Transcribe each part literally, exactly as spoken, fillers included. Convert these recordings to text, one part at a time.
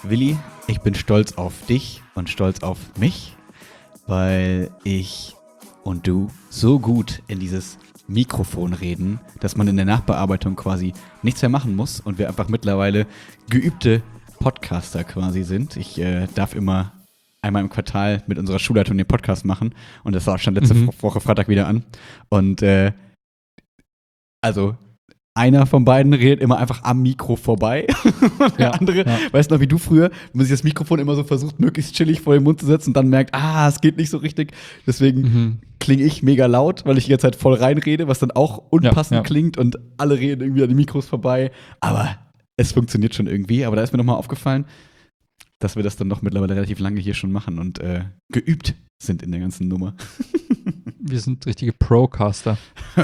Willi, ich bin stolz auf dich und stolz auf mich, weil ich und du so gut in dieses Mikrofon reden, dass man in der Nachbearbeitung quasi nichts mehr machen muss und wir einfach mittlerweile geübte Podcaster quasi sind. Ich äh, darf immer einmal im Quartal mit unserer Schulleitung den Podcast machen und das stand letzte mhm. Woche Freitag wieder an. Und äh, also einer von beiden redet immer einfach am Mikro vorbei. Und der ja, andere, ja. weißt du noch, wie du früher, wenn man sich das Mikrofon immer so versucht, möglichst chillig vor den Mund zu setzen und dann merkt, ah, es geht nicht so richtig. Deswegen mhm. klinge ich mega laut, weil ich jetzt halt voll reinrede, was dann auch unpassend ja, ja. klingt und alle reden irgendwie an den Mikros vorbei. Aber es funktioniert schon irgendwie. Aber da ist mir nochmal aufgefallen, dass wir das dann doch mittlerweile relativ lange hier schon machen und äh, geübt sind in der ganzen Nummer. Wir sind richtige Procaster.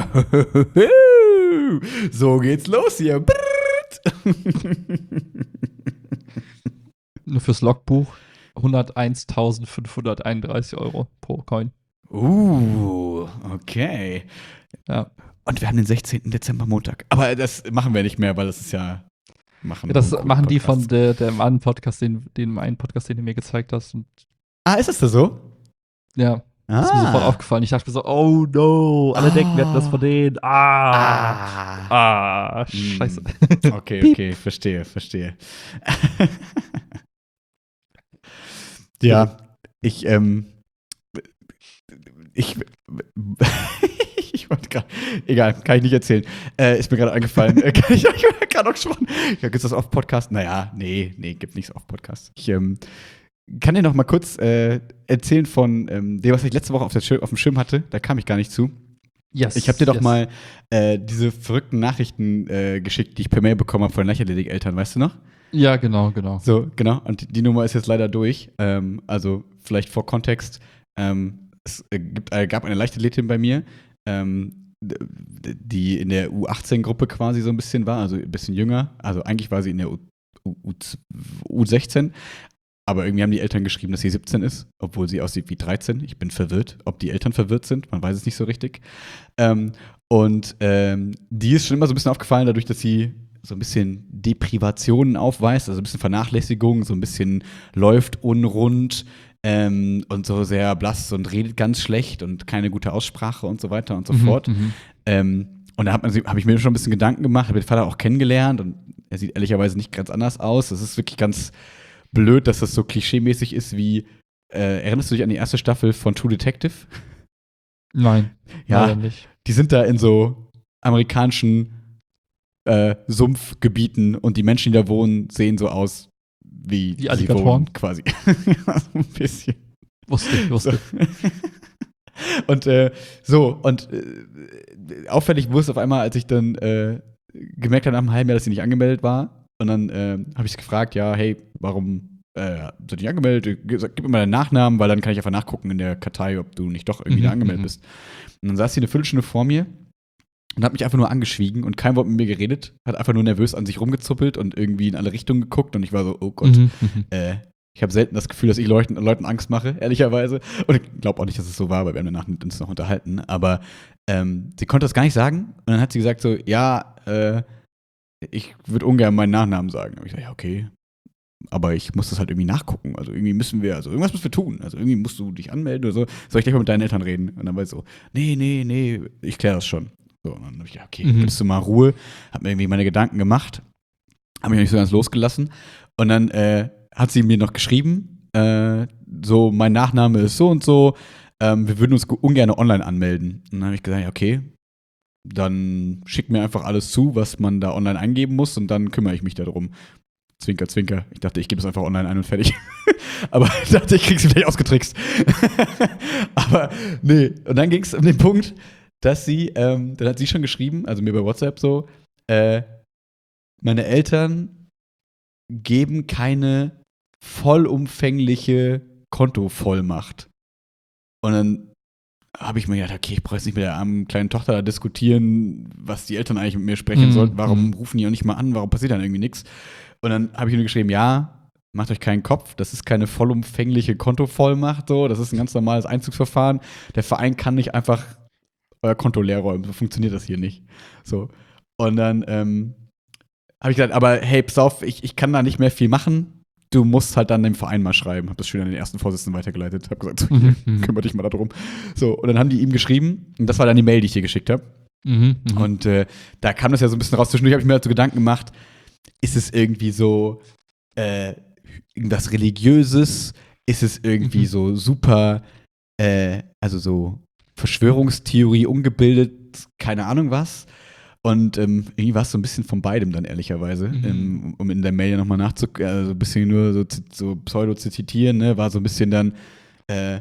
So geht's los hier. Nur fürs Logbuch hunderteins.fünfhunderteinunddreißig Euro pro Coin. Uh, okay. Ja. Und wir haben den sechzehnten Dezember Montag. Aber das machen wir nicht mehr, weil das ist ja machen. Ja, das machen die von der, dem einen Podcast, den, den einen Podcast, den du mir gezeigt hast. Und ah, ist das da so? Ja. Ah. Das ist mir sofort aufgefallen. Ich dachte mir so, oh no, alle ah. denken, wir hatten das von denen. Ah, ah, ah scheiße. Okay, okay, verstehe, verstehe. Ja, ich, ähm, ich, ich wollte gerade, egal, kann ich nicht erzählen. Äh, ist mir gerade eingefallen. äh, kann ich, ich war gerade auch gesprochen. Ja, gibt's das auf Podcast? Naja, nee, nee, gibt nichts auf Podcast. Ich, ähm, kann dir noch mal kurz äh, erzählen von ähm, dem, was ich letzte Woche auf, der Schir- auf dem Schirm hatte. Da kam ich gar nicht zu. Yes, ich habe dir doch yes. mal äh, diese verrückten Nachrichten äh, geschickt, die ich per Mail bekommen habe von den Leichtathletikeltern, weißt du noch? Ja, genau, genau. So, genau. Und die, die Nummer ist jetzt leider durch. Ähm, also vielleicht vor Kontext. Ähm, es gibt, äh, gab eine Leichtathletin bei mir, ähm, die in der U achtzehn-Gruppe quasi so ein bisschen war, also ein bisschen jünger. Also eigentlich war sie in der U, U, U sechzehn. Aber irgendwie haben die Eltern geschrieben, dass sie siebzehn ist, obwohl sie aussieht wie dreizehn. Ich bin verwirrt, ob die Eltern verwirrt sind. Man weiß es nicht so richtig. Ähm, und ähm, die ist schon immer so ein bisschen aufgefallen, dadurch, dass sie so ein bisschen Deprivationen aufweist, also ein bisschen Vernachlässigung, so ein bisschen läuft unrund ähm, und so sehr blass und redet ganz schlecht und keine gute Aussprache und so weiter und so mhm, fort. Mhm. Ähm, und da habe hab ich mir schon ein bisschen Gedanken gemacht, habe den Vater auch kennengelernt und er sieht ehrlicherweise nicht ganz anders aus. Das ist wirklich ganz blöd, dass das so klischeemäßig ist wie, äh, erinnerst du dich an die erste Staffel von True Detective? Nein, ja, leider nicht. Die sind da in so amerikanischen äh, Sumpfgebieten und die Menschen, die da wohnen, sehen so aus, wie die Alligatoren quasi. Ja, so ein bisschen. Wusste ich, wusste so. Und äh, so, und äh, auffällig wurde es auf einmal, als ich dann äh, gemerkt habe nach einem halben Jahr, dass sie nicht angemeldet war. Und dann äh, habe ich sie gefragt, ja, hey, warum äh, sind die nicht angemeldet? Gib mir mal deinen Nachnamen, weil dann kann ich einfach nachgucken in der Kartei, ob du nicht doch irgendwie mhm, da angemeldet mhm. bist. Und dann saß sie eine Viertelstunde vor mir und hat mich einfach nur angeschwiegen und kein Wort mit mir geredet, hat einfach nur nervös an sich rumgezuppelt und irgendwie in alle Richtungen geguckt und ich war so, oh Gott, mhm, mhm. äh, ich habe selten das Gefühl, dass ich Leuten, Leuten Angst mache, ehrlicherweise. Und ich glaube auch nicht, dass es so war, weil wir haben danach uns noch unterhalten. Aber ähm, sie konnte das gar nicht sagen und dann hat sie gesagt so, ja, äh, ich würde ungern meinen Nachnamen sagen. Aber ich sage, ja, okay. Aber ich muss das halt irgendwie nachgucken. Also irgendwie müssen wir, also irgendwas müssen wir tun. Also irgendwie musst du dich anmelden oder so. Soll ich gleich mal mit deinen Eltern reden? Und dann war ich so, nee, nee, nee, ich kläre das schon. So, und dann habe ich gedacht, okay, mhm. gibst du mal Ruhe. Hab mir irgendwie meine Gedanken gemacht. Hab mich noch nicht so ganz losgelassen. Und dann äh, hat sie mir noch geschrieben, äh, so, mein Nachname ist so und so. Ähm, wir würden uns ungern online anmelden. Und dann habe ich gesagt, ja, okay. Dann schick mir einfach alles zu, was man da online eingeben muss und dann kümmere ich mich darum. Zwinker, zwinker. Ich dachte, ich gebe es einfach online ein und fertig. Aber ich dachte, ich krieg sie vielleicht ausgetrickst. Aber nee. Und dann ging es um den Punkt, dass sie, ähm, dann hat sie schon geschrieben, also mir bei WhatsApp so, äh, meine Eltern geben keine vollumfängliche Kontovollmacht. Und dann habe ich mir gedacht, okay, ich brauche jetzt nicht mit der armen kleinen Tochter da diskutieren, was die Eltern eigentlich mit mir sprechen Mhm. sollten. Warum rufen die auch nicht mal an? Warum passiert dann irgendwie nichts? Und dann habe ich nur geschrieben, ja, macht euch keinen Kopf. Das ist keine vollumfängliche Kontovollmacht. So. Das ist ein ganz normales Einzugsverfahren. Der Verein kann nicht einfach euer Konto leer räumen. So funktioniert das hier nicht. So. Und dann ähm, habe ich gesagt, aber hey, pass auf, ich, ich kann da nicht mehr viel machen. du musst halt dann dem Verein mal schreiben. Hab das schön an den ersten Vorsitzenden weitergeleitet. Hab gesagt, so, Mhm. kümmere dich mal darum. So, und dann haben die ihm geschrieben, und das war dann die Mail, die ich dir geschickt habe. Mhm. Mhm. Und äh, da kam das ja so ein bisschen raus. Zwischendurch habe ich mir halt so Gedanken gemacht, ist es irgendwie so äh, irgendwas Religiöses? Ist es irgendwie Mhm. so super, äh, also so Verschwörungstheorie, ungebildet, keine Ahnung was? Und ähm, irgendwie war es so ein bisschen von beidem dann, ehrlicherweise. Mhm. Ähm, um in der Mail nochmal nachzugucken, also ein bisschen nur so, so pseudo zu zitieren, ne? War so ein bisschen dann, äh,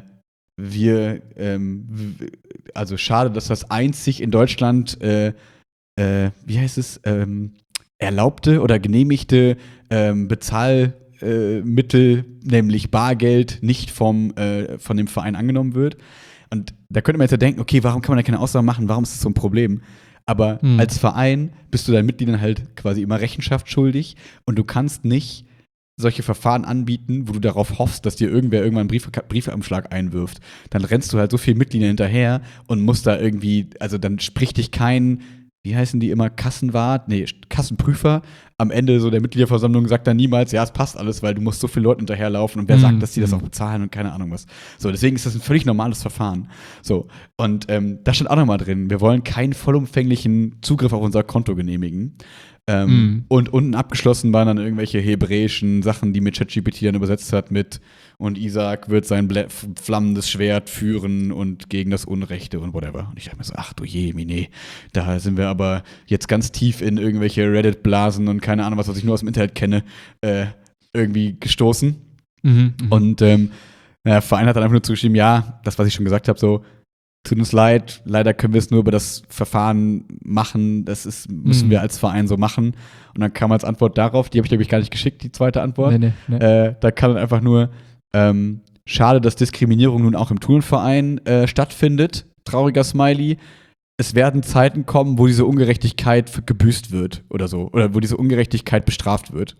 wir, ähm, w- also schade, dass das einzig in Deutschland, äh, äh, wie heißt es, ähm, erlaubte oder genehmigte ähm, Bezahlmittel, äh, Mittel, nämlich Bargeld, nicht vom, äh, von dem Verein angenommen wird. Und da könnte man jetzt ja denken, okay, warum kann man da keine Aussagen machen, warum ist das so ein Problem? Aber Hm. als Verein bist du deinen Mitgliedern halt quasi immer Rechenschaft schuldig und du kannst nicht solche Verfahren anbieten, wo du darauf hoffst, dass dir irgendwer irgendwann einen Brief, Briefumschlag einwirft. Dann rennst du halt so viel Mitglieder hinterher und musst da irgendwie, also dann spricht dich kein, wie heißen die immer, Kassenwart, nee, Kassenprüfer. Am Ende so der Mitgliederversammlung sagt dann niemals, ja, es passt alles, weil du musst so viele Leute hinterherlaufen und wer Mhm. sagt, dass die das Mhm. auch bezahlen und keine Ahnung was. So, deswegen ist das ein völlig normales Verfahren. So, und ähm, da stand auch nochmal drin, wir wollen keinen vollumfänglichen Zugriff auf unser Konto genehmigen. Ähm, Mhm. Und unten abgeschlossen waren dann irgendwelche hebräischen Sachen, die mit ChatGPT dann übersetzt hat mit und Isaac wird sein blä- flammendes Schwert führen und gegen das Unrechte und whatever. Und ich dachte mir so, ach du je, Mine, da sind wir aber jetzt ganz tief in irgendwelche Reddit-Blasen und keine Ahnung was, was ich nur aus dem Internet kenne, äh, irgendwie gestoßen. Mhm. Mhm. Und ähm, der Verein hat dann einfach nur zugeschrieben, ja, das, was ich schon gesagt habe, so, tut uns leid, leider können wir es nur über das Verfahren machen, das ist, müssen Mhm. wir als Verein so machen. Und dann kam als Antwort darauf, die habe ich, glaube ich, gar nicht geschickt, die zweite Antwort. Nee, nee, nee. Äh, da kam dann einfach nur, ähm, schade, dass Diskriminierung nun auch im Turnverein äh, stattfindet. Trauriger Smiley. Es werden Zeiten kommen, wo diese Ungerechtigkeit f- gebüßt wird oder so. Oder wo diese Ungerechtigkeit bestraft wird.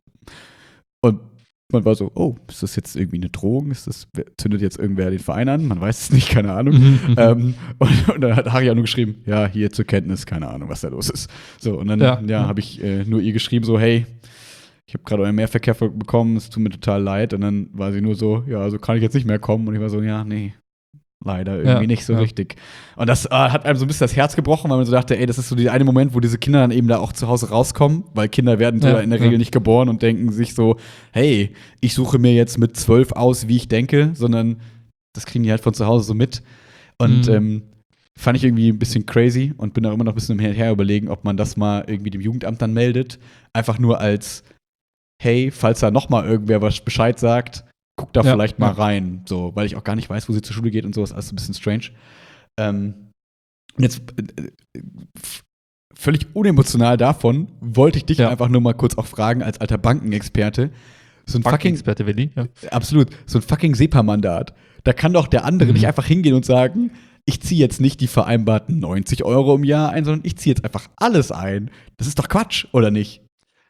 Und man war so, oh, ist das jetzt irgendwie eine Drohung? Ist das, wer- zündet jetzt irgendwer den Verein an? Man weiß es nicht, keine Ahnung. Mhm. Mhm. Ähm, und, und dann hat Harry auch nur geschrieben, ja, hier zur Kenntnis, keine Ahnung, was da los ist. So, und dann ja, Ja, ja. habe ich äh, nur ihr geschrieben, so, hey, ich habe gerade euren Mehrverkehr bekommen, es tut mir total leid. Und dann war sie nur so, ja, so kann ich jetzt nicht mehr kommen. Und ich war so, ja, nee, leider irgendwie Ja, nicht so ja. richtig. Und das äh, hat einem so ein bisschen das Herz gebrochen, weil man so dachte, ey, das ist so dieser eine Moment, wo diese Kinder dann eben da auch zu Hause rauskommen, weil Kinder werden so Ja, in der ja. Regel nicht geboren und denken sich so, hey, ich suche mir jetzt mit zwölf aus, wie ich denke, sondern das kriegen die halt von zu Hause so mit. Und Mhm. ähm, fand ich irgendwie ein bisschen crazy und bin auch immer noch ein bisschen im Hin und Her überlegen, ob man das mal irgendwie dem Jugendamt dann meldet. Einfach nur als, hey, falls da noch mal irgendwer was Bescheid sagt, guck da Ja, vielleicht mal ja. rein. So, weil ich auch gar nicht weiß, wo sie zur Schule geht und sowas, alles so ein bisschen strange. Ähm, und jetzt äh, äh, f- völlig unemotional davon wollte ich dich Ja. einfach nur mal kurz auch fragen, als alter Bankenexperte. So ein fucking, Bankenexperte Willi. Ja. absolut, so ein fucking SEPA-Mandat. Da kann doch der andere Mhm. nicht einfach hingehen und sagen, ich ziehe jetzt nicht die vereinbarten neunzig Euro im Jahr ein, sondern ich ziehe jetzt einfach alles ein. Das ist doch Quatsch, oder nicht?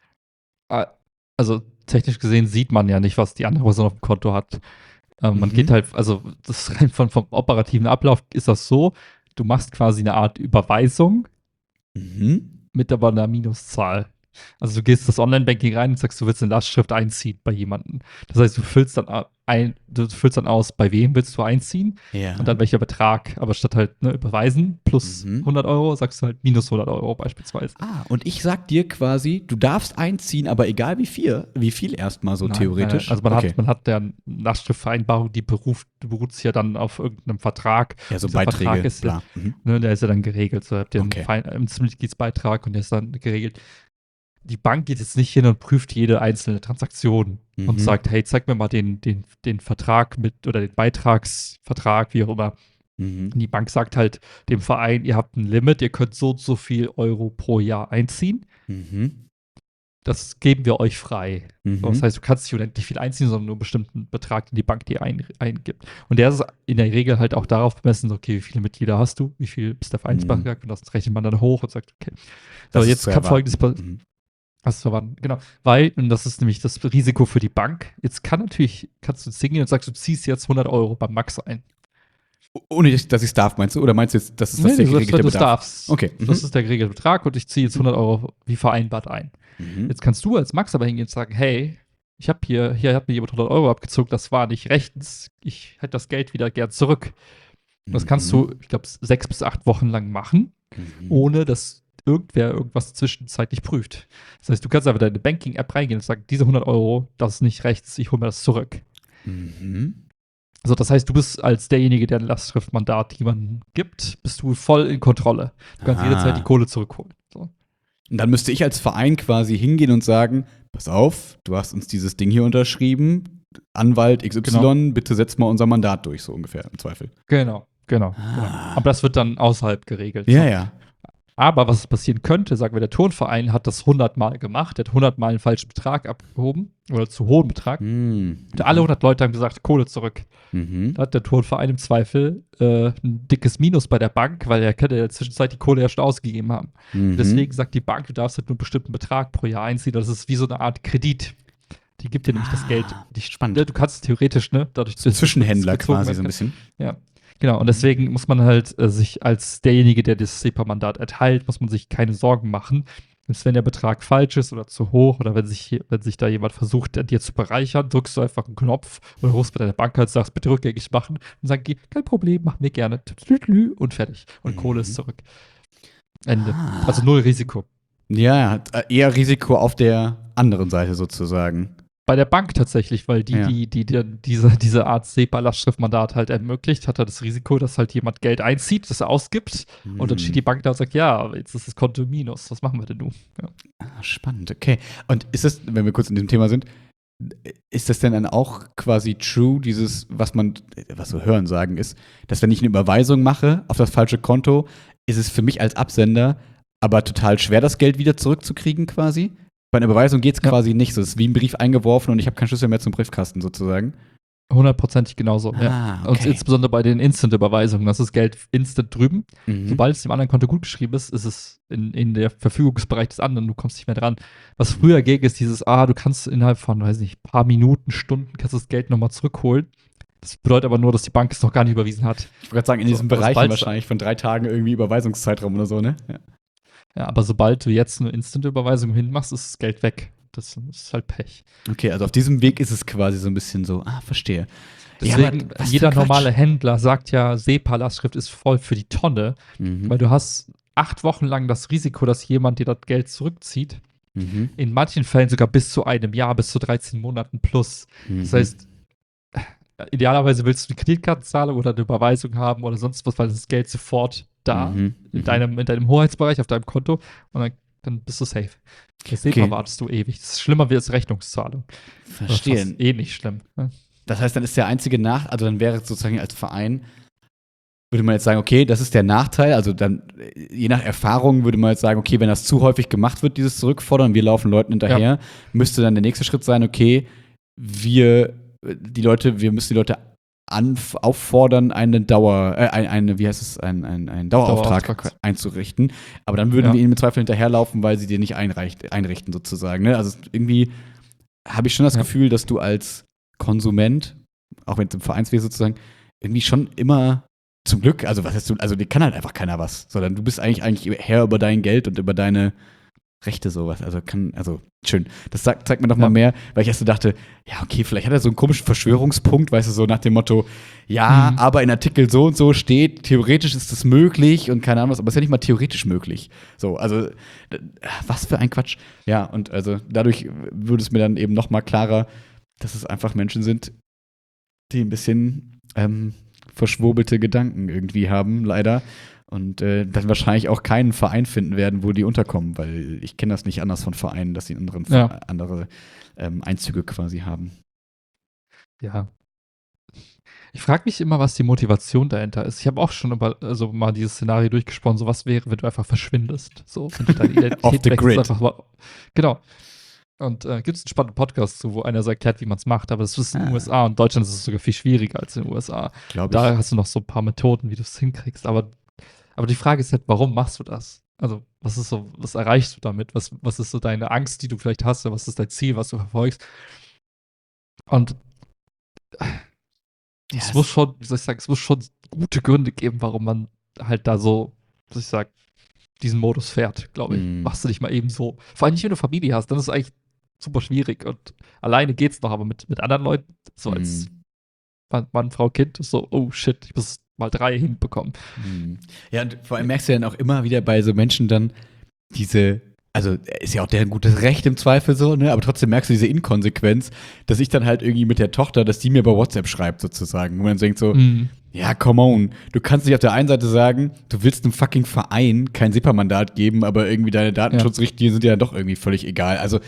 Ah, Also technisch gesehen sieht man ja nicht, was die andere Person auf dem Konto hat. Ähm, Man Mhm. geht halt, also das rein von, vom operativen Ablauf ist das so, du machst quasi eine Art Überweisung Mhm. mit aber einer Minuszahl. Also du gehst das Online-Banking rein und sagst, du willst eine Lastschrift einziehen bei jemandem. Das heißt, du füllst dann a- ein, du füllst dann aus, bei wem willst du einziehen Ja. und dann welcher Betrag. Aber statt halt ne, überweisen plus Mhm. hundert Euro, sagst du halt minus hundert Euro beispielsweise. Ah, und ich sag dir quasi, du darfst einziehen, aber egal wie viel, wie viel erstmal so Nein, theoretisch. nein, nein. Also man okay. hat, man hat ja eine Lastschriftvereinbarung, die beruft, beruht sich ja dann auf irgendeinem Vertrag. Ja, so Dieser Vertrag Beiträge, ist, bla. Mhm. ne, der ist ja dann geregelt. So habt ihr Okay. einen Verein- einen Mitgliedsbeitrag und der ist dann geregelt. Die Bank geht jetzt nicht hin und prüft jede einzelne Transaktion Mhm. und sagt, hey, zeig mir mal den, den, den Vertrag mit oder den Beitragsvertrag, wie auch immer. Mhm. Die Bank sagt halt dem Verein, ihr habt ein Limit, ihr könnt so und so viel Euro pro Jahr einziehen. Mhm. Das geben wir euch frei. Mhm. So, das heißt, du kannst nicht unendlich viel einziehen, sondern nur einen bestimmten Betrag, den die Bank dir ein, eingibt. Und der ist in der Regel halt auch darauf bemessen, okay, wie viele Mitglieder hast du, wie viel ist der Vereinsbeitrag, und das rechnet man dann hoch und sagt, okay. So, Das ist jetzt zu kann erwarten. folgendes passieren. Mhm. Was zu erwarten, genau. Weil, und das ist nämlich das Risiko für die Bank, jetzt kann natürlich, kannst du singen und sagst, du ziehst jetzt hundert Euro beim Max ein. Ohne, dass ich es darf, meinst du? Oder meinst du jetzt, das ist das Nee, der du sagst, geregelte du Bedarf? darfst. Okay. Mhm. Das ist der geregelte Betrag und ich ziehe jetzt hundert Euro wie vereinbart ein. Mhm. Jetzt kannst du als Max aber hingehen und sagen, hey, ich habe hier, hier hat mir jemand hundert Euro abgezogen, das war nicht rechtens, ich hätte das Geld wieder gern zurück. Das kannst du, ich glaube, sechs bis acht Wochen lang machen, Mhm. ohne dass irgendwer irgendwas zwischenzeitlich prüft. Das heißt, du kannst einfach deine Banking-App reingehen und sagen, diese hundert Euro, das ist nicht rechts, ich hole mir das zurück. Mhm. Also das heißt, du bist als derjenige, der ein Lastschriftmandat jemandem gibt, bist du voll in Kontrolle. Du kannst Ah. jederzeit die Kohle zurückholen. So. Und dann müsste ich als Verein quasi hingehen und sagen, pass auf, du hast uns dieses Ding hier unterschrieben, Anwalt X Y, Genau. bitte setz mal unser Mandat durch, so ungefähr, im Zweifel. Genau, genau, Ah. genau. Aber das wird dann außerhalb geregelt. Ja, So. ja. Aber was passieren könnte, sagen wir, der Turnverein hat das hundert Mal gemacht, der hat hundert Mal einen falschen Betrag abgehoben oder zu hohen Betrag. Mhm. Und alle hundert Leute haben gesagt, Kohle zurück. Mhm. Da hat der Turnverein im Zweifel äh, ein dickes Minus bei der Bank, weil er könnte in der Zwischenzeit die Kohle ja schon ausgegeben haben. Mhm. Deswegen sagt die Bank, du darfst halt nur einen bestimmten Betrag pro Jahr einziehen. Das ist wie so eine Art Kredit. Die gibt dir nämlich das Ah, Geld. Die, spannend. Du kannst theoretisch, ne, dadurch So ein dass- Zwischenhändler dass gezogen quasi so ein werden bisschen. kann. Ja, genau. Und deswegen muss man halt äh, sich als derjenige, der das SEPA-Mandat erteilt, muss man sich keine Sorgen machen. Selbst wenn der Betrag falsch ist oder zu hoch oder wenn sich, hier, wenn sich da jemand versucht, an dir zu bereichern, drückst du einfach einen Knopf oder rufst bei deiner Bank an und sagst, bitte rückgängig machen und sagen die, kein Problem, machen wir gerne. Und fertig. Und Mhm. Kohle ist zurück. Ende. Ah. Also null Risiko. Ja, hat äh, eher Risiko auf der anderen Seite sozusagen. Bei der Bank tatsächlich, weil die, Ja. die, die, die diese, diese Art SEPA-Lastschriftmandat halt ermöglicht, hat er das Risiko, dass halt jemand Geld einzieht, das er ausgibt und dann steht die Bank da und sagt, ja, jetzt ist das Konto im Minus, was machen wir denn nun? Ja. Ah, spannend, okay. Und ist das, wenn wir kurz in diesem Thema sind, ist das denn dann auch quasi true, dieses, was man, was so Hören sagen ist, dass wenn ich eine Überweisung mache auf das falsche Konto, ist es für mich als Absender aber total schwer, das Geld wieder zurückzukriegen quasi? Bei einer Überweisung geht es Ja. quasi nicht so. Es ist wie ein Brief eingeworfen und ich habe keinen Schlüssel mehr zum Briefkasten sozusagen. Hundertprozentig genauso, ja. Ah, Und okay. insbesondere bei den Instant-Überweisungen, das ist Geld instant drüben. Mhm. Sobald es dem anderen Konto gut geschrieben ist, ist es in, in der Verfügungsbereich des anderen, du kommst nicht mehr dran. Was früher ging, ist dieses, ah, du kannst innerhalb von, weiß nicht, paar Minuten, Stunden, kannst das Geld nochmal zurückholen. Das bedeutet aber nur, dass die Bank es noch gar nicht überwiesen hat. Ich wollte gerade sagen, in So, diesem aber Bereich sobald- wahrscheinlich von drei Tagen irgendwie Überweisungszeitraum oder so, ne? Ja. Ja, aber sobald du jetzt eine Instant-Überweisung hinmachst, ist das Geld weg. Das ist halt Pech. Okay, also auf diesem Weg ist es quasi so ein bisschen so, ah, verstehe. Ja, Deswegen, aber was für jeder Quatsch. normale Händler sagt ja, SEPA-Lastschrift ist voll für die Tonne, Mhm. weil du hast acht Wochen lang das Risiko, dass jemand dir das Geld zurückzieht. Mhm. In manchen Fällen sogar bis zu einem Jahr, bis zu dreizehn Monaten plus. Das Mhm. heißt, idealerweise willst du eine Kreditkartenzahlung oder eine Überweisung haben oder sonst was, weil das Geld sofort da Mhm. in, Mhm. deinem, in deinem Hoheitsbereich, auf deinem Konto und dann, dann bist du safe. Bei SEPA Okay. wartest du ewig. Das ist schlimmer wie als Rechnungszahlung. Oder Verstehe. fast eh nicht schlimm. Ne? Das heißt, dann ist der einzige Nach, also dann wäre sozusagen als Verein, würde man jetzt sagen, okay, das ist der Nachteil. Also dann, äh, je nach Erfahrung würde man jetzt sagen, okay, wenn das zu häufig gemacht wird, dieses Zurückfordern, wir laufen Leuten hinterher, müsste dann der nächste Schritt sein, okay, wir, äh, die Leute, wir müssen die Leute anf- auffordern, eine Dauer, äh, ein, eine, wie heißt es, ein, ein, ein Dauerauftrag, Dauerauftrag. einzurichten. Aber dann würden Ja. wir ihnen im Zweifel hinterherlaufen, weil sie dir nicht einreicht, einrichten, sozusagen. Ne? Also irgendwie habe ich schon das Ja. Gefühl, dass du als Konsument, auch wenn es im Vereinswesen sozusagen, irgendwie schon immer zum Glück, also was heißt du, also dir kann halt einfach keiner was, sondern du bist eigentlich eigentlich Herr über dein Geld und über deine Rechte sowas. Also kann, also schön. Das sagt, zeigt mir doch mal Ja. mehr, weil ich erst so dachte, ja, okay, vielleicht hat er so einen komischen Verschwörungspunkt, weißt du, so nach dem Motto, ja, Mhm. aber in Artikel so und so steht, theoretisch ist das möglich und keine Ahnung was, aber es ist ja nicht mal theoretisch möglich. So, also, d- was für ein Quatsch. Ja, und also dadurch würde es mir dann eben noch mal klarer, dass es einfach Menschen sind, die ein bisschen ähm, verschwurbelte Gedanken irgendwie haben, leider. Und äh, dann wahrscheinlich auch keinen Verein finden werden, wo die unterkommen, weil ich kenne das nicht anders von Vereinen, dass sie anderen, Ja. andere ähm, Einzüge quasi haben. Ja. Ich frage mich immer, was die Motivation dahinter ist. Ich habe auch schon über, also mal dieses Szenario durchgesponnen, so was wäre, wenn du einfach verschwindest. So, wenn du deine Identität Off the wechselst, grid. einfach mal, genau. Und äh, gibt es einen spannenden Podcast zu, wo einer so erklärt, wie man es macht, aber das ist in den Ah. U S A und in Deutschland ist es sogar viel schwieriger als in den U S A. Glaube Da ich. hast du noch so ein paar Methoden, wie du es hinkriegst, aber, aber die Frage ist halt, warum machst du das? Also, was ist so, was erreichst du damit? Was, was ist so deine Angst, die du vielleicht hast? Was ist dein Ziel, was du verfolgst? Und Ja, es es- muss schon, wie soll ich sagen, es muss schon gute Gründe geben, warum man halt da so, was ich sag, diesen Modus fährt, glaube ich. Mm. Machst du nicht mal eben so. Vor allem nicht, wenn du Familie hast, dann ist es eigentlich super schwierig. Und alleine geht's noch, aber mit, mit anderen Leuten, so als Mhm. Mann, Mann, Frau, Kind, ist so, oh shit, ich muss mal drei hinbekommen. Mhm. Ja, und vor allem merkst du dann auch immer wieder bei so Menschen dann diese, also ist ja auch deren gutes Recht im Zweifel so, ne? Aber trotzdem merkst du diese Inkonsequenz, dass ich dann halt irgendwie mit der Tochter, dass die mir bei WhatsApp schreibt sozusagen. Wo man dann denkt so, Mhm. ja, come on. Du kannst nicht auf der einen Seite sagen, du willst einem fucking Verein kein SEPA-Mandat geben, aber irgendwie deine Datenschutzrichtlinien sind dir dann doch irgendwie völlig egal. Also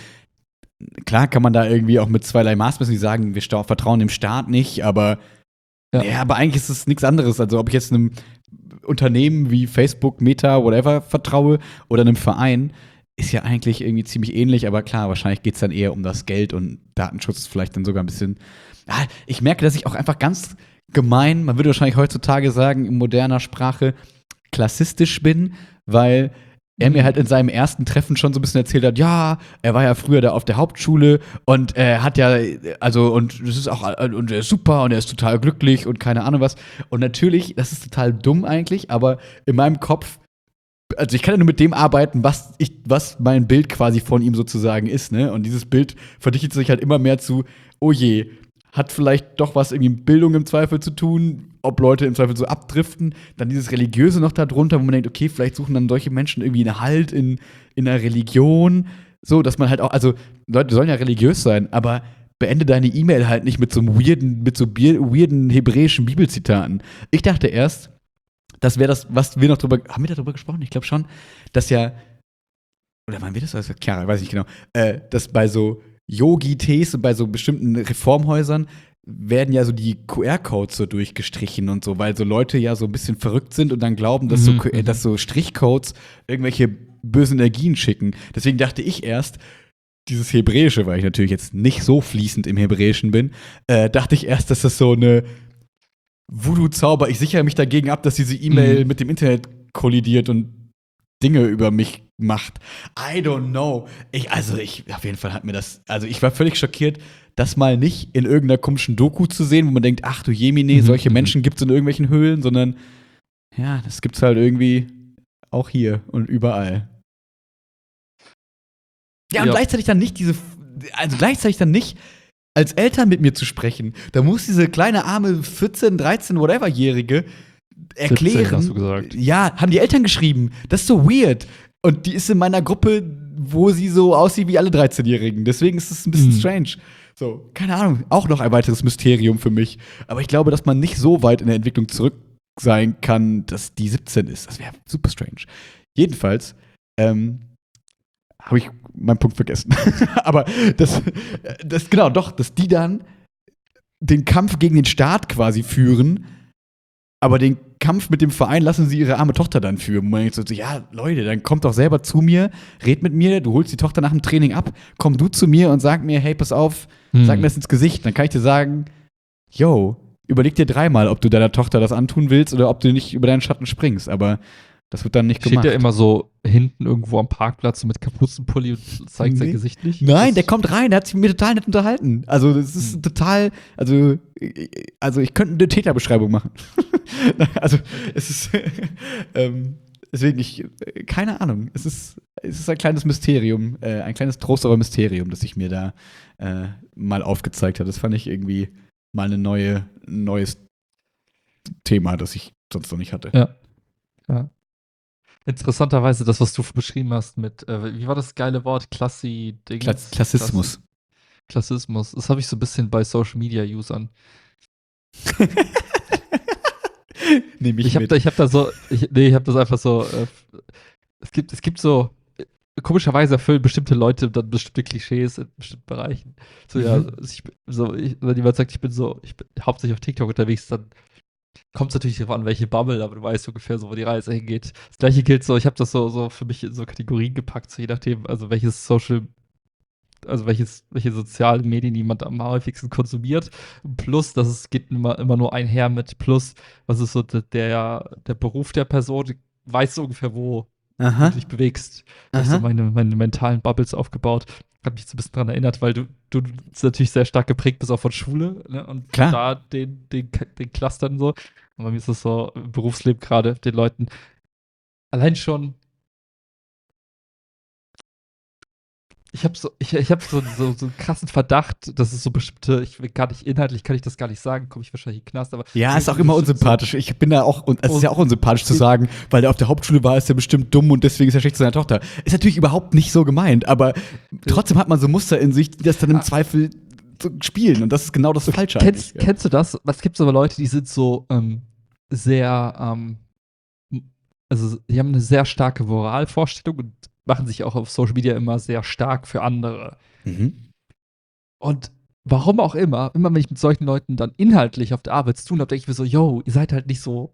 klar kann man da irgendwie auch mit zweierlei Maß messen, die sagen, wir sta- vertrauen dem Staat nicht, aber Ja. ja, aber eigentlich ist es nichts anderes. Also ob ich jetzt einem Unternehmen wie Facebook, Meta, whatever vertraue oder einem Verein, ist ja eigentlich irgendwie ziemlich ähnlich, aber klar, wahrscheinlich geht es dann eher um das Geld und Datenschutz ist vielleicht dann sogar ein bisschen. Ah, ich merke, dass ich auch einfach ganz gemein, man würde wahrscheinlich heutzutage sagen, in moderner Sprache, klassistisch bin, weil er mir halt in seinem ersten Treffen schon so ein bisschen erzählt hat, ja, er war ja früher da auf der Hauptschule und er hat ja, also, und das ist auch, und er ist super und er ist total glücklich und keine Ahnung was. Und natürlich, das ist total dumm eigentlich, aber in meinem Kopf, also ich kann ja nur mit dem arbeiten, was ich, was mein Bild quasi von ihm sozusagen ist, ne? Und dieses Bild verdichtet sich halt immer mehr zu, oh je, hat vielleicht doch was irgendwie mit Bildung im Zweifel zu tun, ob Leute im Zweifel so abdriften, dann dieses Religiöse noch da drunter, wo man denkt, okay, vielleicht suchen dann solche Menschen irgendwie einen Halt in, in einer Religion, so, dass man halt auch, also Leute sollen ja religiös sein, aber beende deine E-Mail halt nicht mit so einem weirden, mit so bier- weirden hebräischen Bibelzitaten. Ich dachte erst, das wäre das, was wir noch drüber, haben wir darüber gesprochen? Ich glaube schon, dass ja, oder waren wir das? Also, Chiara, weiß ich nicht genau, äh, dass bei so Yogi-Tees und bei so bestimmten Reformhäusern werden ja so die Q R-Codes so durchgestrichen und so, weil so Leute ja so ein bisschen verrückt sind und dann glauben, dass, so, Mhm, äh, dass so Strichcodes irgendwelche bösen Energien schicken. Deswegen dachte ich erst, dieses Hebräische, weil ich natürlich jetzt nicht so fließend im Hebräischen bin, äh, dachte ich erst, dass das so eine Voodoo-Zauber, ich sichere mich dagegen ab, dass diese E-Mail Mhm. mit dem Internet kollidiert und Dinge über mich macht. I don't know. Ich, also ich, auf jeden Fall hat mir das, also ich war völlig schockiert, das mal nicht in irgendeiner komischen Doku zu sehen, wo man denkt, ach du Jemine, Mhm, solche mhm. Menschen gibt es in irgendwelchen Höhlen, sondern ja, das gibt's halt irgendwie auch hier und überall. Ja, und Ja. gleichzeitig dann nicht diese, also gleichzeitig dann nicht als Eltern mit mir zu sprechen. Da muss diese kleine arme vierzehn, dreizehn, whatever-Jährige erklären. siebzehn hast du gesagt. Ja, haben die Eltern geschrieben. Das ist so weird. Und die ist in meiner Gruppe, wo sie so aussieht wie alle dreizehn-Jährigen. Deswegen ist es ein bisschen Mhm. strange. So, keine Ahnung, auch noch ein weiteres Mysterium für mich. Aber ich glaube, dass man nicht so weit in der Entwicklung zurück sein kann, dass die siebzehn ist. Das wäre super strange. Jedenfalls, ähm, habe ich meinen Punkt vergessen. Aber das, das, genau, doch, dass die dann den Kampf gegen den Staat quasi führen, aber den Kampf mit dem Verein lassen sie ihre arme Tochter dann führen. Und man denkt so, ja, Leute, dann kommt doch selber zu mir, red mit mir, du holst die Tochter nach dem Training ab, komm du zu mir und sag mir, hey, pass auf, Mhm. sag mir das ins Gesicht. Dann kann ich dir sagen, yo, überleg dir dreimal, ob du deiner Tochter das antun willst oder ob du nicht über deinen Schatten springst. Aber das wird dann nicht Steht gemacht. der immer so hinten irgendwo am Parkplatz so mit Kapuzenpulli und zeigt sein Nee. Gesicht nicht? Nein, der Das- kommt rein, der hat sich mit mir total nett unterhalten. Also, das ist Hm. total, also, also ich könnte eine Täterbeschreibung machen. Also, es ist, ähm, deswegen, ich, keine Ahnung, es ist, es ist ein kleines Mysterium, äh, ein kleines Trost, aber Mysterium, das sich mir da äh, mal aufgezeigt hat. Das fand ich irgendwie mal ein neue, neues Thema, das ich sonst noch nicht hatte. Ja. Ja. Interessanterweise, das, was du beschrieben hast mit, äh, wie war das geile Wort? Klassi, Dings. Kla Klassismus. Klassi Klassismus. Das habe ich so ein bisschen bei Social Media Usern. Nehme ich, Ich habe mit. da, ich hab da so, ich, nee, ich habe das einfach so, äh, es gibt, es gibt so, äh, komischerweise erfüllen bestimmte Leute dann bestimmte Klischees in bestimmten Bereichen. So, ja, Mhm. ich, so, ich, wenn jemand sagt, ich bin so, ich bin hauptsächlich auf TikTok unterwegs, dann kommt es natürlich darauf an, welche Bubble, aber du weißt ungefähr so, wo die Reise hingeht. Das gleiche gilt so, ich habe das so, so für mich in so Kategorien gepackt, so je nachdem, also welches Social, also welches, welche sozialen Medien jemand am häufigsten konsumiert. Plus, das ist, geht immer, immer nur einher mit Plus, was ist so der, der, der Beruf der Person, weißt du ungefähr, wo wo Aha. du dich bewegst. Da habe ich Aha. so meine, meine mentalen Bubbles aufgebaut. Hat mich so ein bisschen daran erinnert, weil du, du natürlich sehr stark geprägt bist auch von Schule, ne? Und Klar. da den, den, den Clustern so. Und bei mir ist es so im Berufsleben gerade, den Leuten allein schon Ich habe so, ich, ich hab so, so, so einen krassen Verdacht, dass es so bestimmte, ich will gar nicht, inhaltlich kann ich das gar nicht sagen, komme ich wahrscheinlich in den Knast, aber. Ja, ist auch irgendwie immer bestimmt unsympathisch. Ich bin da auch, und es ist ja auch Und- unsympathisch zu sagen, weil der auf der Hauptschule war, ist er bestimmt dumm und deswegen ist er schlecht zu seiner Tochter. Ist natürlich überhaupt nicht so gemeint, aber trotzdem hat man so Muster in sich, die das dann im Ah. Zweifel so spielen. Und das ist genau das so, Falsche kennst, eigentlich. kennst du das? Es gibt so Leute, die sind so ähm, sehr, ähm, also die haben eine sehr starke Moralvorstellung und machen sich auch auf Social Media immer sehr stark für andere. Ja. Mhm. Und warum auch immer, immer wenn ich mit solchen Leuten dann inhaltlich auf der Arbeit zu tun habe, denke ich mir so, yo, ihr seid halt nicht so,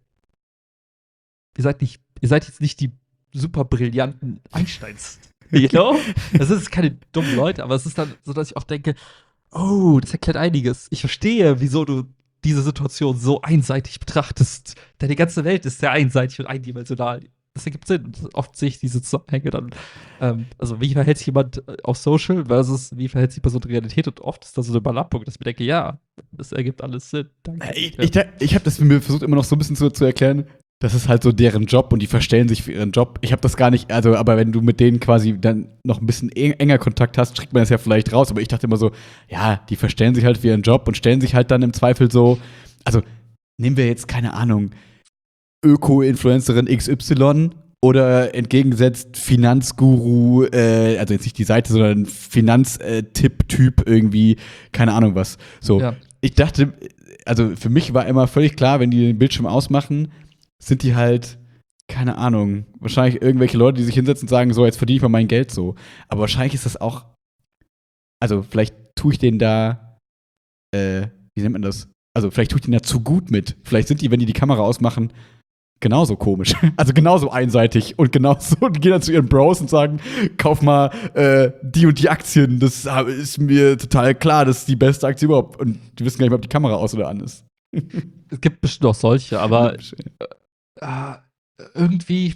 ihr seid nicht, ihr seid jetzt nicht die super brillanten Einsteins. You know? Das ist keine dummen Leute, aber es ist dann so, dass ich auch denke, oh, das erklärt einiges. Ich verstehe, wieso du diese Situation so einseitig betrachtest. Deine ganze Welt ist sehr einseitig und eindimensional. Das ergibt Sinn. Und oft sehe ich diese Zusammenhänge dann. Ähm, also, wie verhält sich jemand äh, auf Social versus wie verhält sich die Person in Realität? Und oft ist da so eine Überlappung, dass ich mir denke, ja, das ergibt alles Sinn. Danke. Ich, ich, ich habe das mir versucht, immer noch so ein bisschen zu, zu erklären. Das ist halt so deren Job und die verstellen sich für ihren Job. Ich habe das gar nicht, also, aber wenn du mit denen quasi dann noch ein bisschen eng, enger Kontakt hast, kriegt man das ja vielleicht raus. Aber ich dachte immer so, ja, die verstellen sich halt für ihren Job und stellen sich halt dann im Zweifel so, also nehmen wir jetzt, keine Ahnung, Öko-Influencerin X Y oder entgegengesetzt Finanzguru, äh, also jetzt nicht die Seite, sondern Finanztipp-Typ irgendwie, keine Ahnung was. So, Ja. ich dachte, also für mich war immer völlig klar, wenn die den Bildschirm ausmachen, sind die halt, keine Ahnung, wahrscheinlich irgendwelche Leute, die sich hinsetzen und sagen, so, jetzt verdiene ich mal mein Geld so. Aber wahrscheinlich ist das auch, also vielleicht tue ich denen da, äh, wie nennt man das? Also vielleicht tue ich denen da zu gut mit. Vielleicht sind die, wenn die die Kamera ausmachen, genauso komisch. Also genauso einseitig und genauso, die gehen dann zu ihren Bros und sagen, kauf mal äh, die und die Aktien, das ist mir total klar, das ist die beste Aktie überhaupt. Und die wissen gar nicht, ob die Kamera aus oder an ist. Es gibt bestimmt auch solche, aber äh, irgendwie.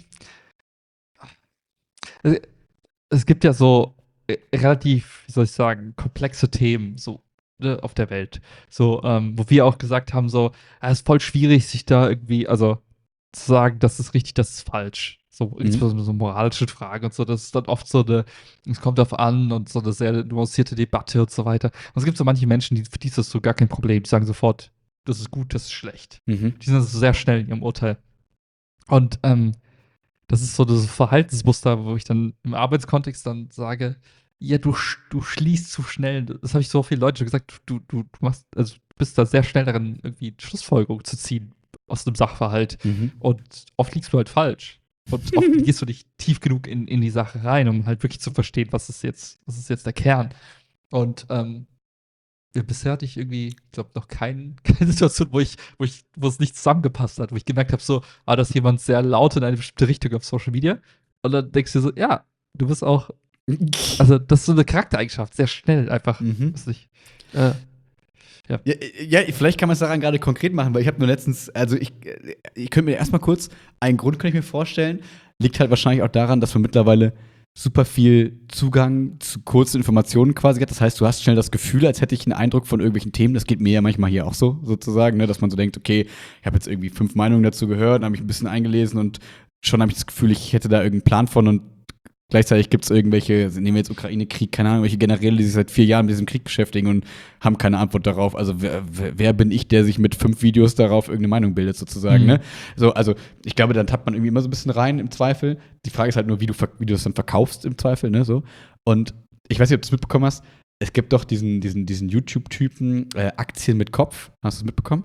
äh, Es gibt ja so äh, relativ, wie soll ich sagen, komplexe Themen so ne, auf der Welt. So, ähm, wo wir auch gesagt haben, so, ja, es ist voll schwierig, sich da irgendwie, also zu sagen, das ist richtig, das ist falsch. So, Mhm. insbesondere so moralische Fragen und so, das ist dann oft so eine, es kommt darauf an und so eine sehr nuancierte Debatte und so weiter. Und es gibt so manche Menschen, die, für die ist das so gar kein Problem, die sagen sofort, das ist gut, das ist schlecht. Mhm. Die sind also sehr schnell in ihrem Urteil. Und ähm, das ist so das Verhaltensmuster, wo ich dann im Arbeitskontext dann sage, ja, du, sch- du schließt zu schnell. Das habe ich so vielen Leuten schon gesagt, du, du, du machst, also du bist da sehr schnell darin, irgendwie Schlussfolgerungen zu ziehen aus einem Sachverhalt. Mhm. Und oft liegst du halt falsch. Und oft gehst du nicht tief genug in, in die Sache rein, um halt wirklich zu verstehen, was ist jetzt, was ist jetzt der Kern. Und ähm, ja, bisher hatte ich irgendwie, ich glaube, noch kein, keine Situation, wo ich, wo ich, wo es nicht zusammengepasst hat, wo ich gemerkt habe, so, ah, da ist jemand sehr laut in eine bestimmte Richtung auf Social Media. Und dann denkst du dir so, ja, du bist auch, also das ist so eine Charaktereigenschaft, sehr schnell einfach. Mhm. Weiß nicht. Äh, Ja, ja, vielleicht kann man es daran gerade konkret machen, weil ich habe nur letztens, also ich, ich könnte mir erstmal kurz, einen Grund könnte ich mir vorstellen, liegt halt wahrscheinlich auch daran, dass man mittlerweile super viel Zugang zu kurzen Informationen quasi hat. Das heißt, du hast schnell das Gefühl, als hätte ich einen Eindruck von irgendwelchen Themen. Das geht mir ja manchmal hier auch so, sozusagen, ne? Dass man so denkt, okay, ich habe jetzt irgendwie fünf Meinungen dazu gehört, habe mich ein bisschen eingelesen und schon habe ich das Gefühl, ich hätte da irgendeinen Plan von und gleichzeitig gibt es irgendwelche, also nehmen wir jetzt Ukraine-Krieg, keine Ahnung, welche Generäle, die sich seit vier Jahren mit diesem Krieg beschäftigen und haben keine Antwort darauf. Also wer, wer, wer bin ich, der sich mit fünf Videos darauf irgendeine Meinung bildet, sozusagen, Mhm. ne? So, also ich glaube, dann tappt man irgendwie immer so ein bisschen rein im Zweifel. Die Frage ist halt nur, wie du, ver- wie du das dann verkaufst im Zweifel, ne? So. Und ich weiß nicht, ob du es mitbekommen hast, es gibt doch diesen, diesen, diesen YouTube-Typen äh, Aktien mit Kopf. Hast du es mitbekommen?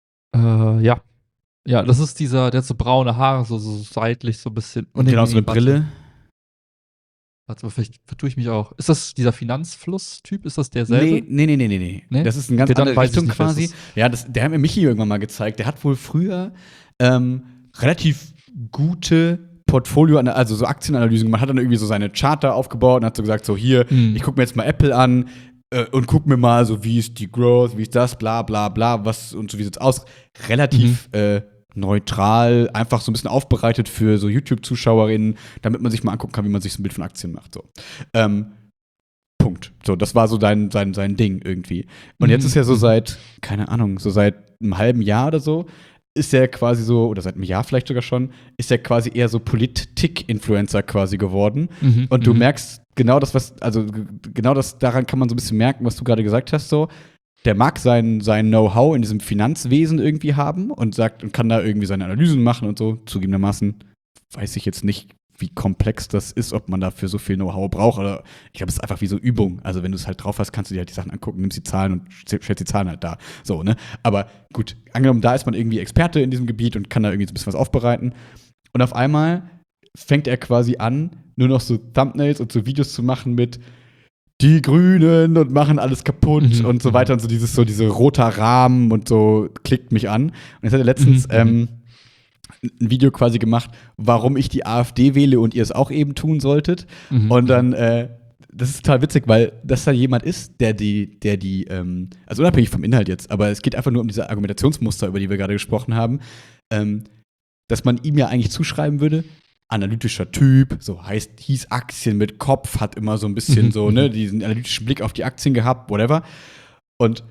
äh, ja. Ja, das ist dieser, der hat so braune Haare, so, so seitlich, so ein bisschen. Und genau, so eine warte. Brille. Warte mal, vielleicht vertue ich mich auch. Ist das dieser Finanzfluss-Typ? Ist das derselbe? Nee, nee, nee, nee, nee, Nee? Das ist eine ganz Okay, dann andere weiß ich Richtung nicht, wer es quasi. ist. Ja, das, der hat mir Michi irgendwann mal gezeigt. Der hat wohl früher ähm, relativ gute Portfolio, also so Aktienanalysen gemacht. Hat dann irgendwie so seine Charter aufgebaut und hat so gesagt, so hier, Hm. ich gucke mir jetzt mal Apple an äh, und guck mir mal so, wie ist die Growth, wie ist das, bla bla bla, was und so, wie sieht's aus. Relativ äh, neutral, einfach so ein bisschen aufbereitet für so YouTube-ZuschauerInnen, damit man sich mal angucken kann, wie man sich so ein Bild von Aktien macht. So. Ähm, Punkt. So, das war so sein, sein, sein Ding irgendwie. Und jetzt Mhm. ist ja so seit, keine Ahnung, so seit einem halben Jahr oder so, ist er quasi so, oder seit einem Jahr vielleicht sogar schon, ist er quasi eher so Politik-Influencer quasi geworden. Mhm, Und du mhm. merkst genau das, was, also g- genau das, daran kann man so ein bisschen merken, was du gerade gesagt hast, so. Der mag sein, sein Know-how in diesem Finanzwesen irgendwie haben und sagt und kann da irgendwie seine Analysen machen und so. Zugegebenermaßen weiß ich jetzt nicht, wie komplex das ist, ob man dafür so viel Know-how braucht. Oder ich glaube, es ist einfach wie so Übung. Also wenn du es halt drauf hast, kannst du dir halt die Sachen angucken, nimmst die Zahlen und stellst die Zahlen halt da. So, ne? Aber gut, angenommen, da ist man irgendwie Experte in diesem Gebiet und kann da irgendwie so ein bisschen was aufbereiten. Und auf einmal fängt er quasi an, nur noch so Thumbnails und so Videos zu machen mit die Grünen und machen alles kaputt Mhm, und so mhm. weiter und so dieses so diese roter Rahmen und so klickt mich an. Und jetzt hat er letztens Mhm, mhm. ähm, ein Video quasi gemacht, warum ich die AfD wähle und ihr es auch eben tun solltet. Mhm, Und mhm. dann, äh, das ist total witzig, weil das da jemand ist, der die, der die, ähm, also unabhängig vom Inhalt jetzt, aber es geht einfach nur um diese Argumentationsmuster, über die wir gerade gesprochen haben, ähm, dass man ihm ja eigentlich zuschreiben würde, analytischer Typ, so heißt, hieß Aktien mit Kopf, hat immer so ein bisschen Mhm, so, ne, mhm. diesen analytischen Blick auf die Aktien gehabt, whatever. Und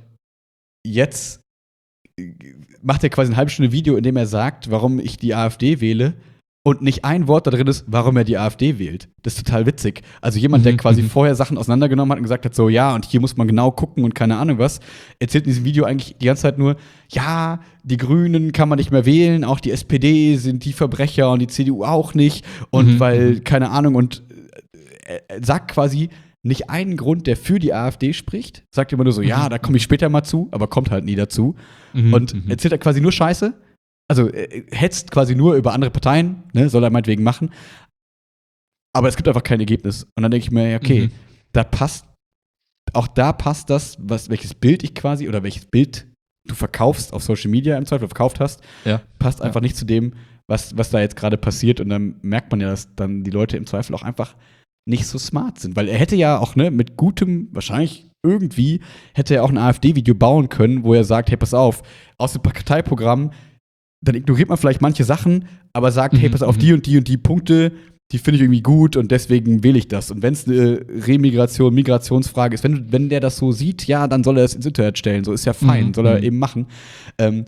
jetzt macht er quasi eine halbe Stunde Video, in dem er sagt, warum ich die AfD wähle. Und nicht ein Wort da drin ist, warum er die AfD wählt. Das ist total witzig. Also jemand, der Mhm, quasi mhm. vorher Sachen auseinandergenommen hat und gesagt hat, so ja, und hier muss man genau gucken und keine Ahnung was, erzählt in diesem Video eigentlich die ganze Zeit nur, ja, die Grünen kann man nicht mehr wählen, auch die S P D sind die Verbrecher und die C D U auch nicht. Und Mhm, weil, mhm. keine Ahnung, und er er sagt quasi nicht einen Grund, der für die AfD spricht. Sagt immer nur so, ja, Mhm, da komme ich später mal zu, aber kommt halt nie dazu. Mhm, Und mhm. erzählt er quasi nur Scheiße. Also er hetzt quasi nur über andere Parteien, ne, soll er meinetwegen machen. Aber es gibt einfach kein Ergebnis. Und dann denke ich mir, ja, okay, Mhm. da passt, auch da passt das, was, welches Bild ich quasi oder welches Bild du verkaufst auf Social Media im Zweifel verkauft hast, Ja. passt einfach Ja. nicht zu dem, was, was da jetzt gerade passiert. Und dann merkt man ja, dass dann die Leute im Zweifel auch einfach nicht so smart sind. Weil er hätte ja auch, ne, mit gutem, wahrscheinlich irgendwie, hätte er auch ein AfD-Video bauen können, wo er sagt, hey, pass auf, aus dem Parteiprogramm, dann ignoriert man vielleicht manche Sachen, aber sagt, hey, Mhm, pass auf, mhm. die und die und die Punkte, die finde ich irgendwie gut und deswegen wähle ich das. Und wenn es eine Remigration, Migrationsfrage ist, wenn, wenn der das so sieht, ja, dann soll er es ins Internet stellen. So ist ja fein, Mhm, soll er mhm. eben machen. Ähm,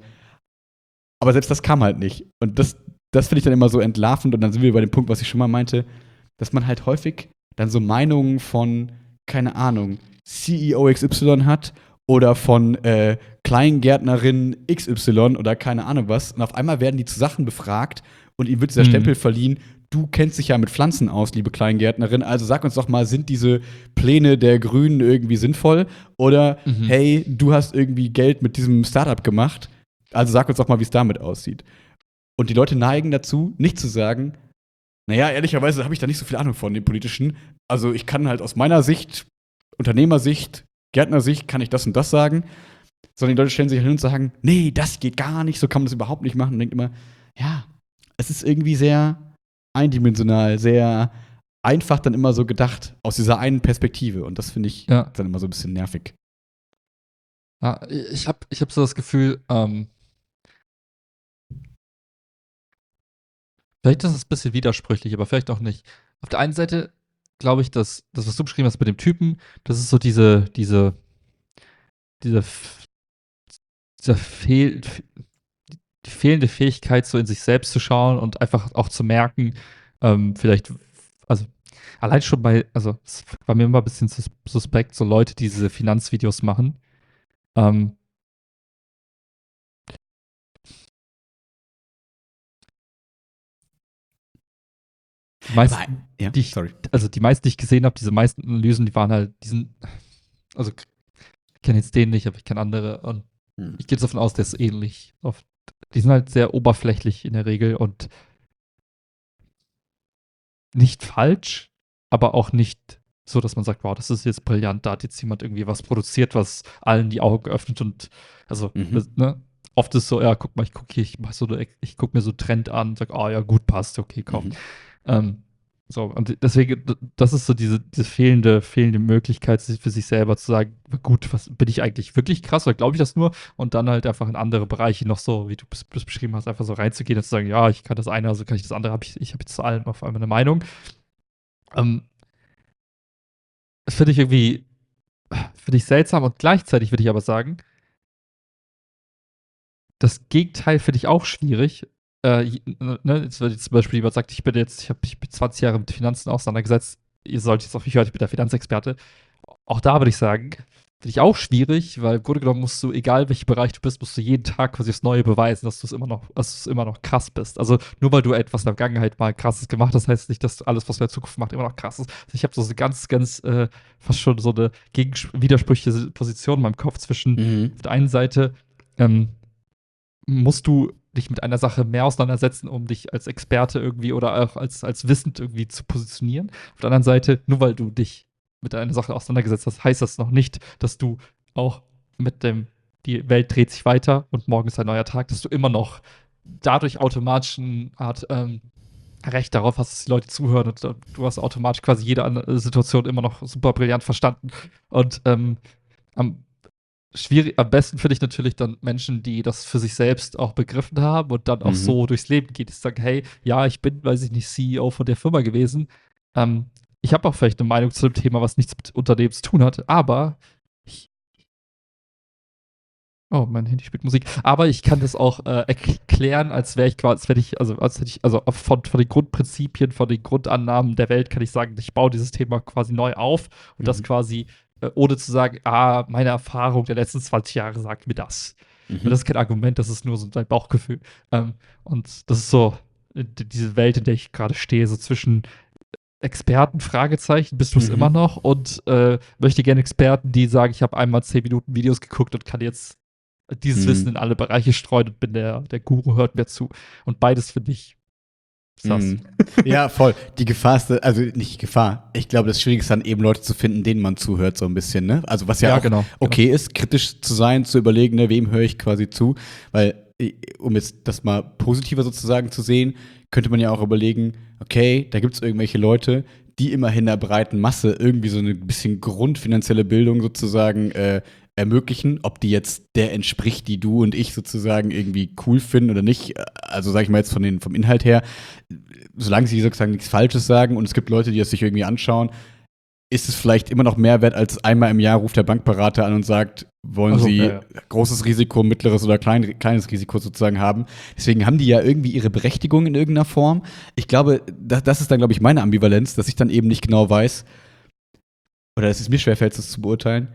aber selbst das kam halt nicht. Und das, das finde ich dann immer so entlarvend. Und dann sind wir bei dem Punkt, was ich schon mal meinte, dass man halt häufig dann so Meinungen von, keine Ahnung, C E O X Y hat oder von äh, Kleingärtnerin X Y oder keine Ahnung was. Und auf einmal werden die zu Sachen befragt und ihnen wird dieser Mhm. Stempel verliehen, du kennst dich ja mit Pflanzen aus, liebe Kleingärtnerin, also sag uns doch mal, sind diese Pläne der Grünen irgendwie sinnvoll? Oder, Mhm. hey, du hast irgendwie Geld mit diesem Startup gemacht, also sag uns doch mal, wie es damit aussieht. Und die Leute neigen dazu, nicht zu sagen, naja, ehrlicherweise habe ich da nicht so viel Ahnung von dem Politischen. Also ich kann halt aus meiner Sicht, Unternehmersicht, Gärtnersicht, kann ich das und das sagen. Sondern die Leute stellen sich hin und sagen, nee, das geht gar nicht, so kann man das überhaupt nicht machen. Und denkt immer, ja, es ist irgendwie sehr eindimensional, sehr einfach dann immer so gedacht, aus dieser einen Perspektive. Und das finde ich Ja. dann immer so ein bisschen nervig. Ja, ich habe ich hab so das Gefühl, ähm, vielleicht ist es ein bisschen widersprüchlich, aber vielleicht auch nicht. Auf der einen Seite glaube ich, dass das, was du beschrieben hast mit dem Typen, das ist so diese, diese, diese, f- dieser Fehl, die fehlende Fähigkeit, so in sich selbst zu schauen und einfach auch zu merken, ähm, vielleicht, also allein schon bei, also es war mir immer ein bisschen sus suspekt, so Leute, die diese Finanzvideos machen. Ähm, die Aber, meisten, ja, die ich, sorry. also die meisten, die ich gesehen habe, diese meisten Analysen, die waren halt, die sind, also ich kenne jetzt den nicht, aber ich kenne andere und Hm. ich gehe jetzt davon aus, der ist ähnlich. Oft. Die sind halt sehr oberflächlich in der Regel und nicht falsch, aber auch nicht so, dass man sagt, wow, das ist jetzt brillant, da hat jetzt jemand irgendwie was produziert, was allen die Augen öffnet und also, Mhm. das, ne? Oft ist so, ja, guck mal, ich gucke hier, ich mach so, ich gucke mir so Trend an, sag, ah, oh, ja, gut, passt, okay, komm. Mhm. Ähm, so, und deswegen, das ist so diese, diese fehlende, fehlende Möglichkeit, sich für sich selber zu sagen, gut, was bin ich eigentlich wirklich krass oder glaube ich das nur? Und dann halt einfach in andere Bereiche noch so, wie du es beschrieben hast, einfach so reinzugehen und zu sagen, ja, ich kann das eine, also kann ich das andere, hab ich, ich habe jetzt zu allem auf einmal eine Meinung. Ähm, das finde ich irgendwie, finde ich seltsam und gleichzeitig würde ich aber sagen, das Gegenteil finde ich auch schwierig. Äh, ne, jetzt, wenn jetzt zum Beispiel jemand sagt, ich bin jetzt, ich habe mich mit zwanzig Jahre mit Finanzen auseinandergesetzt, ihr solltet jetzt auf mich hören, ich bin der Finanzexperte. Auch da würde ich sagen, finde ich auch schwierig, weil im Grunde genommen musst du, egal welchen Bereich du bist, musst du jeden Tag quasi aufs Neue beweisen, dass du es immer noch, dass du es immer noch krass bist. Also nur weil du etwas in der Vergangenheit mal krasses gemacht hast, heißt nicht, dass alles, was du in der Zukunft machst, immer noch krass ist. Also ich habe so eine ganz, ganz, äh, fast schon so eine gegen widersprüchliche Position in meinem Kopf zwischen Mhm. auf der einen Seite, ähm, musst du dich mit einer Sache mehr auseinandersetzen, um dich als Experte irgendwie oder auch als, als wissend irgendwie zu positionieren. Auf der anderen Seite, nur weil du dich mit einer Sache auseinandergesetzt hast, heißt das noch nicht, dass du auch mit dem, die Welt dreht sich weiter und morgen ist ein neuer Tag, dass du immer noch dadurch automatisch eine Art ähm, Recht darauf hast, dass die Leute zuhören und äh, du hast automatisch quasi jede andere Situation immer noch super brillant verstanden. Und ähm, am schwierig, am besten finde ich natürlich dann Menschen, die das für sich selbst auch begriffen haben und dann auch Mhm. so durchs Leben gehen, die sagen, hey, ja, ich bin, weiß ich nicht, C E O von der Firma gewesen. Ähm, ich habe auch vielleicht eine Meinung zu dem Thema, was nichts mit Unternehmen zu tun hat, aber ich, oh, mein Handy spielt Musik. Aber ich kann das auch äh, erklären, als wäre ich quasi, als wäre ich, also als hätte ich, also von, von den Grundprinzipien, von den Grundannahmen der Welt kann ich sagen, ich baue dieses Thema quasi neu auf und das Mhm. quasi, äh, ohne zu sagen, ah, meine Erfahrung der letzten zwanzig Jahre sagt mir das. Und Mhm. das ist kein Argument, das ist nur so dein Bauchgefühl. Ähm, und das ist so äh, die- diese Welt, in der ich gerade stehe, so zwischen Experten, Fragezeichen, bist du es Mhm. immer noch? Und äh, möchte gerne Experten, die sagen, ich habe einmal zehn Minuten Videos geguckt und kann jetzt dieses Mhm. Wissen in alle Bereiche streuen und bin der, der Guru, hört mir zu. Und beides finde ich sass. Mhm. Ja, voll. Die Gefahr ist, also nicht die Gefahr. Ich glaube, das Schwierigste ist dann eben Leute zu finden, denen man zuhört, so ein bisschen, ne? Also was ja, Ja, auch genau, okay ist, kritisch zu sein, zu überlegen, ne, wem höre ich quasi zu. Weil, äh, um jetzt das mal positiver sozusagen zu sehen, könnte man ja auch überlegen, okay, da gibt es irgendwelche Leute, die immerhin der breiten Masse irgendwie so eine bisschen grundfinanzielle Bildung sozusagen äh, ermöglichen, ob die jetzt der entspricht, die du und ich sozusagen irgendwie cool finden oder nicht. Also sag ich mal jetzt von den, vom Inhalt her, solange sie sozusagen nichts Falsches sagen und es gibt Leute, die das sich irgendwie anschauen, ist es vielleicht immer noch mehr wert, als einmal im Jahr ruft der Bankberater an und sagt, wollen Also, Sie ja, ja. großes Risiko, mittleres oder klein, kleines Risiko sozusagen haben. Deswegen haben die ja irgendwie ihre Berechtigung in irgendeiner Form. Ich glaube, das, das ist dann, glaube ich, meine Ambivalenz, dass ich dann eben nicht genau weiß, oder dass es mir schwerfällt, das zu beurteilen,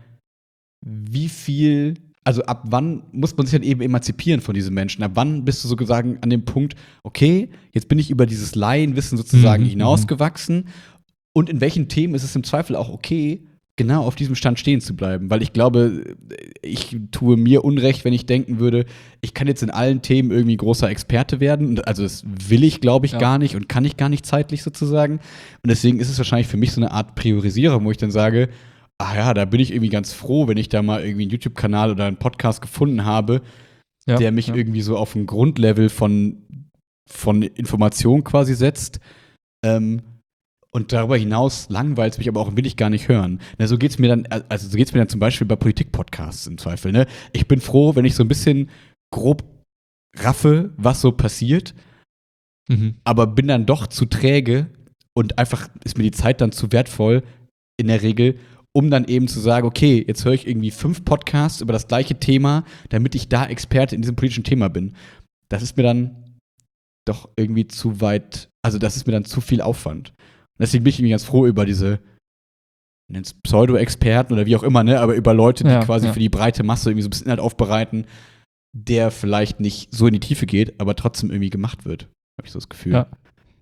wie viel, also ab wann muss man sich dann eben emanzipieren von diesen Menschen? Ab wann bist du sozusagen an dem Punkt, okay, jetzt bin ich über dieses Laienwissen sozusagen Mhm, hinausgewachsen und in welchen Themen ist es im Zweifel auch okay, genau auf diesem Stand stehen zu bleiben? Weil ich glaube, ich tue mir Unrecht, wenn ich denken würde, ich kann jetzt in allen Themen irgendwie großer Experte werden. Und also das will ich, glaube ich, Ja. gar nicht und kann ich gar nicht zeitlich sozusagen. Und deswegen ist es wahrscheinlich für mich so eine Art Priorisierung, wo ich dann sage, ach ja, da bin ich irgendwie ganz froh, wenn ich da mal irgendwie einen YouTube-Kanal oder einen Podcast gefunden habe, Ja, der mich ja. irgendwie so auf ein Grundlevel von, von Information quasi setzt. Ähm, und darüber hinaus langweilt es mich aber auch, will ich gar nicht hören. Na, so geht's mir dann, also so geht's mir dann zum Beispiel bei Politik-Podcasts im Zweifel. Ne? Ich bin froh, wenn ich so ein bisschen grob raffe, was so passiert, Mhm. aber bin dann doch zu träge und einfach ist mir die Zeit dann zu wertvoll, in der Regel, um dann eben zu sagen, okay, jetzt höre ich irgendwie fünf Podcasts über das gleiche Thema, damit ich da Experte in diesem politischen Thema bin. Das ist mir dann doch irgendwie zu weit, also das ist mir dann zu viel Aufwand. Und deswegen bin ich irgendwie ganz froh über diese nenn's Pseudo-Experten oder wie auch immer, ne, aber über Leute, die Ja, quasi ja. für die breite Masse irgendwie so ein bisschen Inhalt aufbereiten, der vielleicht nicht so in die Tiefe geht, aber trotzdem irgendwie gemacht wird. Habe ich so das Gefühl. Ja.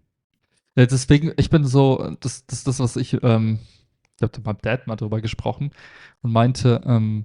Ja, deswegen, ich bin so, das das, das was ich, ähm, ich habe mit meinem Dad mal drüber gesprochen und meinte, ähm,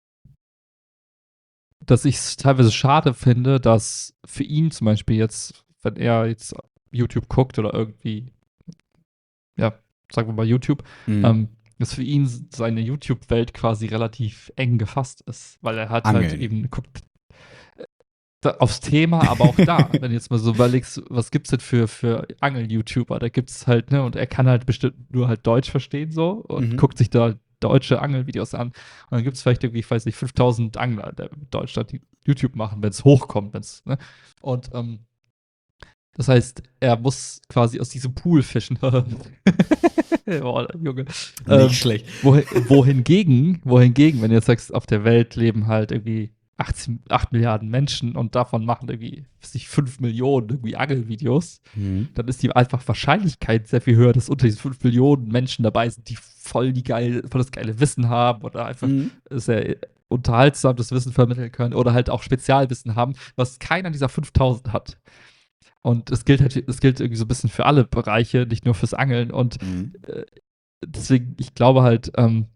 dass ich es teilweise schade finde, dass für ihn zum Beispiel jetzt, wenn er jetzt YouTube guckt oder irgendwie, ja, sagen wir mal YouTube, Mhm. ähm, dass für ihn seine YouTube-Welt quasi relativ eng gefasst ist, weil er hat halt Angeln. eben guckt äh, da, aufs Thema, aber auch da, wenn du jetzt mal so überlegst, was gibt's denn für, für Angel-YouTuber, da gibt's halt, ne, und er kann halt bestimmt nur halt Deutsch verstehen so und Mhm. guckt sich da deutsche Angelvideos an und dann gibt's vielleicht irgendwie, ich weiß nicht, fünftausend Angler in Deutschland, die YouTube machen, wenn es hochkommt, wenn's, ne, und ähm, das heißt, er muss quasi aus diesem Pool fischen. Boah, Junge. Nicht Ähm, schlecht. wohin, wohingegen, wohingegen, wenn du jetzt sagst, auf der Welt leben halt irgendwie achtzehn, acht Milliarden Menschen und davon machen irgendwie sich fünf Millionen irgendwie Angelvideos, Mhm. dann ist die einfach Wahrscheinlichkeit sehr viel höher, dass unter diesen fünf Millionen Menschen dabei sind, die voll, die geil, voll das geile Wissen haben oder einfach Mhm. sehr unterhaltsam das Wissen vermitteln können oder halt auch Spezialwissen haben, was keiner dieser fünftausend hat. Und es gilt halt, es gilt irgendwie so ein bisschen für alle Bereiche, nicht nur fürs Angeln. Und Mhm. äh, deswegen, ich glaube halt, ähm,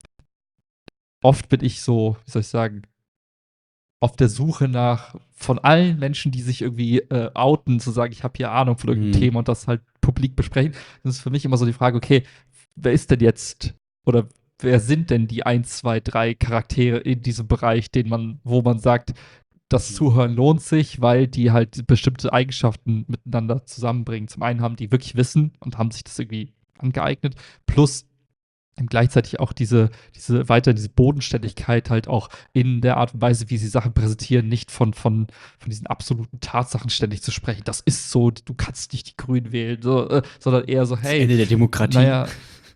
oft bin ich so, wie soll ich sagen, auf der Suche nach von allen Menschen, die sich irgendwie äh, outen, zu sagen, ich habe hier Ahnung von irgendeinem Mhm. Thema und das halt publik besprechen. Das ist für mich immer so die Frage, okay, wer ist denn jetzt oder wer sind denn die eins, zwei, drei Charaktere in diesem Bereich, den man, wo man sagt, das Zuhören lohnt sich, weil die halt bestimmte Eigenschaften miteinander zusammenbringen. Zum einen haben die wirklich Wissen und haben sich das irgendwie angeeignet, plus gleichzeitig auch diese, diese weiter diese Bodenständigkeit halt auch in der Art und Weise, wie sie Sachen präsentieren, nicht von, von, von diesen absoluten Tatsachen ständig zu sprechen. Das ist so, du kannst nicht die Grünen wählen, so, äh, sondern eher so, Das hey, Ende der Demokratie. naja,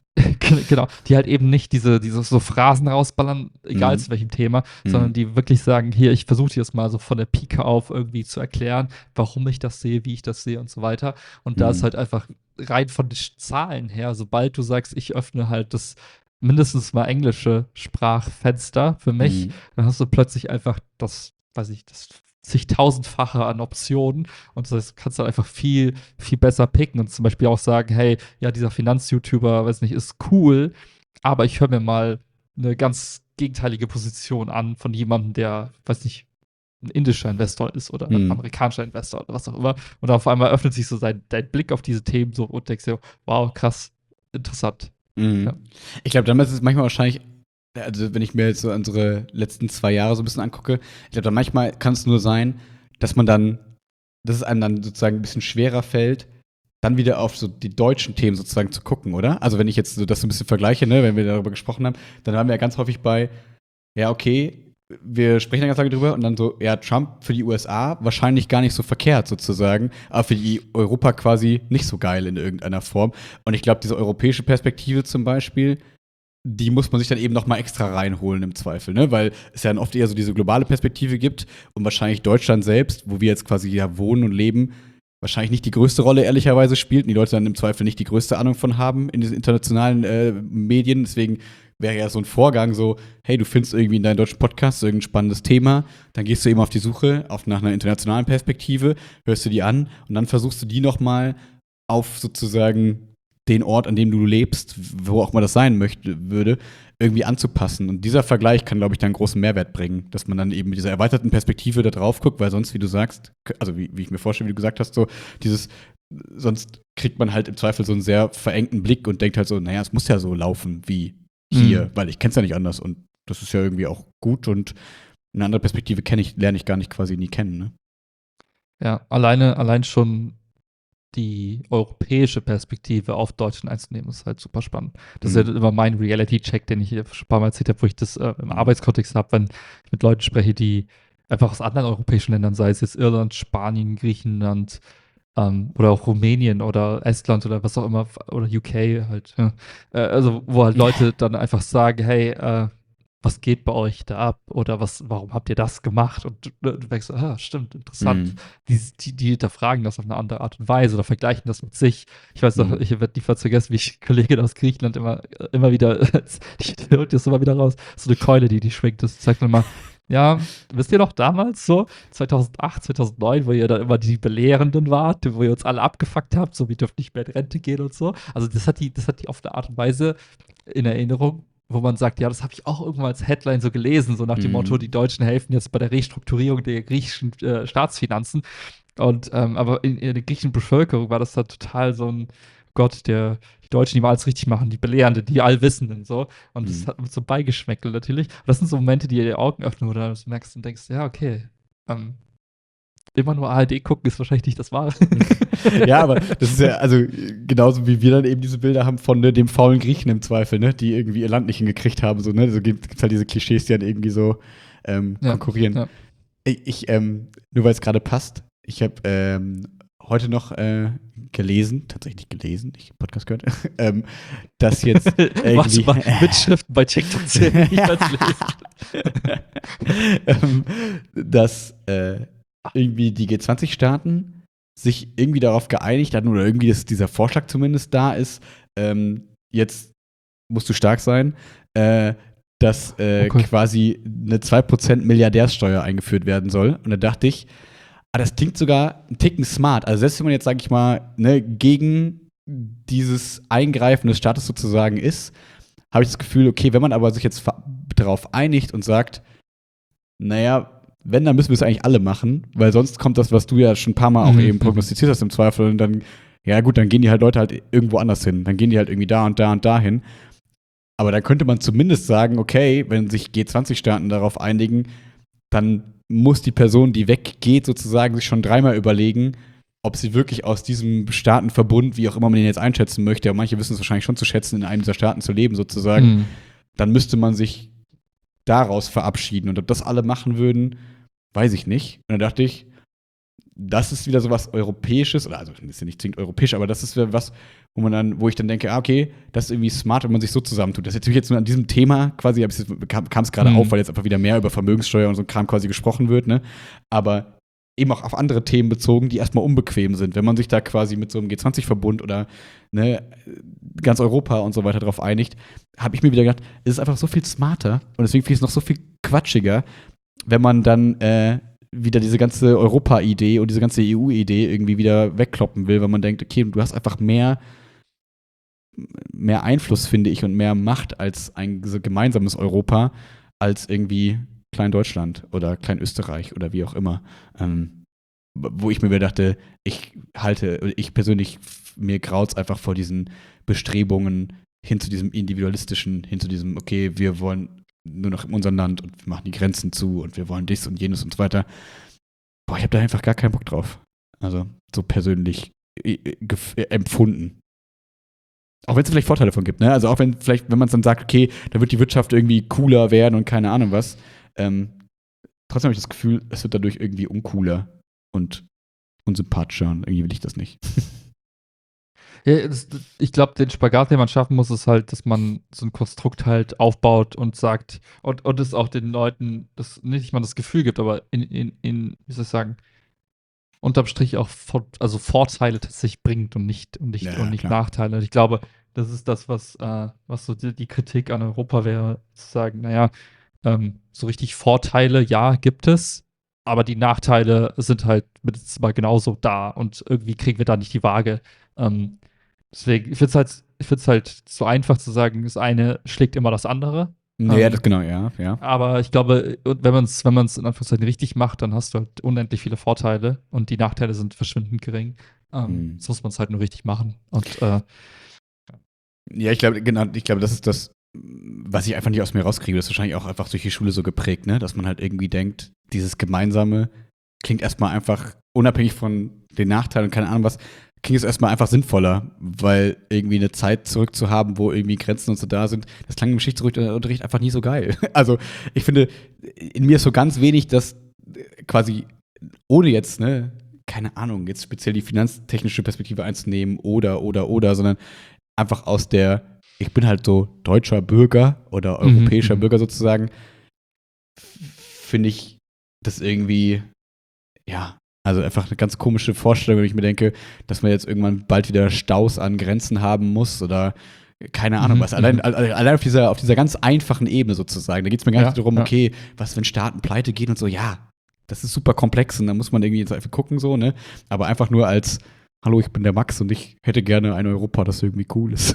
genau, die halt eben nicht diese, diese so Phrasen rausballern, egal Mhm. zu welchem Thema, Mhm. sondern die wirklich sagen, hier, ich versuche dir das mal so von der Pike auf irgendwie zu erklären, warum ich das sehe, wie ich das sehe und so weiter. Und da Mhm. ist halt einfach rein von den Zahlen her, sobald du sagst, ich öffne halt das mindestens mal englische Sprachfenster für mich, Mhm. dann hast du plötzlich einfach das, weiß ich, das zigtausendfache an Optionen und das kannst du einfach viel, viel besser picken und zum Beispiel auch sagen, hey, ja, dieser Finanz-YouTuber, weiß nicht, ist cool, aber ich höre mir mal eine ganz gegenteilige Position an von jemandem, der, weiß nicht, ein indischer Investor ist oder ein Mhm. amerikanischer Investor oder was auch immer. Und auf einmal öffnet sich so sein, dein Blick auf diese Themen so und denkst dir, wow, krass, interessant. Mhm. Ja. Ich glaube, damals ist es manchmal wahrscheinlich, also wenn ich mir jetzt so unsere letzten zwei Jahre so ein bisschen angucke, ich glaube, dann manchmal kann es nur sein, dass man dann, dass es einem dann sozusagen ein bisschen schwerer fällt, dann wieder auf so die deutschen Themen sozusagen zu gucken, oder? Also wenn ich jetzt so das so ein bisschen vergleiche, ne, wenn wir darüber gesprochen haben, dann waren wir ja ganz häufig bei, ja, okay, wir sprechen da ganz lange drüber und dann so, ja, Trump für die U S A wahrscheinlich gar nicht so verkehrt sozusagen, aber für die Europa quasi nicht so geil in irgendeiner Form. Und ich glaube, diese europäische Perspektive zum Beispiel, die muss man sich dann eben noch mal extra reinholen im Zweifel, ne? Weil es ja dann oft eher so diese globale Perspektive gibt und wahrscheinlich Deutschland selbst, wo wir jetzt quasi ja wohnen und leben, wahrscheinlich nicht die größte Rolle ehrlicherweise spielt und die Leute dann im Zweifel nicht die größte Ahnung von haben in diesen internationalen äh, Medien. Deswegen wäre ja so ein Vorgang so, hey, du findest irgendwie in deinem deutschen Podcast irgendein spannendes Thema, dann gehst du eben auf die Suche auf nach einer internationalen Perspektive, hörst du die an und dann versuchst du die noch mal auf sozusagen den Ort, an dem du lebst, wo auch immer das sein möchte, würde, irgendwie anzupassen. Und dieser Vergleich kann, glaube ich, dann einen großen Mehrwert bringen, dass man dann eben mit dieser erweiterten Perspektive da drauf guckt, weil sonst, wie du sagst, also wie, wie ich mir vorstelle, wie du gesagt hast, so dieses, sonst kriegt man halt im Zweifel so einen sehr verengten Blick und denkt halt so, naja, es muss ja so laufen wie hier, Mhm. weil ich kenne es ja nicht anders und das ist ja irgendwie auch gut und eine andere Perspektive kenne ich, lerne ich gar nicht quasi nie kennen, ne? Ja, alleine, allein schon die europäische Perspektive auf Deutschland einzunehmen, ist halt super spannend. Das ist Mhm. ja immer mein Reality-Check, den ich hier schon ein paar Mal erzählt habe, wo ich das äh, im Mhm. Arbeitskontext habe, wenn ich mit Leuten spreche, die einfach aus anderen europäischen Ländern, sei es jetzt Irland, Spanien, Griechenland ähm, oder auch Rumänien oder Estland oder was auch immer, oder U K halt. Ja. Äh, also, wo halt Leute dann einfach sagen, hey, äh, was geht bei euch da ab? Oder was, warum habt ihr das gemacht? Und du, du denkst, ah, stimmt, interessant. Mhm. Die, die, die hinterfragen das auf eine andere Art und Weise oder vergleichen das mit sich. Ich weiß noch, Mhm. ich werde nie vergessen, wie ich Kollegin aus Griechenland immer, immer wieder, die holt das immer wieder raus, so eine Keule, die die schwingt. Das zeigt dann mal, ja, wisst ihr noch damals so, zweitausendacht, zweitausendneun, wo ihr dann immer die Belehrenden wart, wo ihr uns alle abgefuckt habt, so, wir dürfen nicht mehr in Rente gehen und so. Also das hat die, das hat die auf eine Art und Weise in Erinnerung, wo man sagt, ja, das habe ich auch irgendwann als Headline so gelesen, so nach dem Mhm. Motto, die Deutschen helfen jetzt bei der Restrukturierung der griechischen äh, Staatsfinanzen. Und ähm, aber in, in der griechischen Bevölkerung war das dann total so ein Gott, der die Deutschen, die mal alles richtig machen, die Belehrenden, die Allwissenden so. Und das Mhm. hat mit so Beigeschmäckle natürlich. Und das sind so Momente, die dir die Augen öffnen, wo du dann merkst und denkst, ja, okay, ähm, immer nur A R D gucken ist wahrscheinlich nicht das Wahre. Ja, aber das ist ja, also genauso wie wir dann eben diese Bilder haben von ne, dem faulen Griechen im Zweifel, ne, die irgendwie ihr Land nicht hingekriegt haben, so, ne, so gibt es halt diese Klischees, die dann irgendwie so ähm, Ja, konkurrieren. ja. Ich, ich ähm, nur weil es gerade passt, ich habe ähm, heute noch äh, gelesen, tatsächlich gelesen, ich hab Podcast gehört, ähm, dass jetzt Warte irgendwie mal, Mitschriften bei TikTok zählen nicht als lesen. ähm, dass äh, irgendwie die G zwanzig-Staaten sich irgendwie darauf geeinigt hatten, oder irgendwie dass dieser Vorschlag zumindest da ist, ähm, jetzt musst du stark sein, äh, dass äh, Okay. quasi eine zwei Prozent Milliardärssteuer eingeführt werden soll. Und da dachte ich, ah, das klingt sogar ein Ticken smart. Also selbst wenn man jetzt, sag ich mal, ne, gegen dieses Eingreifen des Staates sozusagen ist, habe ich das Gefühl, okay, wenn man aber sich jetzt darauf einigt und sagt, naja, wenn, dann müssen wir es eigentlich alle machen, weil sonst kommt das, was du ja schon ein paar Mal auch Mhm. eben prognostiziert hast im Zweifel, und dann, ja gut, dann gehen die halt Leute halt irgendwo anders hin. Dann gehen die halt irgendwie da und da und da hin. Aber da könnte man zumindest sagen, okay, wenn sich G zwanzig-Staaten darauf einigen, dann muss die Person, die weggeht, sozusagen sich schon dreimal überlegen, ob sie wirklich aus diesem Staatenverbund, wie auch immer man den jetzt einschätzen möchte, aber manche wissen es wahrscheinlich schon zu schätzen, in einem dieser Staaten zu leben, sozusagen, Mhm. dann müsste man sich daraus verabschieden. Und ob das alle machen würden, weiß ich nicht. Und dann dachte ich, das ist wieder so was Europäisches, oder also das ist ja nicht zwingend europäisch, aber das ist wieder was, wo man dann, wo ich dann denke, ah, okay, das ist irgendwie smart, wenn man sich so zusammentut. Das ist natürlich jetzt nur an diesem Thema quasi, kam es gerade Mhm. auf, weil jetzt einfach wieder mehr über Vermögenssteuer und so ein Kram quasi gesprochen wird, ne? Aber eben auch auf andere Themen bezogen, die erstmal unbequem sind. Wenn man sich da quasi mit so einem G zwanzig-Verbund oder ne, ganz Europa und so weiter drauf einigt, habe ich mir wieder gedacht, es ist einfach so viel smarter und deswegen finde ich es noch so viel quatschiger, wenn man dann äh, wieder diese ganze Europa-Idee und diese ganze E U-Idee irgendwie wieder wegkloppen will, weil man denkt, okay, du hast einfach mehr, mehr Einfluss, finde ich, und mehr Macht als ein so gemeinsames Europa, als irgendwie Klein-Deutschland oder Klein-Österreich oder wie auch immer. Ähm, wo ich mir wieder dachte, ich halte, ich persönlich, mir graut's einfach vor diesen Bestrebungen hin zu diesem individualistischen, hin zu diesem, okay, wir wollen nur noch in unserem Land und wir machen die Grenzen zu und wir wollen dies und jenes und so weiter. Boah, ich habe da einfach gar keinen Bock drauf. Also so persönlich äh, gef- äh, empfunden. Auch wenn es vielleicht Vorteile davon gibt, ne? Also auch wenn vielleicht, wenn man dann sagt, okay, da wird die Wirtschaft irgendwie cooler werden und keine Ahnung was. Ähm, trotzdem habe ich das Gefühl, es wird dadurch irgendwie uncooler und unsympathischer und irgendwie will ich das nicht. Ja, das, ich glaube, den Spagat, den man schaffen muss, ist halt, dass man so ein Konstrukt halt aufbaut und sagt, und, und es auch den Leuten, das nicht mal das Gefühl gibt, aber in, in, in wie soll ich sagen, unterm Strich auch vor, also Vorteile tatsächlich bringt und nicht, und nicht, Ja, und nicht klar. Nachteile. Und ich glaube, das ist das, was, äh, was so die, die Kritik an Europa wäre, zu sagen, naja, ähm, so richtig Vorteile, ja, gibt es, aber die Nachteile sind halt mindestens mal genauso da und irgendwie kriegen wir da nicht die Waage. Ähm, deswegen, ich finde es halt, ich find's halt so einfach zu sagen, das eine schlägt immer das andere. Ja, Ähm, das genau, ja, ja. aber ich glaube, wenn man es wenn man's in Anführungszeichen richtig macht, dann hast du halt unendlich viele Vorteile und die Nachteile sind verschwindend gering. Ähm, Hm. Jetzt muss man es halt nur richtig machen. Und äh, Ja, ich glaube, genau, ich glaube, das ist das, was ich einfach nicht aus mir rauskriege. Das ist wahrscheinlich auch einfach durch die Schule so geprägt, ne? Dass man halt irgendwie denkt, dieses Gemeinsame klingt erstmal einfach, unabhängig von den Nachteilen und keine Ahnung was, klingt es erstmal einfach sinnvoller, weil irgendwie eine Zeit zurückzuhaben, wo irgendwie Grenzen und so da sind, das klang im Geschichtsunterricht einfach nie so geil. Also ich finde, in mir ist so ganz wenig, dass quasi ohne jetzt, ne, keine Ahnung, jetzt speziell die finanztechnische Perspektive einzunehmen oder, oder, oder, sondern einfach aus der, ich bin halt so deutscher Bürger oder europäischer mhm. Bürger sozusagen, finde ich das irgendwie, ja, also einfach eine ganz komische Vorstellung, wenn ich mir denke, dass man jetzt irgendwann bald wieder Staus an Grenzen haben muss oder keine Ahnung Mhm, was. Allein, mhm. allein auf, dieser, auf dieser ganz einfachen Ebene sozusagen. Da geht es mir gar Ja, nicht darum, ja. okay, was, wenn Staaten pleite gehen und so, ja, das ist super komplex und da muss man irgendwie jetzt einfach gucken, so, ne? Aber einfach nur als, hallo, ich bin der Max und ich hätte gerne ein Europa, das irgendwie cool ist.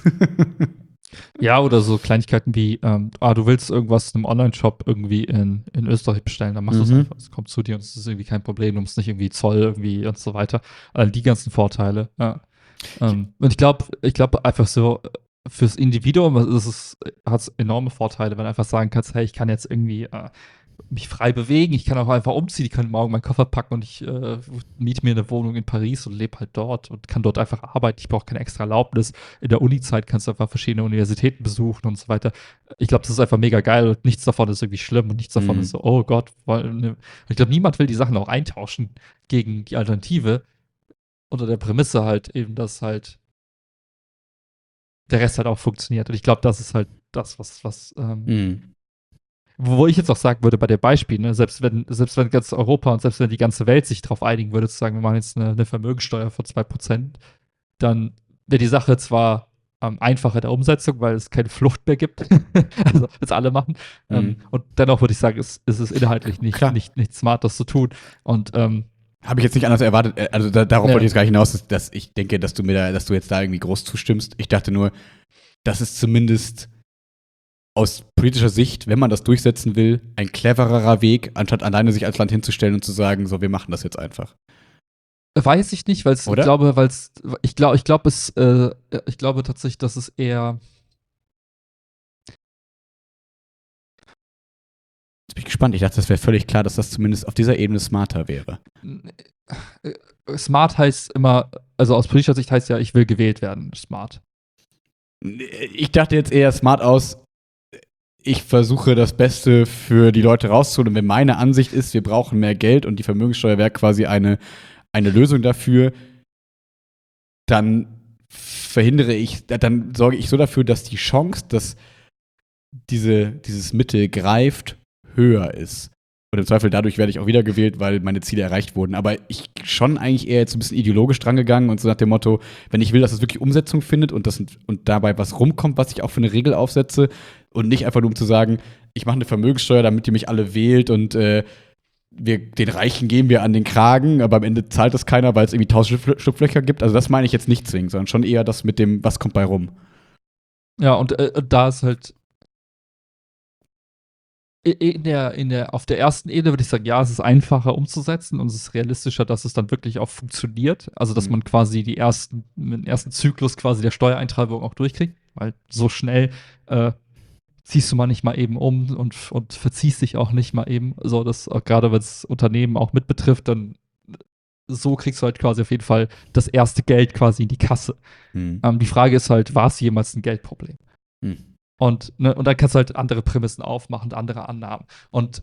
Ja, oder so Kleinigkeiten wie, ähm, ah, du willst irgendwas in einem Online-Shop irgendwie in, in Österreich bestellen, dann machst du es Mhm. einfach. Es kommt zu dir und es ist irgendwie kein Problem. Du musst nicht irgendwie Zoll irgendwie und so weiter. All die ganzen Vorteile. Ja. Ähm, und ich glaube, ich glaube einfach so, äh, fürs Individuum ist es, hat es enorme Vorteile, wenn du einfach sagen kannst, hey, ich kann jetzt irgendwie äh, mich frei bewegen, ich kann auch einfach umziehen, ich kann morgen meinen Koffer packen und ich äh, miete mir eine Wohnung in Paris und lebe halt dort und kann dort einfach arbeiten. Ich brauche keine extra Erlaubnis. In der Uni-Zeit kannst du einfach verschiedene Universitäten besuchen und so weiter. Ich glaube, das ist einfach mega geil und nichts davon ist irgendwie schlimm und nichts davon Mhm. ist so, oh Gott. Weil, ne. Ich glaube, niemand will die Sachen auch eintauschen gegen die Alternative unter der Prämisse halt eben, dass halt der Rest halt auch funktioniert. Und ich glaube, das ist halt das, was, was, ähm, Mhm. Wo ich jetzt auch sagen würde, bei dem Beispiel, ne, selbst wenn, selbst wenn ganz Europa und selbst wenn die ganze Welt sich darauf einigen würde, zu sagen, wir machen jetzt eine, eine Vermögensteuer von zwei Prozent, dann wäre die Sache zwar ähm, einfacher in der Umsetzung, weil es keine Flucht mehr gibt, also es alle machen. Mhm. Ähm, und dennoch würde ich sagen, es, es ist inhaltlich nicht, Klar. nicht, nicht smart, das zu tun. Und ähm, Habe ich jetzt nicht anders erwartet. Äh, Also da, darauf Ja. wollte ich jetzt gar nicht hinaus, dass, dass ich denke, dass du mir da, dass du jetzt da irgendwie groß zustimmst. Ich dachte nur, das ist zumindest aus politischer Sicht, wenn man das durchsetzen will, ein clevererer Weg, anstatt alleine sich als Land hinzustellen und zu sagen, so, wir machen das jetzt einfach. weiß ich nicht, weil es, ich Oder? glaube, weil es, ich glaube, ich glaube, es, äh, ich glaube tatsächlich, dass es eher Jetzt bin ich gespannt. Ich dachte, das wäre völlig klar, dass das zumindest auf dieser Ebene smarter wäre. äh, smart heißt immer, also aus politischer Sicht heißt ja, ich will gewählt werden, smart. Ich dachte jetzt eher smart aus, ich versuche das Beste für die Leute rauszuholen. Und wenn meine Ansicht ist, wir brauchen mehr Geld und die Vermögenssteuer wäre quasi eine, eine Lösung dafür, dann verhindere ich, dann sorge ich so dafür, dass die Chance, dass diese, dieses Mittel greift, höher ist. Und im Zweifel dadurch werde ich auch wiedergewählt, weil meine Ziele erreicht wurden. Aber ich schon eigentlich eher jetzt ein bisschen ideologisch drangegangen und so nach dem Motto, wenn ich will, dass es wirklich Umsetzung findet und, das, und dabei was rumkommt, was ich auch für eine Regel aufsetze und nicht einfach nur um zu sagen, ich mache eine Vermögenssteuer, damit ihr mich alle wählt und äh, wir, den Reichen geben wir an den Kragen, aber am Ende zahlt das keiner, weil es irgendwie tausend Schlupf- Schlupflöcher gibt. Also das meine ich jetzt nicht zwingend, sondern schon eher das mit dem, was kommt bei rum. Ja, und äh, da ist halt in der, in der, auf der ersten Ebene würde ich sagen, ja, es ist einfacher umzusetzen und es ist realistischer, dass es dann wirklich auch funktioniert. Also, dass Mhm. man quasi die ersten, den ersten Zyklus quasi der Steuereintreibung auch durchkriegt, weil so schnell äh, ziehst du mal nicht mal eben um und, und verziehst dich auch nicht mal eben. So, dass auch gerade wenn es Unternehmen auch mit betrifft, dann so kriegst du halt quasi auf jeden Fall das erste Geld quasi in die Kasse. Mhm. Ähm, die Frage ist halt, war es jemals ein Geldproblem? Mhm. Und, ne, und dann kannst du halt andere Prämissen aufmachen, andere Annahmen. Und,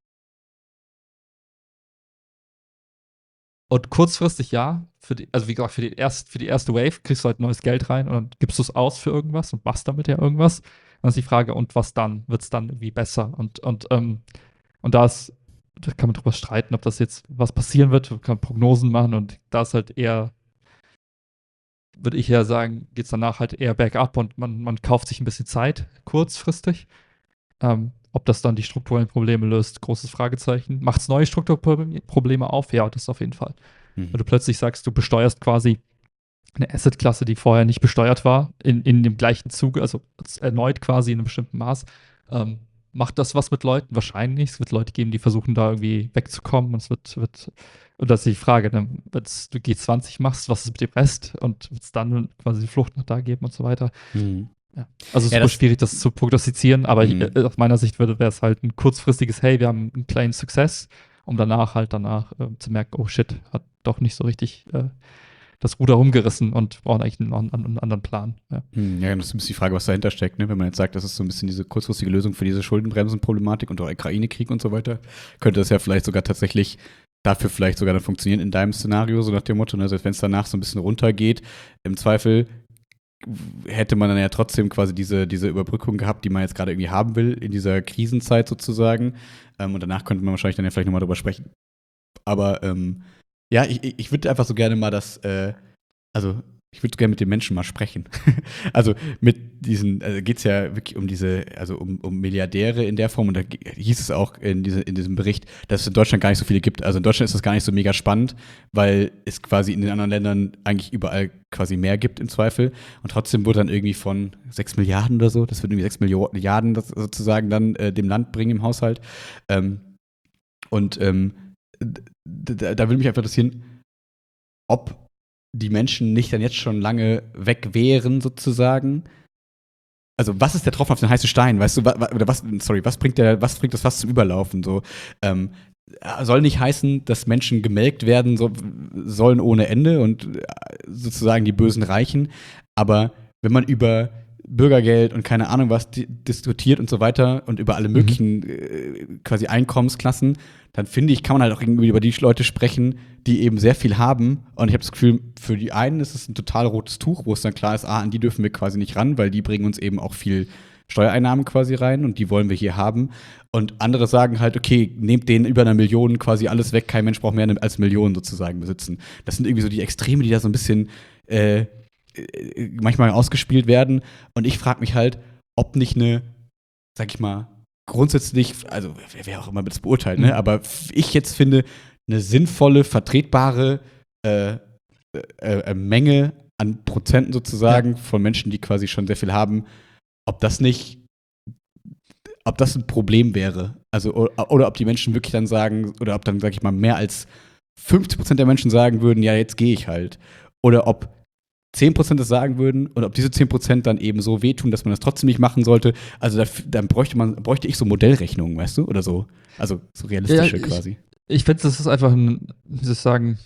und kurzfristig ja, für die, also wie gesagt, für die, erst, für die erste Wave kriegst du halt neues Geld rein und dann gibst du es aus für irgendwas und machst damit ja irgendwas. Dann ist die Frage, und was dann? Wird es dann irgendwie besser? Und, und, ähm, und da ist, da kann man drüber streiten, ob das jetzt was passieren wird, man kann Prognosen machen und da ist halt eher, würde ich ja sagen, geht es danach halt eher bergab und man, man kauft sich ein bisschen Zeit, kurzfristig. Ähm, ob das dann die strukturellen Probleme löst, großes Fragezeichen. Macht es neue Strukturprobleme auf? Ja, das auf jeden Fall. Mhm. Wenn du plötzlich sagst, du besteuerst quasi eine Assetklasse, die vorher nicht besteuert war, in, in dem gleichen Zuge, also erneut quasi in einem bestimmten Maß, ähm, macht das was mit Leuten? Wahrscheinlich. Es wird Leute geben, die versuchen, da irgendwie wegzukommen. Und es wird, wird und das ist die Frage, ne? Wenn du G zwanzig machst, was ist mit dem Rest? Und wird es dann quasi die Flucht noch da geben und so weiter? Mhm. Ja. Also es Ja, ist super das- schwierig, das zu prognostizieren, aber Mhm. ich, äh, aus meiner Sicht wäre es halt ein kurzfristiges, hey, wir haben einen kleinen Success, um danach halt danach äh, zu merken, oh shit, hat doch nicht so richtig äh, das Ruder rumgerissen und brauchen eigentlich einen, einen, einen anderen Plan. Ja. Hm, Ja, das ist ein bisschen die Frage, was dahinter steckt. Ne? Wenn man jetzt sagt, das ist so ein bisschen diese kurzfristige Lösung für diese Schuldenbremsenproblematik und auch Ukraine-Krieg und so weiter, könnte das ja vielleicht sogar tatsächlich dafür vielleicht sogar dann funktionieren in deinem Szenario, so nach dem Motto, ne? Selbst wenn es danach so ein bisschen runtergeht, im Zweifel hätte man dann ja trotzdem quasi diese, diese Überbrückung gehabt, die man jetzt gerade irgendwie haben will, in dieser Krisenzeit sozusagen. Ähm, und danach könnte man wahrscheinlich dann ja vielleicht nochmal drüber sprechen. Aber ähm, ja, ich, ich ich würde einfach so gerne mal das, äh, also ich würde gerne mit den Menschen mal sprechen. Also mit diesen, also geht es ja wirklich um diese, also um, um Milliardäre in der Form. Und da ge- hieß es auch in, diese, in diesem Bericht, dass es in Deutschland gar nicht so viele gibt. Also in Deutschland ist das gar nicht so mega spannend, weil es quasi in den anderen Ländern eigentlich überall quasi mehr gibt im Zweifel. Und trotzdem wurde dann irgendwie von sechs Milliarden oder so, das wird irgendwie sechs Milliarden das sozusagen dann äh, dem Land bringen im Haushalt. Ähm, und ähm, d- d- da würde mich einfach interessieren, ob die Menschen nicht dann jetzt schon lange weg wären, sozusagen. Also, was ist der Tropfen auf den heißen Stein? Weißt du, wa, wa, oder was, sorry, was bringt der, was bringt das Fass zum Überlaufen? So, ähm, soll nicht heißen, dass Menschen gemelkt werden so, sollen ohne Ende und äh, sozusagen die bösen Reichen. Aber wenn man über Bürgergeld und keine Ahnung was di- diskutiert und so weiter und über alle möglichen äh, quasi Einkommensklassen, dann finde ich, kann man halt auch irgendwie über die Leute sprechen, die eben sehr viel haben. Und ich habe das Gefühl, für die einen ist es ein total rotes Tuch, wo es dann klar ist, ah, an die dürfen wir quasi nicht ran, weil die bringen uns eben auch viel Steuereinnahmen quasi rein und die wollen wir hier haben. Und andere sagen halt, okay, nehmt denen über einer Million quasi alles weg, kein Mensch braucht mehr als Millionen sozusagen besitzen. Das sind irgendwie so die Extreme, die da so ein bisschen äh, äh, manchmal ausgespielt werden. Und ich frage mich halt, ob nicht eine, sag ich mal, grundsätzlich, also wer, wer auch immer das beurteilt, ne? Mhm. Aber f- ich jetzt finde, eine sinnvolle, vertretbare äh, äh, äh, Menge an Prozenten sozusagen von Menschen, die quasi schon sehr viel haben, ob das nicht, ob das ein Problem wäre. Also, oder, oder ob die Menschen wirklich dann sagen, oder ob dann, sag ich mal, mehr als fünfzig Prozent der Menschen sagen würden, ja, jetzt gehe ich halt. Oder ob zehn Prozent das sagen würden und ob diese zehn Prozent dann eben so wehtun, dass man das trotzdem nicht machen sollte. Also da, dann bräuchte man, bräuchte ich so Modellrechnungen, weißt du? Oder so. Also so Ja, realistische ich, quasi. ich finde, das ist einfach ein, wie soll ich sagen,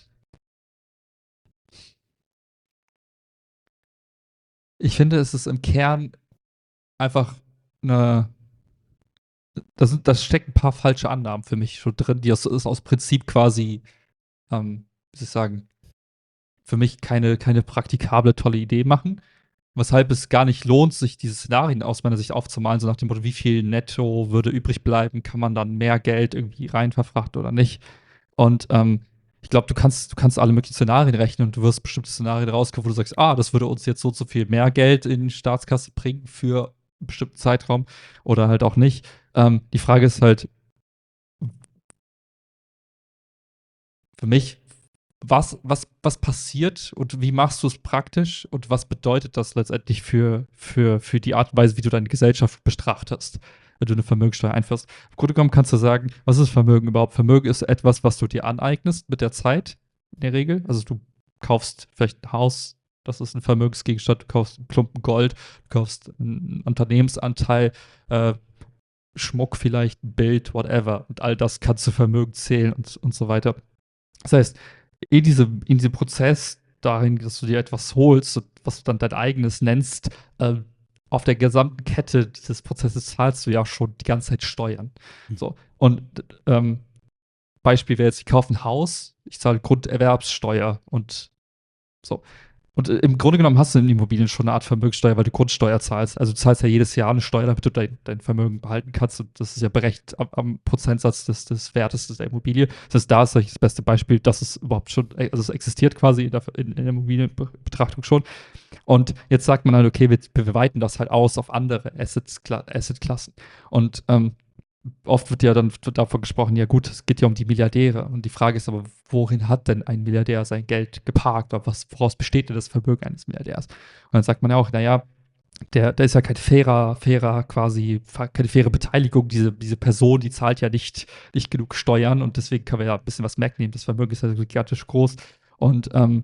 ich finde, es ist im Kern einfach eine, da, sind, da stecken ein paar falsche Annahmen für mich schon drin, die aus, ist aus Prinzip quasi, ähm, wie soll ich sagen, für mich keine, keine praktikable, tolle Idee machen. Weshalb es gar nicht lohnt, sich diese Szenarien aus meiner Sicht aufzumalen, so nach dem Motto, wie viel netto würde übrig bleiben, kann man dann mehr Geld irgendwie rein verfrachten oder nicht. Und ähm, ich glaube, du kannst, du kannst alle möglichen Szenarien rechnen und du wirst bestimmte Szenarien rauskommen, wo du sagst, ah, das würde uns jetzt so und so viel mehr Geld in die Staatskasse bringen für einen bestimmten Zeitraum oder halt auch nicht. Ähm, die Frage ist halt für mich, was, was, was passiert und wie machst du es praktisch und was bedeutet das letztendlich für, für, für die Art und Weise, wie du deine Gesellschaft betrachtest, wenn du eine Vermögensteuer einführst. Im Grunde genommen kannst du sagen, was ist Vermögen überhaupt? Vermögen ist etwas, was du dir aneignest mit der Zeit, in der Regel. Also du kaufst vielleicht ein Haus, das ist ein Vermögensgegenstand, du kaufst einen Klumpen Gold, du kaufst einen Unternehmensanteil, äh, Schmuck vielleicht, ein Bild, whatever. Und all das kannst du Vermögen zählen und, und so weiter. Das heißt, in, diese, in diesem Prozess dahin, dass du dir etwas holst, was du dann dein eigenes nennst, äh, auf der gesamten Kette dieses Prozesses zahlst du ja schon die ganze Zeit Steuern. So. Und ähm, Beispiel wäre jetzt, ich kaufe ein Haus, ich zahle Grunderwerbssteuer und so. Und äh, im Grunde genommen hast du in Immobilien schon eine Art Vermögenssteuer, weil du Grundsteuer zahlst. Also du zahlst ja jedes Jahr eine Steuer, damit du dein, dein Vermögen behalten kannst. Und das ist ja berechnet am, am Prozentsatz des, des Wertes der Immobilie. Das heißt, da ist das beste Beispiel, dass es überhaupt schon, also es existiert quasi in der, in, in der Immobilienbetrachtung schon. Und jetzt sagt man halt, okay, wir, wir weiten das halt aus auf andere Assetklassen. Asset Und ähm, oft wird ja dann davon gesprochen, ja gut, es geht ja um die Milliardäre. Und die Frage ist aber, worin hat denn ein Milliardär sein Geld geparkt? Oder was, woraus besteht denn das Vermögen eines Milliardärs? Und dann sagt man ja auch, naja, der, der ist ja kein fairer, fairer quasi, keine faire Beteiligung. Diese, diese Person, die zahlt ja nicht, nicht genug Steuern und deswegen können wir ja ein bisschen was wegnehmen. Das Vermögen ist ja so gigantisch groß. Und ähm,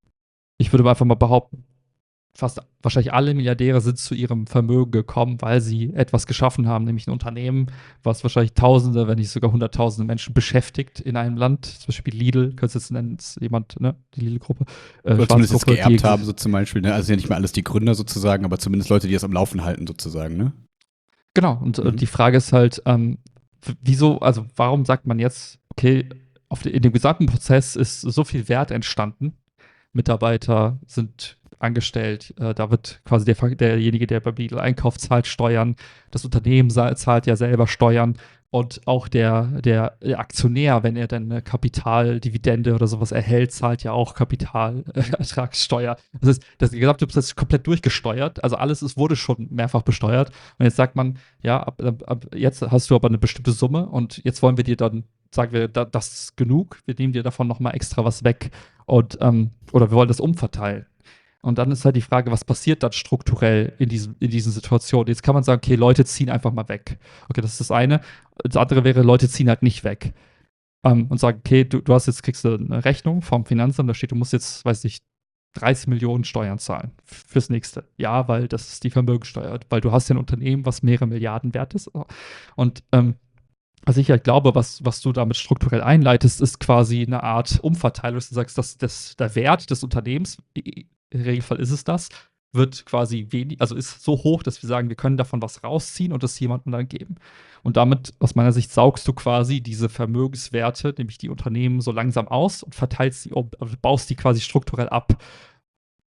ich würde einfach mal behaupten, fast wahrscheinlich alle Milliardäre sind zu ihrem Vermögen gekommen, weil sie etwas geschaffen haben, nämlich ein Unternehmen, was wahrscheinlich Tausende, wenn nicht sogar Hunderttausende Menschen beschäftigt in einem Land. Zum Beispiel Lidl, könntest du jetzt nennen, ist jemand, ne, die Lidl-Gruppe, äh, Oder zumindest jetzt Schwarzgruppe, geerbt die, haben, so zum Beispiel. Ne? Also ja nicht mal alles die Gründer sozusagen, aber zumindest Leute, die das am Laufen halten, sozusagen, ne? genau, und äh, Mhm. die Frage ist halt, ähm, w- wieso, also warum sagt man jetzt, okay, auf de, in dem gesamten Prozess ist so viel Wert entstanden, Mitarbeiter sind angestellt, äh, da wird quasi der, derjenige, der bei Lidl einkauft, zahlt Steuern, das Unternehmen zahlt ja selber Steuern und auch der, der Aktionär, wenn er dann eine Kapitaldividende oder sowas erhält, zahlt ja auch Kapitalertragssteuer. Das heißt, das gesamte Prozess ist komplett durchgesteuert, also alles ist, wurde schon mehrfach besteuert und jetzt sagt man, ja, ab, ab, ab jetzt hast du aber eine bestimmte Summe und jetzt wollen wir dir dann, sagen wir, da, das ist genug, wir nehmen dir davon nochmal extra was weg. Und, ähm, oder wir wollen das umverteilen. Und dann ist halt die Frage, was passiert dann strukturell in, diesem, in diesen Situationen? Jetzt kann man sagen, okay, Leute ziehen einfach mal weg. Okay, das ist das eine. Das andere wäre, Leute ziehen halt nicht weg. Ähm, und sagen, okay, du, du hast jetzt, kriegst du eine Rechnung vom Finanzamt, da steht, du musst jetzt, weiß ich, dreißig Millionen Steuern zahlen fürs nächste. Ja, weil das ist die Vermögensteuer, weil du hast ja ein Unternehmen, was mehrere Milliarden wert ist. Und ähm, was ich halt glaube, was, was du damit strukturell einleitest, ist quasi eine Art Umverteilung, dass du sagst, dass, dass der Wert des Unternehmens, im Regelfall ist es das, wird quasi wenig, also ist so hoch, dass wir sagen, wir können davon was rausziehen und das jemandem dann geben. Und damit, aus meiner Sicht, saugst du quasi diese Vermögenswerte, nämlich die Unternehmen, so langsam aus und verteilst sie um, also baust die quasi strukturell ab.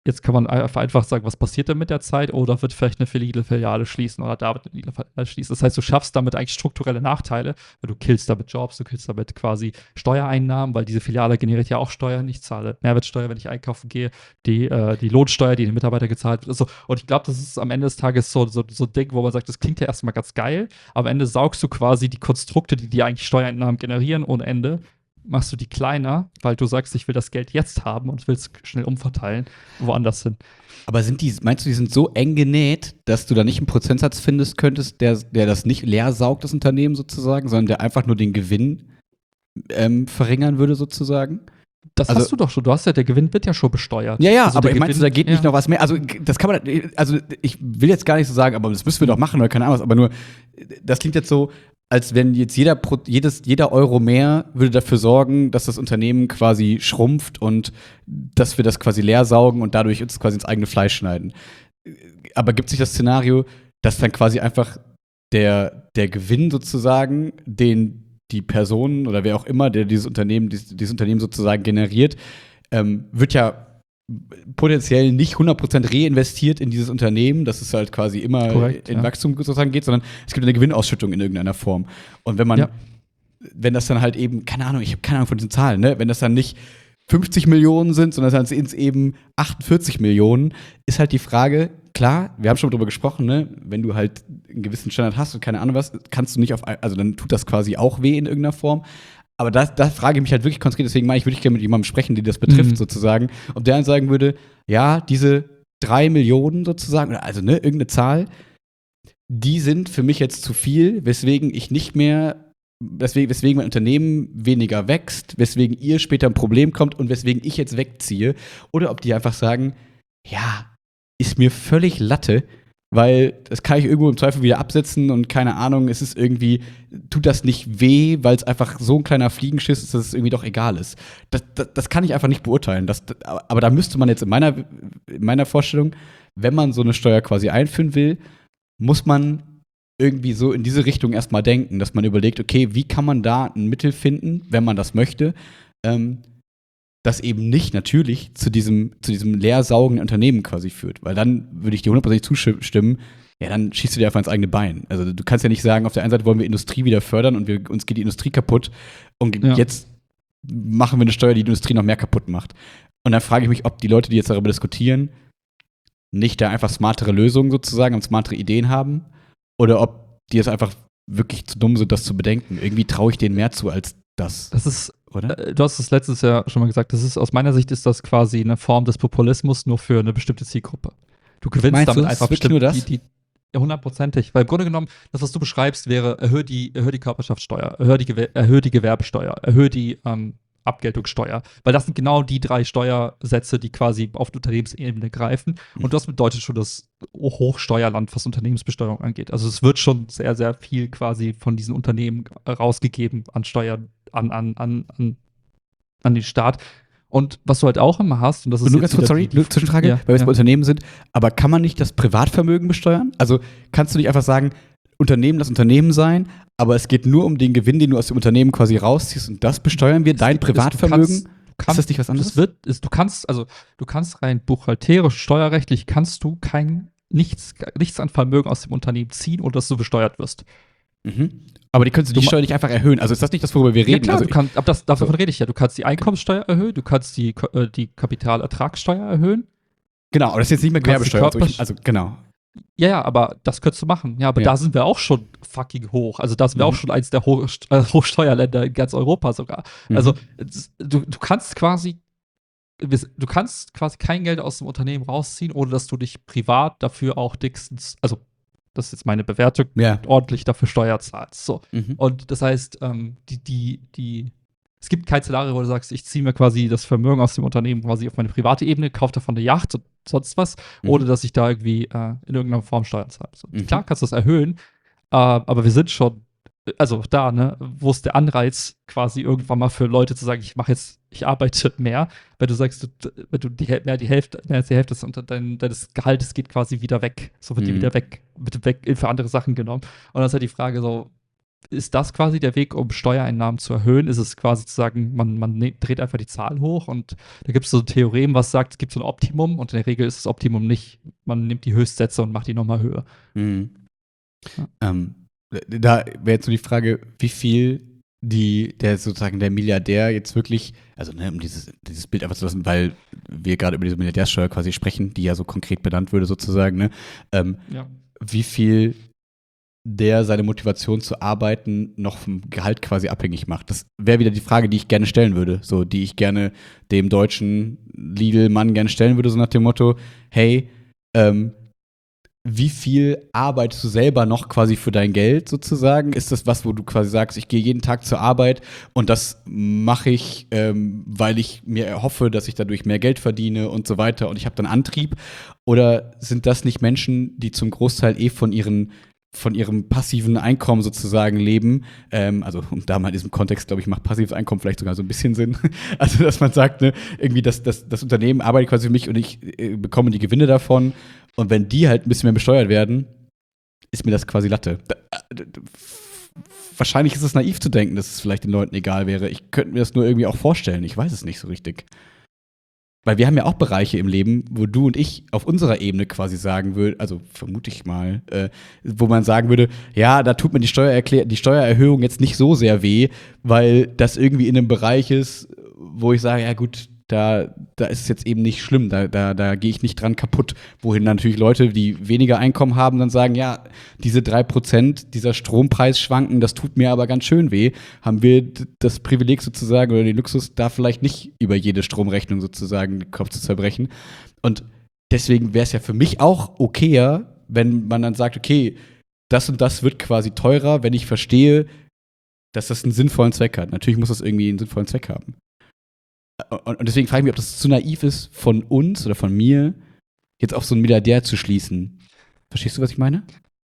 Jetzt kann man einfach sagen, was passiert denn mit der Zeit? Oder wird vielleicht eine Filiale schließen oder da wird eine Filiale schließen. Das heißt, du schaffst damit eigentlich strukturelle Nachteile, weil du killst damit Jobs, du killst damit quasi Steuereinnahmen, weil diese Filiale generiert ja auch Steuern. Ich zahle Mehrwertsteuer, wenn ich einkaufen gehe, die, äh, die Lohnsteuer, die den Mitarbeiter gezahlt wird. Also, und ich glaube, das ist am Ende des Tages so, so, so ein Ding, wo man sagt, das klingt ja erstmal ganz geil, aber am Ende saugst du quasi die Konstrukte, die dir eigentlich Steuereinnahmen generieren, ohne Ende, machst du die kleiner, weil du sagst, ich will das Geld jetzt haben und will es schnell umverteilen, woanders hin. Aber sind die, meinst du, die sind so eng genäht, dass du da nicht einen Prozentsatz findest könntest, der, der das nicht leer saugt, das Unternehmen sozusagen, sondern der einfach nur den Gewinn ähm, verringern würde sozusagen? Das also, hast du doch schon. Du hast ja, der Gewinn wird ja schon besteuert. Ja, ja, also aber ich meinst du, da geht nicht ja. noch was mehr? Also, das kann man, also ich will jetzt gar nicht so sagen, aber das müssen wir doch machen oder keine Ahnung was, aber nur, das klingt jetzt so, als wenn jetzt jeder, jedes, jeder Euro mehr würde dafür sorgen, dass das Unternehmen quasi schrumpft und dass wir das quasi leer saugen und dadurch uns quasi ins eigene Fleisch schneiden. Aber gibt es nicht das Szenario, dass dann quasi einfach der, der Gewinn sozusagen, den die Person oder wer auch immer, der dieses Unternehmen, dieses, dieses Unternehmen sozusagen generiert, ähm, wird ja potenziell nicht hundert Prozent reinvestiert in dieses Unternehmen, dass es halt quasi immer Korrekt, in ja. Wachstum sozusagen geht, sondern es gibt eine Gewinnausschüttung in irgendeiner Form. Und wenn man, ja. wenn das dann halt eben, keine Ahnung, ich habe keine Ahnung von diesen Zahlen, ne? Wenn das dann nicht fünfzig Millionen sind, sondern dann sind es eben achtundvierzig Millionen, ist halt die Frage, klar, wir haben schon drüber gesprochen, ne? Wenn du halt einen gewissen Standard hast und keine Ahnung was, kannst du nicht auf, also dann tut das quasi auch weh in irgendeiner Form. Aber da, da frage ich mich halt wirklich konkret, deswegen meine ich, würde ich gerne mit jemandem sprechen, der das betrifft, Mhm. sozusagen. Ob der dann sagen würde, ja, diese drei Millionen sozusagen, also ne, irgendeine Zahl, die sind für mich jetzt zu viel, weswegen ich nicht mehr, weswegen, weswegen mein Unternehmen weniger wächst, weswegen ihr später ein Problem kommt und weswegen ich jetzt wegziehe. Oder ob die einfach sagen, ja, ist mir völlig Latte, weil das kann ich irgendwo im Zweifel wieder absetzen und keine Ahnung, es ist irgendwie, tut das nicht weh, weil es einfach so ein kleiner Fliegenschiss ist, dass es irgendwie doch egal ist. Das, das, das kann ich einfach nicht beurteilen. Das, das, aber da müsste man jetzt in meiner, in meiner Vorstellung, wenn man so eine Steuer quasi einführen will, muss man irgendwie so in diese Richtung erstmal denken, dass man überlegt, okay, wie kann man da ein Mittel finden, wenn man das möchte, ähm, das eben nicht natürlich zu diesem, zu diesem leersaugenden Unternehmen quasi führt. Weil dann würde ich dir hundertprozentig zustimmen, ja, dann schießt du dir einfach ins eigene Bein. Also du kannst ja nicht sagen, auf der einen Seite wollen wir Industrie wieder fördern und wir, uns geht die Industrie kaputt und Ja. jetzt machen wir eine Steuer, die die Industrie noch mehr kaputt macht. Und dann frage ich mich, ob die Leute, die jetzt darüber diskutieren, nicht da einfach smartere Lösungen sozusagen und smartere Ideen haben oder ob die jetzt einfach wirklich zu dumm sind, das zu bedenken. Irgendwie traue ich denen mehr zu als das. Das ist, oder? äh, du hast es letztes Jahr schon mal gesagt, das ist, aus meiner Sicht ist das quasi eine Form des Populismus nur für eine bestimmte Zielgruppe. Du gewinnst Meinst damit du, einfach ist wirklich nur das? Die, die, ja, hundertprozentig. Weil im Grunde genommen, das, was du beschreibst, wäre, erhöhe die, erhöhe die Körperschaftssteuer, erhöhe die, Gewer- erhöhe die Gewerbesteuer, erhöhe die ähm, Abgeltungssteuer. Weil das sind genau die drei Steuersätze, die quasi auf die Unternehmensebene greifen. Mhm. Und das bedeutet schon das Hochsteuerland, was Unternehmensbesteuerung angeht. Also es wird schon sehr, sehr viel quasi von diesen Unternehmen rausgegeben an Steuern, an, an, an, an, an den Staat. Und was du halt auch immer hast, und das ist Und nur jetzt ganz kurz, wieder sorry, die- nur Zwischenfrage, Ja, weil wir jetzt ja. bei Unternehmen sind, aber kann man nicht das Privatvermögen besteuern? Also kannst du nicht einfach sagen, Unternehmen das Unternehmen sein, aber es geht nur um den Gewinn, den du aus dem Unternehmen quasi rausziehst und das besteuern wir, dein Es- du Privatvermögen? kannst- du kannst- ist das nicht was anderes? Das wird, ist, du kannst, also du kannst rein buchhalterisch, steuerrechtlich kannst du kein nichts, nichts an Vermögen aus dem Unternehmen ziehen, ohne dass du besteuert wirst. Mhm. Aber die können sie Du die ma- Steuer nicht einfach erhöhen. Also ist das nicht das, worüber wir Ja reden? klar, also du kannst, aber das, davon so. rede ich ja. Du kannst die Einkommenssteuer erhöhen, du kannst die, Ko- äh, die Kapitalertragssteuer erhöhen. Genau, aber das ist jetzt nicht mehr Du kannst die Gewerbesteuer. Also, ich, Körper- also genau. Ja, ja, aber das könntest du machen. Ja, aber Ja. da sind wir auch schon fucking hoch. Also da sind wir Mhm. auch schon eins der Hoch, äh, Hochsteuerländer in ganz Europa sogar. Mhm. Also es- du, du kannst quasi du kannst quasi kein Geld aus dem Unternehmen rausziehen, ohne dass du dich privat dafür auch dickstens, also das ist jetzt meine Bewertung, Ja. ordentlich dafür Steuer zahlst. So. Mhm. Und das heißt, ähm, die, die, die, es gibt kein Szenario, wo du sagst, ich ziehe mir quasi das Vermögen aus dem Unternehmen quasi auf meine private Ebene, kaufe davon eine Yacht und sonst was, Mhm. ohne dass ich da irgendwie äh, in irgendeiner Form Steuern zahle. So, Mhm. Klar kannst du das erhöhen, äh, aber wir sind schon, also da, ne, wo ist der Anreiz, quasi irgendwann mal für Leute zu sagen, ich mache jetzt, ich arbeite mehr, wenn du sagst, du, wenn du die, Häl- mehr die Hälfte, mehr als die Hälfte des, unter dein, deines Gehaltes geht quasi wieder weg. So wird die Mhm. wieder weg, wird weg für andere Sachen genommen. Und dann ist halt die Frage so, ist das quasi der Weg, um Steuereinnahmen zu erhöhen? Ist es quasi zu sagen, man, man ne, dreht einfach die Zahl hoch und da gibt es so ein Theorem, was sagt, es gibt so ein Optimum und in der Regel ist das Optimum nicht, man nimmt die Höchstsätze und macht die nochmal höher. Mhm. Ja. Ähm, da wäre jetzt so die Frage, wie viel die, der sozusagen der Milliardär jetzt wirklich, also ne, um dieses, dieses Bild einfach zu lassen, weil wir gerade über diese Milliardärsteuer quasi sprechen, die ja so konkret benannt würde sozusagen, ne, ähm, Ja. wie viel der seine Motivation zu arbeiten noch vom Gehalt quasi abhängig macht. Das wäre wieder die Frage, die ich gerne stellen würde, so die ich gerne dem deutschen Lidl-Mann gerne stellen würde, so nach dem Motto, hey, ähm, wie viel arbeitest du selber noch quasi für dein Geld sozusagen? Ist das was, wo du quasi sagst, ich gehe jeden Tag zur Arbeit und das mache ich, ähm, weil ich mir erhoffe, dass ich dadurch mehr Geld verdiene und so weiter und ich habe dann Antrieb? Oder sind das nicht Menschen, die zum Großteil eh von ihren von ihrem passiven Einkommen sozusagen leben? Ähm, also um da mal in diesem Kontext, glaube ich, macht passives Einkommen vielleicht sogar so ein bisschen Sinn. Also dass man sagt, ne, irgendwie das, das, das Unternehmen arbeitet quasi für mich und ich äh, bekomme die Gewinne davon. Und wenn die halt ein bisschen mehr besteuert werden, ist mir das quasi Latte. Da, da, da, wahrscheinlich ist es naiv zu denken, dass es vielleicht den Leuten egal wäre. Ich könnte mir das nur irgendwie auch vorstellen. Ich weiß es nicht so richtig. Weil wir haben ja auch Bereiche im Leben, wo du und ich auf unserer Ebene quasi sagen würden, also vermute ich mal, äh, wo man sagen würde, ja, da tut mir die, Steuererklär- die Steuererhöhung jetzt nicht so sehr weh, weil das irgendwie in einem Bereich ist, wo ich sage, ja gut, da, da ist es jetzt eben nicht schlimm, da, da, da gehe ich nicht dran kaputt. Wohin natürlich Leute, die weniger Einkommen haben, dann sagen, ja, diese drei Prozent dieser Strompreisschwanken, das tut mir aber ganz schön weh. Haben wir d- das Privileg sozusagen oder den Luxus, da vielleicht nicht über jede Stromrechnung sozusagen den Kopf zu zerbrechen. Und deswegen wäre es ja für mich auch okayer, wenn man dann sagt, okay, das und das wird quasi teurer, wenn ich verstehe, dass das einen sinnvollen Zweck hat. Natürlich muss das irgendwie einen sinnvollen Zweck haben. Und und deswegen frage ich mich, ob das zu naiv ist, von uns oder von mir, jetzt auf so einen Milliardär zu schließen. Verstehst du, was ich meine?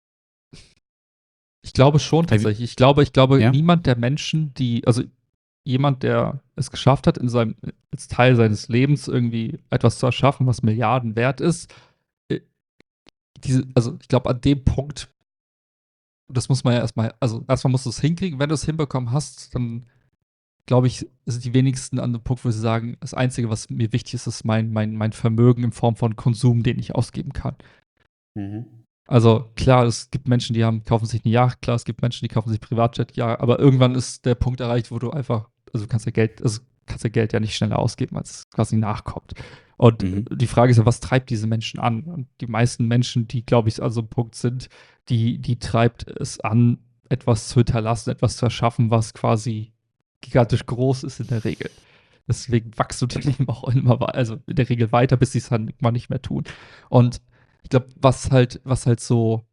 Ich glaube schon Weil wir- tatsächlich. Ich glaube, ich glaube, Ja? niemand der Menschen, die, also jemand, der es geschafft hat, in seinem, als Teil seines Lebens irgendwie etwas zu erschaffen, was Milliarden wert ist, äh, diese, also ich glaube, an dem Punkt, das muss man ja erstmal, also erstmal musst du es hinkriegen. Wenn du es hinbekommen hast, dann glaube ich, sind die wenigsten an dem Punkt, wo sie sagen, das Einzige, was mir wichtig ist, ist mein, mein, mein Vermögen in Form von Konsum, den ich ausgeben kann. Mhm. Also klar, es gibt Menschen, die haben, kaufen sich eine Yacht, klar, es gibt Menschen, die kaufen sich Privatjet, ja, aber irgendwann ist der Punkt erreicht, wo du einfach, also du kannst ja Geld, also kannst ja Geld ja nicht schneller ausgeben, als es quasi nachkommt. Und Mhm. die Frage ist ja, was treibt diese Menschen an? Und die meisten Menschen, die, glaube ich, an so einem Punkt sind, die, die treibt es an, etwas zu hinterlassen, etwas zu erschaffen, was quasi gigantisch groß ist in der Regel. Deswegen wachsen Unternehmen auch immer, wei- also in der Regel weiter, bis sie es dann mal nicht mehr tun. Und ich glaube, was halt, was halt so,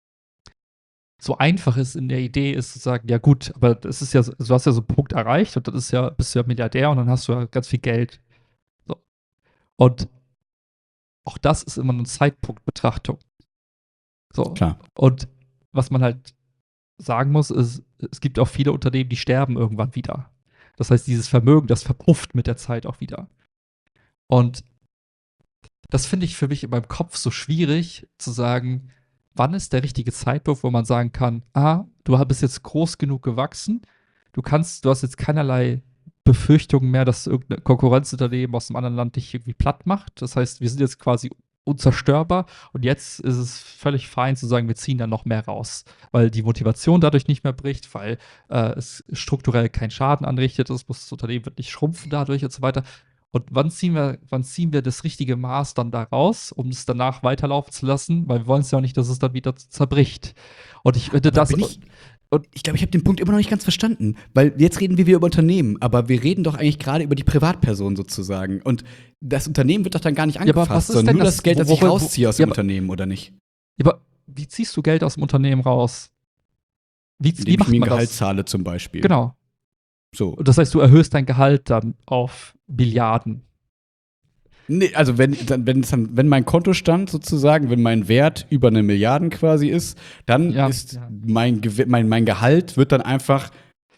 so einfach ist in der Idee, ist zu sagen, ja gut, aber das ist ja, so- du hast ja so einen Punkt erreicht und das ist ja, bist du ja Milliardär und dann hast du ja ganz viel Geld. So. Und auch das ist immer eine Zeitpunktbetrachtung. So. Klar. Und was man halt sagen muss, ist, es gibt auch viele Unternehmen, die sterben irgendwann wieder. Das heißt, dieses Vermögen, das verpufft mit der Zeit auch wieder. Und das finde ich für mich in meinem Kopf so schwierig zu sagen, wann ist der richtige Zeitpunkt, wo man sagen kann, ah, du bist jetzt groß genug gewachsen, du kannst, du hast jetzt keinerlei Befürchtungen mehr, dass irgendein Konkurrenzunternehmen aus einem anderen Land dich irgendwie platt macht. Das heißt, wir sind jetzt quasi unzerstörbar und jetzt ist es völlig fein zu sagen, wir ziehen da noch mehr raus, weil die Motivation dadurch nicht mehr bricht, weil äh, es strukturell keinen Schaden anrichtet, das, muss, das Unternehmen wird nicht schrumpfen dadurch und so weiter. Und wann ziehen wir, wann ziehen wir das richtige Maß dann da raus, um es danach weiterlaufen zu lassen? Weil wir wollen es ja auch nicht, dass es dann wieder zerbricht. Und ich finde Aber das. bin ich, und, ich glaube, ich habe den Punkt immer noch nicht ganz verstanden. Weil jetzt reden wir wieder über Unternehmen, aber wir reden doch eigentlich gerade über die Privatperson sozusagen. Und das Unternehmen wird doch dann gar nicht aber was angefasst, ist sondern denn nur das- das Geld, das ich worüber- rausziehe aus ja, dem aber- Unternehmen, oder nicht? aber wie ziehst du Geld aus dem Unternehmen raus? Wie, Indem wie ich macht mir ein man Gehalt das? zahle zum Beispiel. Genau. So. Und das heißt, du erhöhst dein Gehalt dann auf Milliarden. Nee, also wenn, dann, wenn, es dann, wenn mein Kontostand sozusagen, wenn mein Wert über eine Milliarden quasi ist, dann Ja, ist ja. Mein, Gew- mein, mein Gehalt wird dann einfach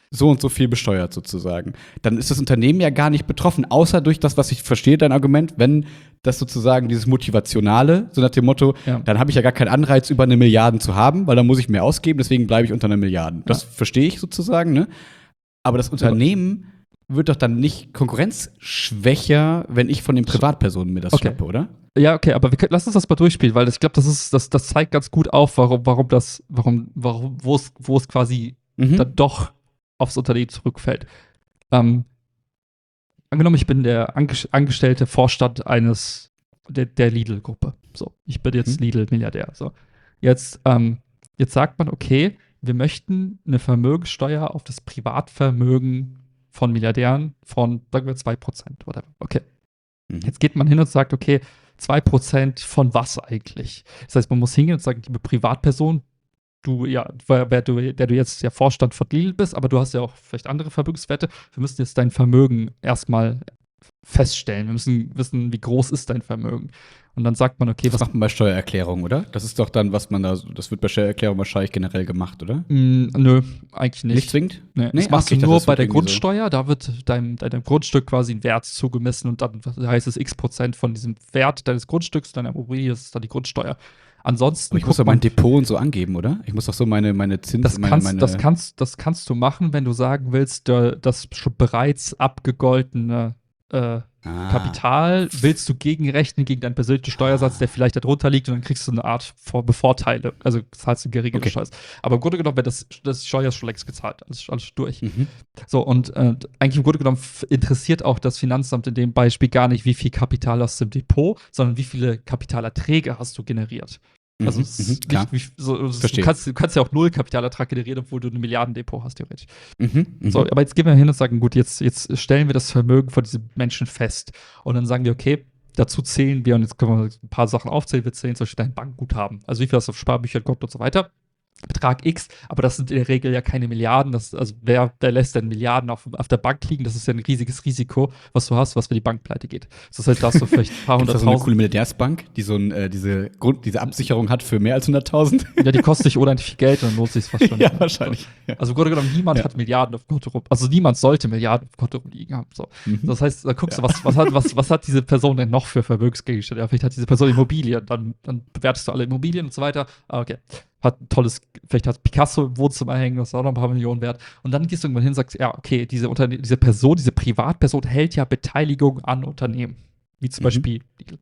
so und so viel besteuert sozusagen. Dann ist das Unternehmen ja gar nicht betroffen, außer durch das, was ich verstehe, dein Argument, wenn das sozusagen dieses Motivationale, so nach dem Motto, Ja. dann habe ich ja gar keinen Anreiz, über eine Milliarde zu haben, weil dann muss ich mehr ausgeben, deswegen bleibe ich unter einer Milliarde. Das Ja. verstehe ich sozusagen, ne? Aber das Unternehmen wird doch dann nicht konkurrenzschwächer, wenn ich von den Privatpersonen mir das Okay. schnappe, oder? Ja, okay, aber wir können, lass uns das mal durchspielen, weil ich glaube, das ist, das, das zeigt ganz gut auf, warum, warum das, warum, warum, wo es, wo es quasi Mhm. dann doch aufs Unternehmen zurückfällt. Ähm, angenommen, ich bin der Ange- angestellte Vorstand eines der, der Lidl-Gruppe. So, ich bin jetzt Mhm. Lidl-Milliardär. So, jetzt, ähm, jetzt sagt man, okay, wir möchten eine Vermögenssteuer auf das Privatvermögen von Milliardären von, sagen wir, zwei Prozent, whatever. Okay. Mhm. Jetzt geht man hin und sagt, okay, zwei Prozent von was eigentlich? Das heißt, man muss hingehen und sagen, liebe Privatperson, du, ja, wer, wer du, der du jetzt ja Vorstand von Lidl bist, aber du hast ja auch vielleicht andere Vermögenswerte, wir müssen jetzt dein Vermögen erstmal feststellen. Wir müssen wissen, wie groß ist dein Vermögen. Und dann sagt man, okay, Das was. macht man bei Steuererklärung, oder? Das ist doch dann, was man da, das wird bei Steuererklärung wahrscheinlich generell gemacht, oder? Mh, nö, eigentlich nicht. Nicht zwingend? Nee, Nee? das machst Okay, ich du dachte, nur das bei wird der irgendwie so. Grundsteuer. Da wird deinem, deinem Grundstück quasi ein Wert zugemessen und dann heißt es x Prozent von diesem Wert deines Grundstücks, deiner Immobilie, das ist dann die Grundsteuer. Ansonsten Aber ich muss guckt doch mein man, Depot und so angeben, oder? Ich muss doch so meine, meine Zins, das meine, kannst, meine das, kannst, das kannst du machen, wenn du sagen willst, da- das schon bereits abgegoltene äh, Ah. Kapital willst du gegenrechnen gegen deinen persönlichen Steuersatz, der vielleicht darunter liegt, und dann kriegst du eine Art Vor Bevorteile. Also zahlst du geringere Okay. Steuer. Aber im Grunde genommen wird das, das Steuer schon längst gezahlt. Alles, alles durch. Mhm. So, und äh, eigentlich im Grunde genommen f- interessiert auch das Finanzamt in dem Beispiel gar nicht, wie viel Kapital hast du im Depot, sondern wie viele Kapitalerträge hast du generiert. Also, Mhm, es mhm, ist klar. nicht, wie, so, es ist, du, Verstehe. kannst, du kannst ja auch null Kapitalertrag generieren, obwohl du ein Milliardendepot hast, theoretisch. Mhm, mhm. So, aber jetzt gehen wir hin und sagen, gut, jetzt, jetzt stellen wir das Vermögen von diesem Menschen fest. Und dann sagen wir, okay, dazu zählen wir, und jetzt können wir ein paar Sachen aufzählen, wir zählen zum Beispiel dein Bankguthaben. Also wie viel hast du auf Sparbüchern kommt und so weiter. Betrag X, aber das sind in der Regel ja keine Milliarden. Das, also wer, wer lässt denn Milliarden auf, auf der Bank liegen? Das ist ja ein riesiges Risiko, was du hast, was für die Bank pleite geht. Das heißt, da hast du vielleicht ein paar Gibt's da so eine hunderttausend. coole Milliardärsbank, die so ein, äh, diese, Grund, diese Absicherung hat für mehr als hunderttausend? Ja, die kostet dich unendlich viel Geld und dann lohnt sich fast schon. Ja, nicht mehr. wahrscheinlich. Ja. Also im Grunde genommen, niemand Ja. hat Milliarden auf dem Konto rum. Also niemand sollte Milliarden auf dem Konto rumliegen haben. So. Mhm. Das heißt, da guckst du, was, was, hat, was, was hat diese Person denn noch für Vermögensgegenstände? Ja, vielleicht hat diese Person Immobilien, dann, dann bewertest du alle Immobilien und so weiter. Ah, okay. Hat ein tolles, vielleicht hat Picasso im Wohnzimmer hängen, das ist auch noch ein paar Millionen wert. Und dann gehst du irgendwann hin und sagst, ja, okay, diese, Unterne diese Person, diese Privatperson hält ja Beteiligung an Unternehmen. Wie zum Mhm. Beispiel,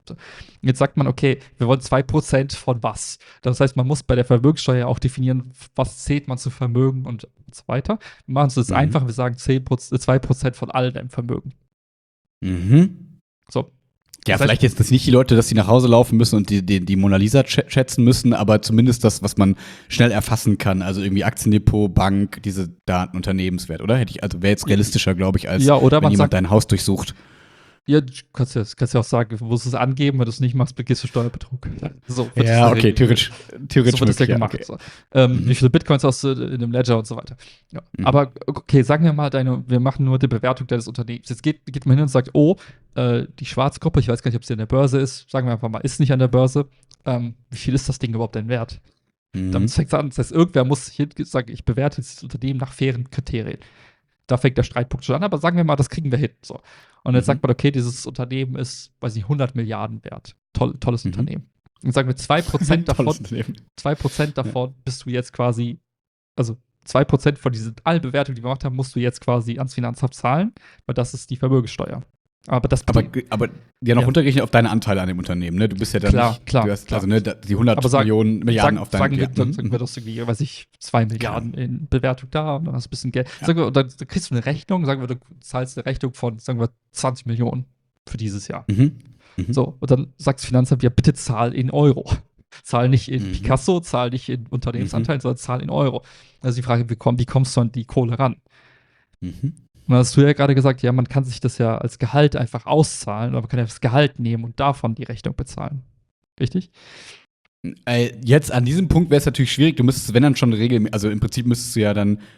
jetzt sagt man, okay, wir wollen zwei Prozent von was. Das heißt, man muss bei der Vermögenssteuer auch definieren, was zählt man zu Vermögen und so weiter. Wir machen es jetzt Mhm. einfach, wir sagen zehn Prozent, zwei Prozent von all deinem Vermögen. Mhm. So. Ja, Das heißt- vielleicht jetzt das nicht die Leute, dass sie nach Hause laufen müssen und die, die, die Mona Lisa sch- schätzen müssen, aber zumindest das, was man schnell erfassen kann. Also irgendwie Aktiendepot, Bank, diese Daten, Unternehmenswert, oder? Hätte ich, also wäre jetzt realistischer, glaube ich, als Ja, oder wenn man jemand sagt, dein Haus durchsucht. ja, du kannst ja, kannst ja auch sagen, du musst es angeben, wenn du es nicht machst, begehst du Steuerbetrug. So, wird das Ja, in der okay, Regel- theoretisch. theoretisch So wird das ja möglich, gemacht. okay. So. Ähm, Mhm. Wie viele Bitcoins hast du in dem Ledger und so weiter. Ja. Mhm. Aber okay, sagen wir mal, deine, wir machen nur die Bewertung deines Unternehmens. Jetzt geht, geht man hin und sagt, oh, äh, die Schwarzgruppe, ich weiß gar nicht, ob sie an der Börse ist, sagen wir einfach mal, ist nicht an der Börse. Ähm, wie viel ist das Ding überhaupt denn wert? Mhm. Dann fängt es an, das heißt, irgendwer muss hin sagen, ich bewerte jetzt das Unternehmen nach fairen Kriterien. Da fängt der Streitpunkt schon an, aber sagen wir mal, das kriegen wir hin. So. Und jetzt Mhm. sagt man, okay, dieses Unternehmen ist, weiß ich, hundert Milliarden wert. Toll, tolles Mhm. Unternehmen. Und sagen wir, zwei Prozent davon, Tolles Unternehmen. zwei Prozent davon bist du jetzt quasi, also zwei Prozent von diesen allen Bewertungen, die wir gemacht haben, musst du jetzt quasi ans Finanzamt zahlen, weil das ist die Vermögenssteuer. Aber das Aber, bedingt- aber ja noch Ja. runtergerechnet auf deine Anteile an dem Unternehmen, ne? Du bist ja dann Klar, nicht, klar, du hast, klar. also ne, da- die hundert Aber sag- Millionen, Milliarden Sag, auf deinem sagen, wir, ja, dann mhm, sagen wir das irgendwie, weiß ich, zwei Milliarden in Bewertung da und dann hast du ein bisschen Geld. Ja. Sagen wir, und dann, dann kriegst du eine Rechnung, sagen wir, du zahlst eine Rechnung von, sagen wir, zwanzig Millionen für dieses Jahr. mhm. Mhm. So, und dann sagt das Finanzamt, ja, bitte zahl in Euro. Zahl nicht in Mhm. Picasso, zahl nicht in Unternehmensanteilen, sondern zahl in Euro. Also die Frage, wie, komm, wie kommst du an die Kohle ran? Mhm. Und dann hast du ja gerade gesagt, ja, man kann sich das ja als Gehalt einfach auszahlen, oder man kann ja das Gehalt nehmen und davon die Rechnung bezahlen. Richtig? Äh, jetzt an diesem Punkt wäre es natürlich schwierig. Du müsstest, wenn dann schon regelmäßig, also im Prinzip müsstest du ja dann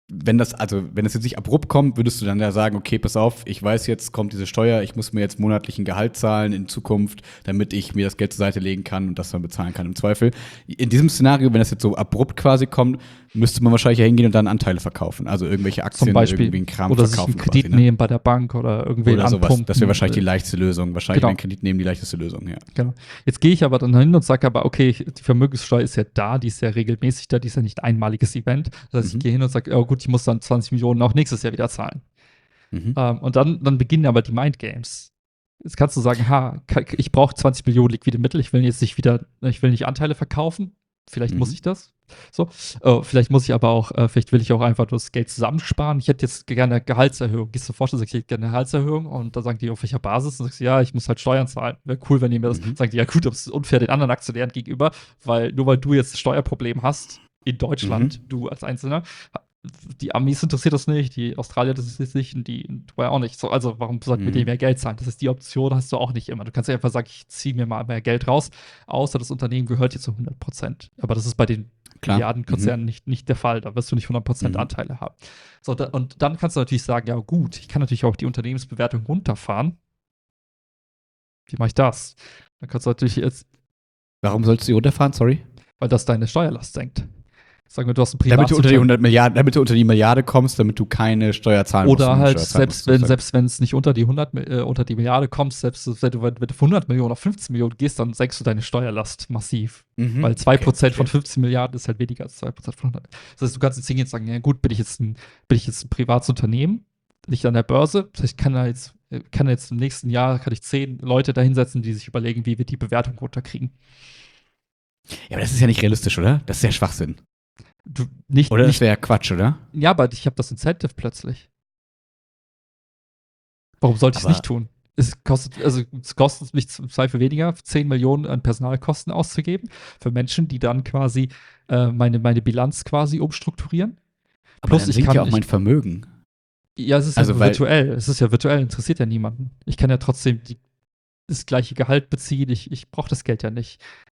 wenn das, also wenn es jetzt nicht abrupt kommt, würdest du dann ja sagen, okay, pass auf, ich weiß jetzt, kommt diese Steuer, ich muss mir jetzt monatlich ein Gehalt zahlen in Zukunft, damit ich mir das Geld zur Seite legen kann und das dann bezahlen kann im Zweifel. In diesem Szenario, wenn das jetzt so abrupt quasi kommt, müsste man wahrscheinlich ja hingehen und dann Anteile verkaufen, also irgendwelche Aktien, Zum Beispiel. irgendwie einen Kram Oder sich verkaufen einen Kredit quasi, ne? nehmen bei der Bank oder irgendwen Oder sowas. anpumpen. Das wäre wahrscheinlich die leichteste Lösung. Wahrscheinlich Genau. einen Kredit nehmen, die leichteste Lösung, ja. Genau. Jetzt gehe ich aber dann hin und sage aber, okay, die Vermögenssteuer ist ja da, die ist ja regelmäßig da, die ist ja nicht ein einmaliges Event. Das heißt, Mhm. ich gehe hin und sage, oh gut, ich muss dann zwanzig Millionen auch nächstes Jahr wieder zahlen. Mhm. Ähm, und dann, dann beginnen aber die Mindgames. Jetzt kannst du sagen, ha, ich brauche zwanzig Millionen liquide Mittel, ich will jetzt nicht wieder, ich will nicht Anteile verkaufen. Vielleicht Mhm. muss ich das. So. Oh, vielleicht muss ich aber auch, äh, vielleicht will ich auch einfach das Geld zusammensparen. Ich hätte jetzt gerne eine Gehaltserhöhung. Gehst du vor, sagst, ich hätte gerne eine Gehaltserhöhung und dann sagen die, auf welcher Basis? Und sagst du, ja, ich muss halt Steuern zahlen. Wäre cool, wenn ihr mir das, Mhm. sagen die, ja gut, aber es ist unfair den anderen Aktionären gegenüber, weil nur weil du jetzt ein Steuerproblem hast in Deutschland, Mhm. du als Einzelner, die Amis interessiert das nicht, die Australier das ist nicht und die Dubai auch nicht. So, also warum sollten wir Mhm. denen mehr Geld zahlen? Das ist die Option, hast du auch nicht immer. Du kannst ja einfach sagen, ich ziehe mir mal mehr Geld raus, außer das Unternehmen gehört dir zu hundert Prozent. Aber das ist bei den Klar. Milliardenkonzernen Mhm. nicht, nicht der Fall. Da wirst du nicht hundert Prozent Mhm. Anteile haben. So, da, und dann kannst du natürlich sagen, ja gut, ich kann natürlich auch die Unternehmensbewertung runterfahren. Wie mache ich das? Dann kannst du natürlich jetzt, Warum sollst du die runterfahren? Sorry. weil das deine Steuerlast senkt. Sagen wir, du hast ein Damit du unter die Privatsunternehmer. hundert Milliarden, damit du unter die Milliarde kommst, damit du keine Steuer zahlen musst. Oder wenn du halt, Steuer zahlen selbst musst, wenn sozusagen. selbst wenn es nicht unter die hundert, äh, unter die Milliarde kommst, selbst wenn du, wenn du von hundert Millionen auf fünfzehn Millionen gehst, dann senkst du deine Steuerlast massiv. Mhm. Weil zwei Prozent Okay, von verstehe. fünfzehn Milliarden ist halt weniger als zwei Prozent von hundert. Das heißt, du kannst jetzt hingehen und sagen, ja gut, bin ich jetzt ein, bin ich jetzt ein privates Unternehmen, nicht an der Börse. Das heißt, ich kann da jetzt, äh, kann jetzt im nächsten Jahr, kann ich zehn Leute da hinsetzen, die sich überlegen, wie wir die Bewertung runterkriegen. Ja, aber das ist ja nicht realistisch, oder? Das ist ja Schwachsinn. Du, nicht, Oder das nicht, wäre ja Quatsch, oder? ja, aber ich habe das Incentive plötzlich. Warum sollte ich es Aber- nicht tun? Es kostet, also es kostet mich im Zweifel weniger, zehn Millionen an Personalkosten auszugeben für Menschen, die dann quasi äh, meine, meine Bilanz quasi umstrukturieren. Aber Plus, dann ich sinkt kann- ja auch ich- mein Vermögen. Ja, es ist Also, ja weil- virtuell. Es ist ja virtuell, interessiert ja niemanden. Ich kann ja trotzdem die, das gleiche Gehalt beziehen. Ich, ich brauche das Geld ja nicht.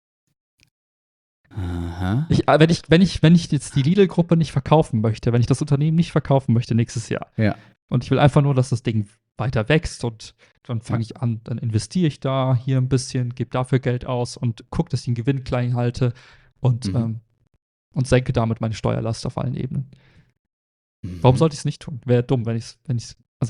Aha. Ich, äh, wenn, ich, wenn, ich, wenn ich jetzt die Lidl-Gruppe nicht verkaufen möchte, wenn ich das Unternehmen nicht verkaufen möchte nächstes Jahr, Ja. und ich will einfach nur, dass das Ding weiter wächst und dann fange Ja. ich an, dann investiere ich da hier ein bisschen, gebe dafür Geld aus und gucke, dass ich den Gewinn klein halte und, Mhm. ähm, und senke damit meine Steuerlast auf allen Ebenen. Mhm. Warum sollte ich es nicht tun? Wäre dumm, wenn ich es, wenn ich's, also.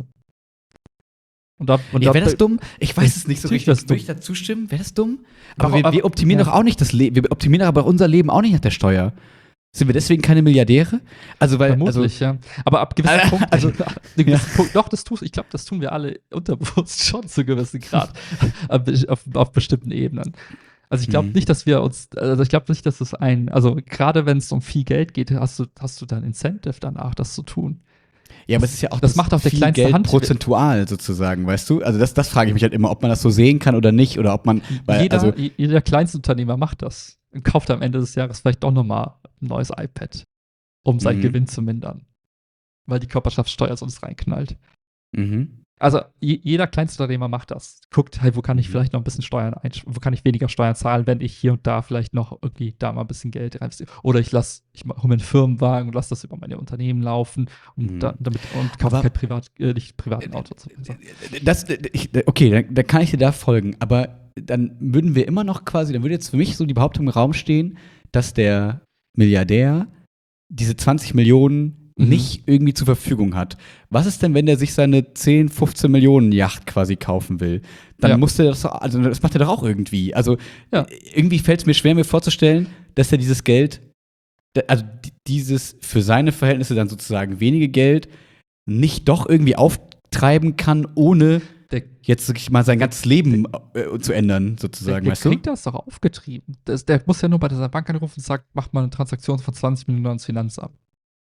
Und da, und Ja, da, wäre das dumm? Ich weiß es nicht so Natürlich richtig. wär's Würde dumm. ich da zustimmen? Wäre das dumm? Aber Aber- wir, wir aber- optimieren ja. doch auch nicht das Leben. Wir optimieren aber unser Leben auch nicht nach der Steuer. Sind wir deswegen keine Milliardäre? Also, weil, Vermutlich, ja. Aber ab gewissen Äh, Punkt, also- also, gewissen Punkt, doch, das tust, ich glaube, das tun wir alle unterbewusst schon zu gewissen Grad. auf, auf, auf bestimmten Ebenen. Also ich glaube Mhm. nicht, dass wir uns, also ich glaube nicht, dass es ein, also gerade wenn es um viel Geld geht, hast du, hast du dann Incentive danach, das zu tun. Ja, aber es ist ja auch Das macht auch der viel kleinste Geld Hand- prozentual sozusagen, weißt du? Also das, das frage ich mich halt immer, ob man das so sehen kann oder nicht oder ob man, weil, jeder, also, je- jeder Kleinstunternehmer macht das und kauft am Ende des Jahres vielleicht doch nochmal ein neues iPad, um seinen Mhm. Gewinn zu mindern. Weil die Körperschaftssteuer sonst reinknallt. mhm. Also je, jeder Kleinstunternehmer macht das. Guckt halt, wo kann ich Mhm. vielleicht noch ein bisschen Steuern einsch- wo kann ich weniger Steuern zahlen, wenn ich hier und da vielleicht noch irgendwie da mal ein bisschen Geld reinvestiere. Oder ich lasse, ich hole mir einen Firmenwagen und lasse das über meine Unternehmen laufen und Mhm. da, damit und kaufe Aber- kein Privat, äh, nicht privaten Auto. und so weiter. Das, ich, okay, dann, dann kann ich dir da folgen, aber dann würden wir immer noch quasi, dann würde jetzt für mich so die Behauptung im Raum stehen, dass der Milliardär diese zwanzig Millionen Mhm. nicht irgendwie zur Verfügung hat. Was ist denn, wenn der sich seine zehn, fünfzehn Millionen Yacht quasi kaufen will? Dann Ja. muss der das doch, also das macht er doch auch irgendwie. Also Ja. äh, irgendwie fällt es mir schwer, mir vorzustellen, dass er dieses Geld, da- also di- dieses für seine Verhältnisse dann sozusagen wenige Geld nicht doch irgendwie auftreiben kann, ohne Der, jetzt sag ich mal sein ganzes Leben äh, zu ändern, der, sozusagen, der weißt du? kriegt das doch aufgetrieben. Das, der muss ja nur bei dieser Bank anrufen und sagt, mach mal eine Transaktion von zwanzig Millionen ans Finanzamt.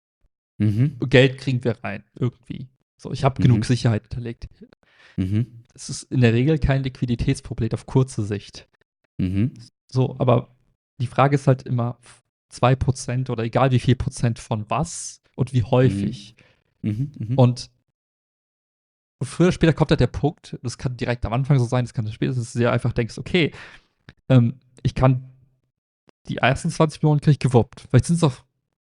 Mhm. Geld kriegen wir rein, irgendwie. So, ich habe Mhm. genug Sicherheit hinterlegt. Mhm. Es ist in der Regel kein Liquiditätsproblem auf kurze Sicht. Mhm. So, aber die Frage ist halt immer zwei Prozent oder egal wie viel Prozent von was und wie häufig. Mhm. Mhm. Und früher oder später kommt halt der Punkt, das kann direkt am Anfang so sein, das kann später, dass du dir einfach denkst, okay, ähm, ich kann die ersten zwanzig Millionen kriege ich gewuppt. Vielleicht sind es auch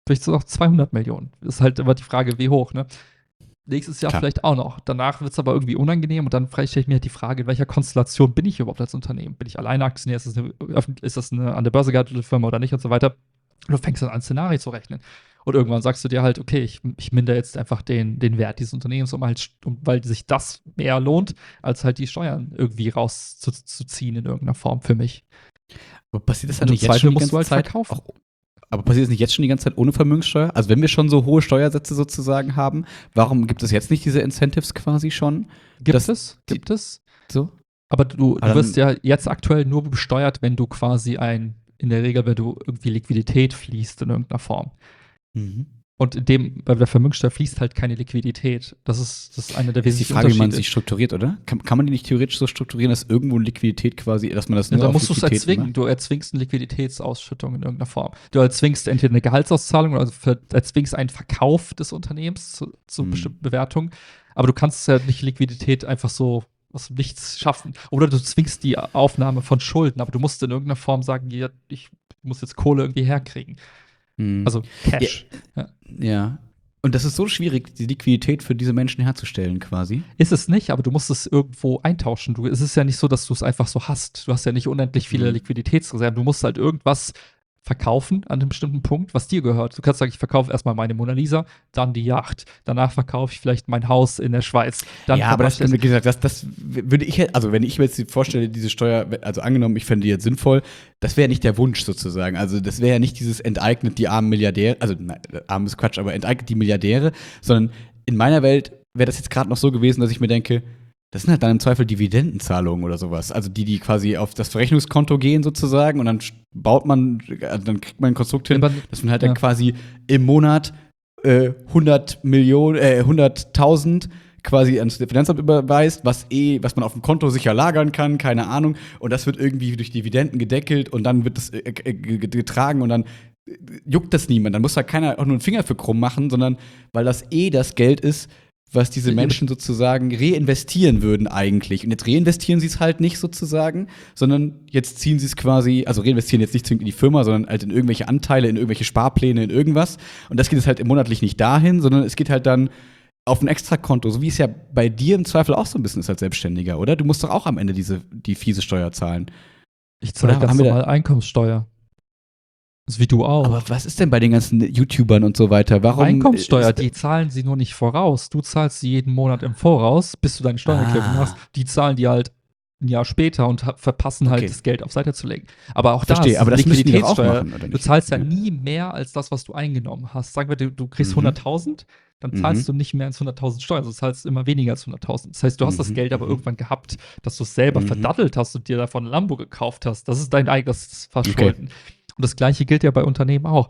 Vielleicht so auch zweihundert Millionen. Ist halt immer die Frage, wie hoch, ne? Nächstes Jahr Klar. vielleicht auch noch. Danach wird es aber irgendwie unangenehm und dann stelle ich mir halt die Frage, in welcher Konstellation bin ich überhaupt als Unternehmen? Bin ich alleine Aktionär? Ist das eine, ist das eine an der Börse gehandelte Firma oder nicht und so weiter? Und du fängst dann an, Szenarien zu rechnen. Und irgendwann sagst du dir halt, okay, ich, ich mindere jetzt einfach den, den Wert dieses Unternehmens, um halt, um, weil sich das mehr lohnt, als halt die Steuern irgendwie rauszuziehen in irgendeiner Form für mich. Aber passiert das Und dann im nicht jetzt Zweifel schon die musst ganze du halt Zeit? verkaufen. Auch, aber passiert das nicht jetzt schon die ganze Zeit ohne Vermögenssteuer? Also wenn wir schon so hohe Steuersätze sozusagen haben, warum gibt es jetzt nicht diese Incentives quasi schon? Gibt Das- es, gibt es. So? Aber du, Aber du wirst dann- ja jetzt aktuell nur besteuert, wenn du quasi ein, in der Regel, wenn du irgendwie Liquidität fließt in irgendeiner Form. Mhm. Und in dem, bei der Vermögenssteuer fließt halt keine Liquidität. Das ist, das ist einer der Das ist die wesentlichen Frage, wie man Unterschiede. sich strukturiert, oder? Kann, kann man die nicht theoretisch so strukturieren, dass irgendwo Liquidität quasi, dass man das Ja, nur da auf musst du es Liquidität erzwingen. macht? Du erzwingst eine Liquiditätsausschüttung in irgendeiner Form. Du erzwingst entweder eine Gehaltsauszahlung oder ver- erzwingst einen Verkauf des Unternehmens zu, zu Hm. bestimmten Bewertungen. Aber du kannst ja nicht Liquidität einfach so aus dem Nichts schaffen. Oder du zwingst die Aufnahme von Schulden, aber du musst in irgendeiner Form sagen, ja, ich muss jetzt Kohle irgendwie herkriegen. Hm. Also Cash. Ja. Ja. Und das ist so schwierig, die Liquidität für diese Menschen herzustellen, quasi. Ist es nicht, aber du musst es irgendwo eintauschen. Du, es ist ja nicht so, dass du es einfach so hast. Du hast ja nicht unendlich viele Mhm. Liquiditätsreserven. Du musst halt irgendwas verkaufen an einem bestimmten Punkt, was dir gehört. Du kannst sagen, ich verkaufe erstmal meine Mona Lisa, dann die Yacht. Danach verkaufe ich vielleicht mein Haus in der Schweiz. Dann ja, aber das, verkaufe wie ich gesagt, das, das würde ich, also wenn ich mir jetzt vorstelle, diese Steuer, also angenommen, ich fände die jetzt sinnvoll, das wäre nicht der Wunsch sozusagen. Also das wäre ja nicht dieses enteignet die armen Milliardäre, also nein, arm ist Quatsch, aber enteignet die Milliardäre, sondern in meiner Welt wäre das jetzt gerade noch so gewesen, dass ich mir denke, das sind halt dann im Zweifel Dividendenzahlungen oder sowas. Also die, die quasi auf das Verrechnungskonto gehen sozusagen und dann baut man, also dann kriegt man ein Konstrukt hin, Aber- dass man halt ja. dann quasi im Monat äh, hundert Millionen, äh, hunderttausend quasi ans Finanzamt überweist, was eh, was man auf dem Konto sicher lagern kann, keine Ahnung. Und das wird irgendwie durch Dividenden gedeckelt und dann wird das äh, äh, getragen und dann äh, juckt das niemand. Dann muss da keiner auch nur einen Finger für krumm machen, sondern weil das eh das Geld ist, was diese Ja, Menschen sozusagen reinvestieren würden eigentlich. Und jetzt reinvestieren sie es halt nicht sozusagen, sondern jetzt ziehen sie es quasi, also reinvestieren jetzt nicht zwingend in die Firma, sondern halt in irgendwelche Anteile, in irgendwelche Sparpläne, in irgendwas. Und das geht es halt monatlich nicht dahin, sondern es geht halt dann auf ein Extrakonto, so wie es ja bei dir im Zweifel auch so ein bisschen ist als Selbstständiger, oder? Du musst doch auch am Ende diese, die fiese Steuer zahlen. Ich zahle Oder ganz haben wir da- normal Einkommenssteuer. Das ist wie du auch. Aber was ist denn bei den ganzen YouTubern und so weiter? Warum Einkommenssteuer, ist- die zahlen sie nur nicht voraus. Du zahlst sie jeden Monat im Voraus, bis du deine Steuererklärung Ah. hast. Die zahlen die halt ein Jahr später und ha- verpassen halt Okay. das Geld auf Seite zu legen. Aber auch Verstehe, da ist aber das müssen die doch auch Liquiditätssteuer. machen, oder Du nicht? zahlst ja Ja. nie mehr als das, was du eingenommen hast. Sagen wir, du, du kriegst Mhm. hunderttausend, dann zahlst Mhm. du nicht mehr als hunderttausend Steuern. Du zahlst immer weniger als hunderttausend. Das heißt, du hast das Mhm. Geld aber Mhm. irgendwann gehabt, dass du es selber Mhm. verdattelt hast und dir davon ein Lambo gekauft hast. Das ist dein eigenes Verschulden. Und das Gleiche gilt ja bei Unternehmen auch.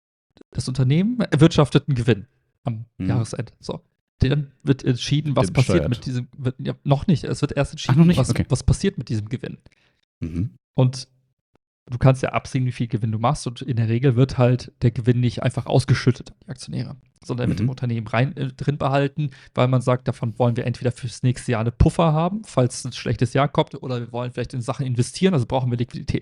Das Unternehmen erwirtschaftet einen Gewinn am Mhm. Jahresende. So. Dann wird entschieden, was Wird passiert besteuert. mit diesem, wird, ja, noch nicht. Es wird erst entschieden, noch nicht? was, Okay. was passiert mit diesem Gewinn. Mhm. Und du kannst ja absehen, wie viel Gewinn du machst. Und in der Regel wird halt der Gewinn nicht einfach ausgeschüttet an die Aktionäre, sondern er wird Mhm. im Unternehmen rein, äh, drin behalten, weil man sagt, davon wollen wir entweder fürs nächste Jahr eine Puffer haben, falls ein schlechtes Jahr kommt, oder wir wollen vielleicht in Sachen investieren, also brauchen wir Liquidität.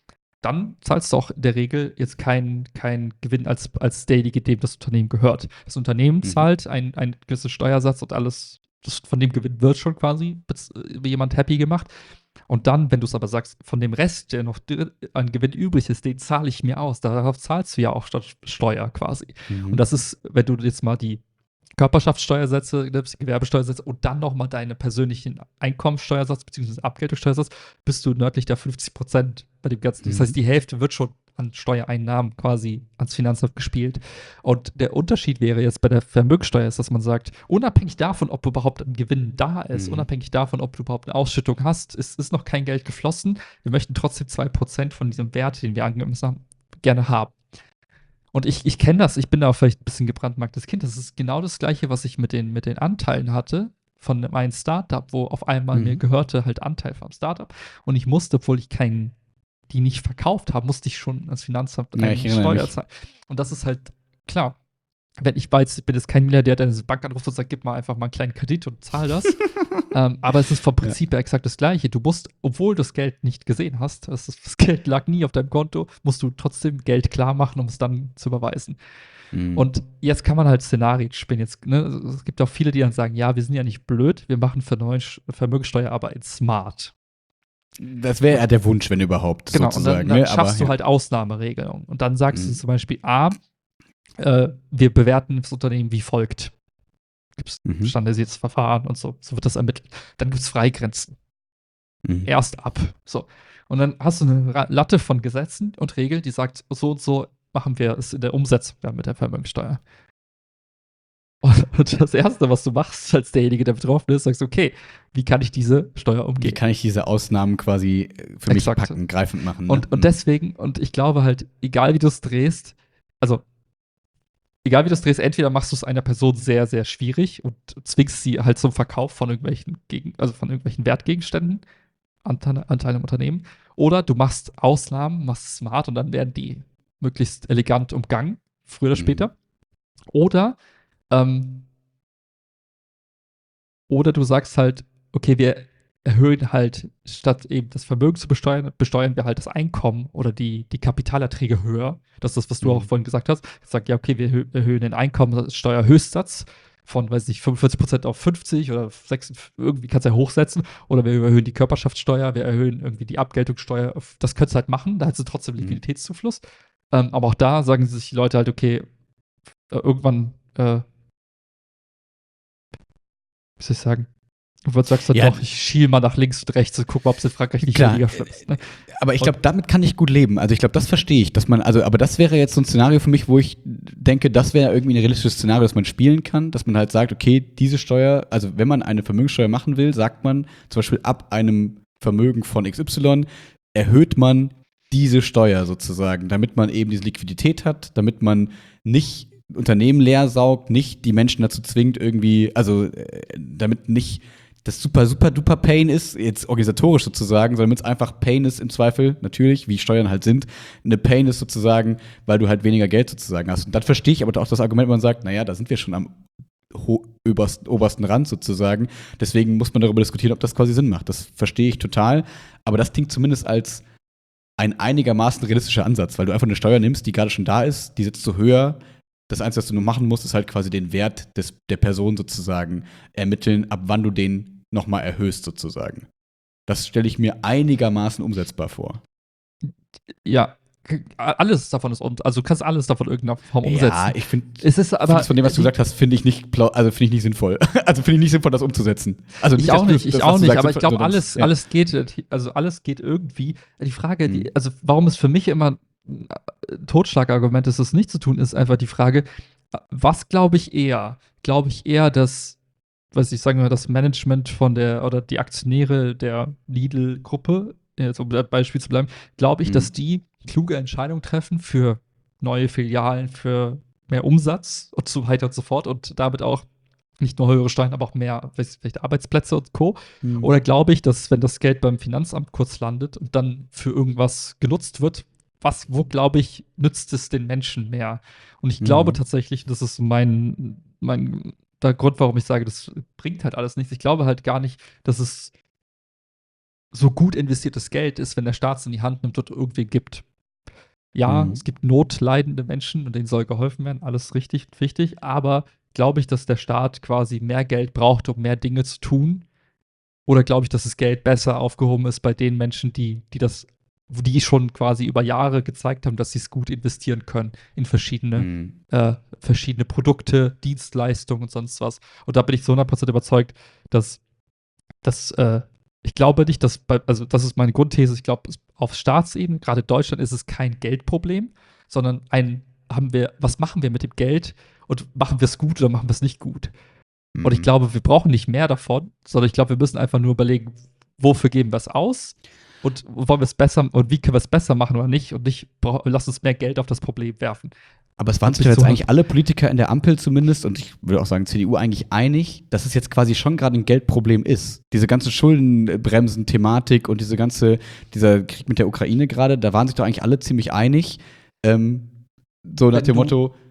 Dann zahlst du auch in der Regel jetzt keinen kein Gewinn als, als derjenige, dem das Unternehmen gehört. Das Unternehmen Mhm. zahlt einen, einen gewissen Steuersatz und alles, das, von dem Gewinn wird schon quasi bez- äh, jemand happy gemacht. Und dann, wenn du es aber sagst, von dem Rest, der noch dr- an Gewinn übrig ist, den zahle ich mir aus. Darauf zahlst du ja auch statt Steuer quasi. Mhm. Und das ist, wenn du jetzt mal die Körperschaftssteuersätze, nimmst, die Gewerbesteuersätze und dann nochmal deine persönlichen Einkommensteuersatz bzw. Abgeltungssteuersatz, bist du nördlich der fünfzig Prozent bei dem Ganzen. Das Mhm. heißt, die Hälfte wird schon an Steuereinnahmen quasi ans Finanzamt gespielt. Und der Unterschied wäre jetzt bei der Vermögensteuer ist, dass man sagt, unabhängig davon, ob überhaupt ein Gewinn da ist, Mhm. unabhängig davon, ob du überhaupt eine Ausschüttung hast, ist, ist noch kein Geld geflossen. Wir möchten trotzdem zwei Prozent von diesem Wert, den wir angemessen haben, gerne haben. Und ich, ich kenne das, ich bin da auch vielleicht ein bisschen gebrandmarktes Kind. Das ist genau das Gleiche, was ich mit den, mit den Anteilen hatte von meinem Startup, wo auf einmal Mhm. mir gehörte halt Anteil vom Startup. Und ich musste, obwohl ich keinen, die nicht verkauft habe, musste ich schon ans Finanzamt Ja, eine ich erinnere Steuer mich. zahlen. Und das ist halt, klar, wenn ich weiß, ich bin jetzt kein Milliardär, der eine Bank anruft und sagt, gib mal einfach mal einen kleinen Kredit und zahl das. ähm, aber es ist vom Prinzip her exakt das Gleiche. Du musst, obwohl du das Geld nicht gesehen hast, das, ist, das Geld lag nie auf deinem Konto, musst du trotzdem Geld klar machen, um es dann zu überweisen. Mhm. Und jetzt kann man halt Szenarien spielen. Jetzt, ne, es gibt auch viele, die dann sagen, ja, wir sind ja nicht blöd, wir machen Vermögenssteuer aber in smart. Das wäre ja der Wunsch, wenn überhaupt, Genau, sozusagen. und dann, dann ne? schaffst Aber, du ja. halt Ausnahmeregelungen. Und dann sagst Mhm. du zum Beispiel, A, äh, wir bewerten das Unternehmen wie folgt. Gibt es Mhm. standardisiertes Verfahren und so. So wird das ermittelt. Dann gibt es Freigrenzen. Mhm. Erst ab. So. Und dann hast du eine Ra- Latte von Gesetzen und Regeln, die sagt, so und so machen wir es in der Umsetzung dann mit der Vermögenssteuer. Und, und das Erste, was du machst als derjenige, der betroffen ist, sagst, okay, wie kann ich diese Steuer Wie umgehen? kann ich diese Ausnahmen quasi äh, für mich Exakt. packen, greifend machen? Ne? Und, und deswegen, und ich glaube halt, egal wie du es drehst, also egal wie du es drehst, entweder machst du es einer Person sehr, sehr schwierig und zwingst sie halt zum Verkauf von irgendwelchen Gegen, also von irgendwelchen Wertgegenständen, Anteile, Anteile im Unternehmen, oder du machst Ausnahmen, machst es smart und dann werden die möglichst elegant umgangen, früher oder Mhm. später. Oder, ähm, oder du sagst halt, okay, wir erhöhen halt, statt eben das Vermögen zu besteuern, besteuern wir halt das Einkommen oder die, die Kapitalerträge höher. Das ist das, was du Mhm. auch vorhin gesagt hast. Ich sag, ja, okay, wir erhö- erhöhen den Einkommensteuerhöchstsatz von, weiß ich, fünfundvierzig Prozent auf fünfzig oder sechs, irgendwie kannst du ja hochsetzen. Oder wir erhöhen die Körperschaftssteuer, wir erhöhen irgendwie die Abgeltungssteuer. Das könntest du halt machen, da hättest du trotzdem Mhm. Liquiditätszufluss. Ähm, aber auch da sagen sich die Leute halt, okay, äh, irgendwann, äh, wie soll ich sagen, du sagst dann Ja, doch, ich schiel mal nach links und rechts und guck mal, ob es in Frankreich nicht Klar, weniger schlimm ist. Ne? aber ich Und- glaube, damit kann ich gut leben. Also ich glaube, das verstehe ich, dass man, also, aber das wäre jetzt so ein Szenario für mich, wo ich denke, das wäre irgendwie ein realistisches Szenario, das man spielen kann, dass man halt sagt, okay, diese Steuer, also wenn man eine Vermögenssteuer machen will, sagt man zum Beispiel ab einem Vermögen von X Y erhöht man diese Steuer sozusagen, damit man eben diese Liquidität hat, damit man nicht Unternehmen leer saugt, nicht die Menschen dazu zwingt, irgendwie, also äh, damit nicht das super, super duper Pain ist, jetzt organisatorisch sozusagen, sondern damit es einfach Pain ist im Zweifel, natürlich, wie Steuern halt sind, eine Pain ist sozusagen, weil du halt weniger Geld sozusagen hast. Und das verstehe ich aber auch das Argument, wo man sagt, naja, da sind wir schon am ho- obersten, obersten Rand sozusagen. Deswegen muss man darüber diskutieren, ob das quasi Sinn macht. Das verstehe ich total. Aber das klingt zumindest als ein einigermaßen realistischer Ansatz, weil du einfach eine Steuer nimmst, die gerade schon da ist, die sitzt so höher. Das Einzige, was du nur machen musst, ist halt quasi den Wert des, der Person sozusagen ermitteln, ab wann du den nochmal erhöhst sozusagen. Das stelle ich mir einigermaßen umsetzbar vor. Ja, k- alles davon ist, um- also du kannst alles davon in irgendeiner Form umsetzen. Ja, ich finde, Es ist aber von dem, was du die- gesagt hast, finde ich nicht, plau- also finde ich nicht sinnvoll. Also finde ich nicht sinnvoll, das umzusetzen. Also Ich dass auch du- nicht, ich das, was auch du nicht, sagst, aber ich sinnvoll- glaube, sondern- alles, ja. alles geht, also alles geht irgendwie. Die Frage, Mhm. die, also warum es für mich immer ein Totschlagargument ist, es nicht zu tun, ist einfach die Frage, was glaube ich eher? Glaube ich eher, dass, was ich sagen mal, das Management von der oder die Aktionäre der Lidl-Gruppe, jetzt um bei Beispiel zu bleiben, glaube ich, Mhm. dass die kluge Entscheidungen treffen für neue Filialen, für mehr Umsatz und so weiter und so fort und damit auch nicht nur höhere Steuern, aber auch mehr weiß ich, vielleicht Arbeitsplätze und Co. Mhm. Oder glaube ich, dass wenn das Geld beim Finanzamt kurz landet und dann für irgendwas genutzt wird, was, wo glaube ich, nützt es den Menschen mehr? Und ich glaube Mhm. tatsächlich, das ist mein, mein der Grund, warum ich sage, das bringt halt alles nichts. Ich glaube halt gar nicht, dass es so gut investiertes Geld ist, wenn der Staat es in die Hand nimmt und irgendwie gibt. Ja, Mhm. es gibt notleidende Menschen und denen soll geholfen werden, alles richtig und wichtig, aber glaube ich, dass der Staat quasi mehr Geld braucht, um mehr Dinge zu tun? Oder glaube ich, dass das Geld besser aufgehoben ist bei den Menschen, die, die das, die schon quasi über Jahre gezeigt haben, dass sie es gut investieren können in verschiedene, Mhm. äh, verschiedene Produkte, Dienstleistungen und sonst was. Und da bin ich zu hundert Prozent überzeugt, dass, dass äh, ich glaube nicht, dass, bei, also das ist meine Grundthese, ich glaube, auf Staatsebene, gerade in Deutschland, ist es kein Geldproblem, sondern ein, haben wir, was machen wir mit dem Geld und machen wir es gut oder machen wir es nicht gut? Und ich Mhm. glaube, wir brauchen nicht mehr davon, sondern ich glaube, wir müssen einfach nur überlegen, wofür geben wir es aus und wollen wir es besser und wie können wir es besser machen oder nicht und nicht, bra- lass uns mehr Geld auf das Problem werfen. Aber es waren Und sich bis doch jetzt zu- eigentlich alle Politiker in der Ampel zumindest und ich würde auch sagen C D U eigentlich einig, dass es jetzt quasi schon gerade ein Geldproblem ist. Diese ganze Schuldenbremsen-Thematik und diese ganze, dieser Krieg mit der Ukraine gerade, da waren sich doch eigentlich alle ziemlich einig. Ähm, so nach Wenn dem du- Motto,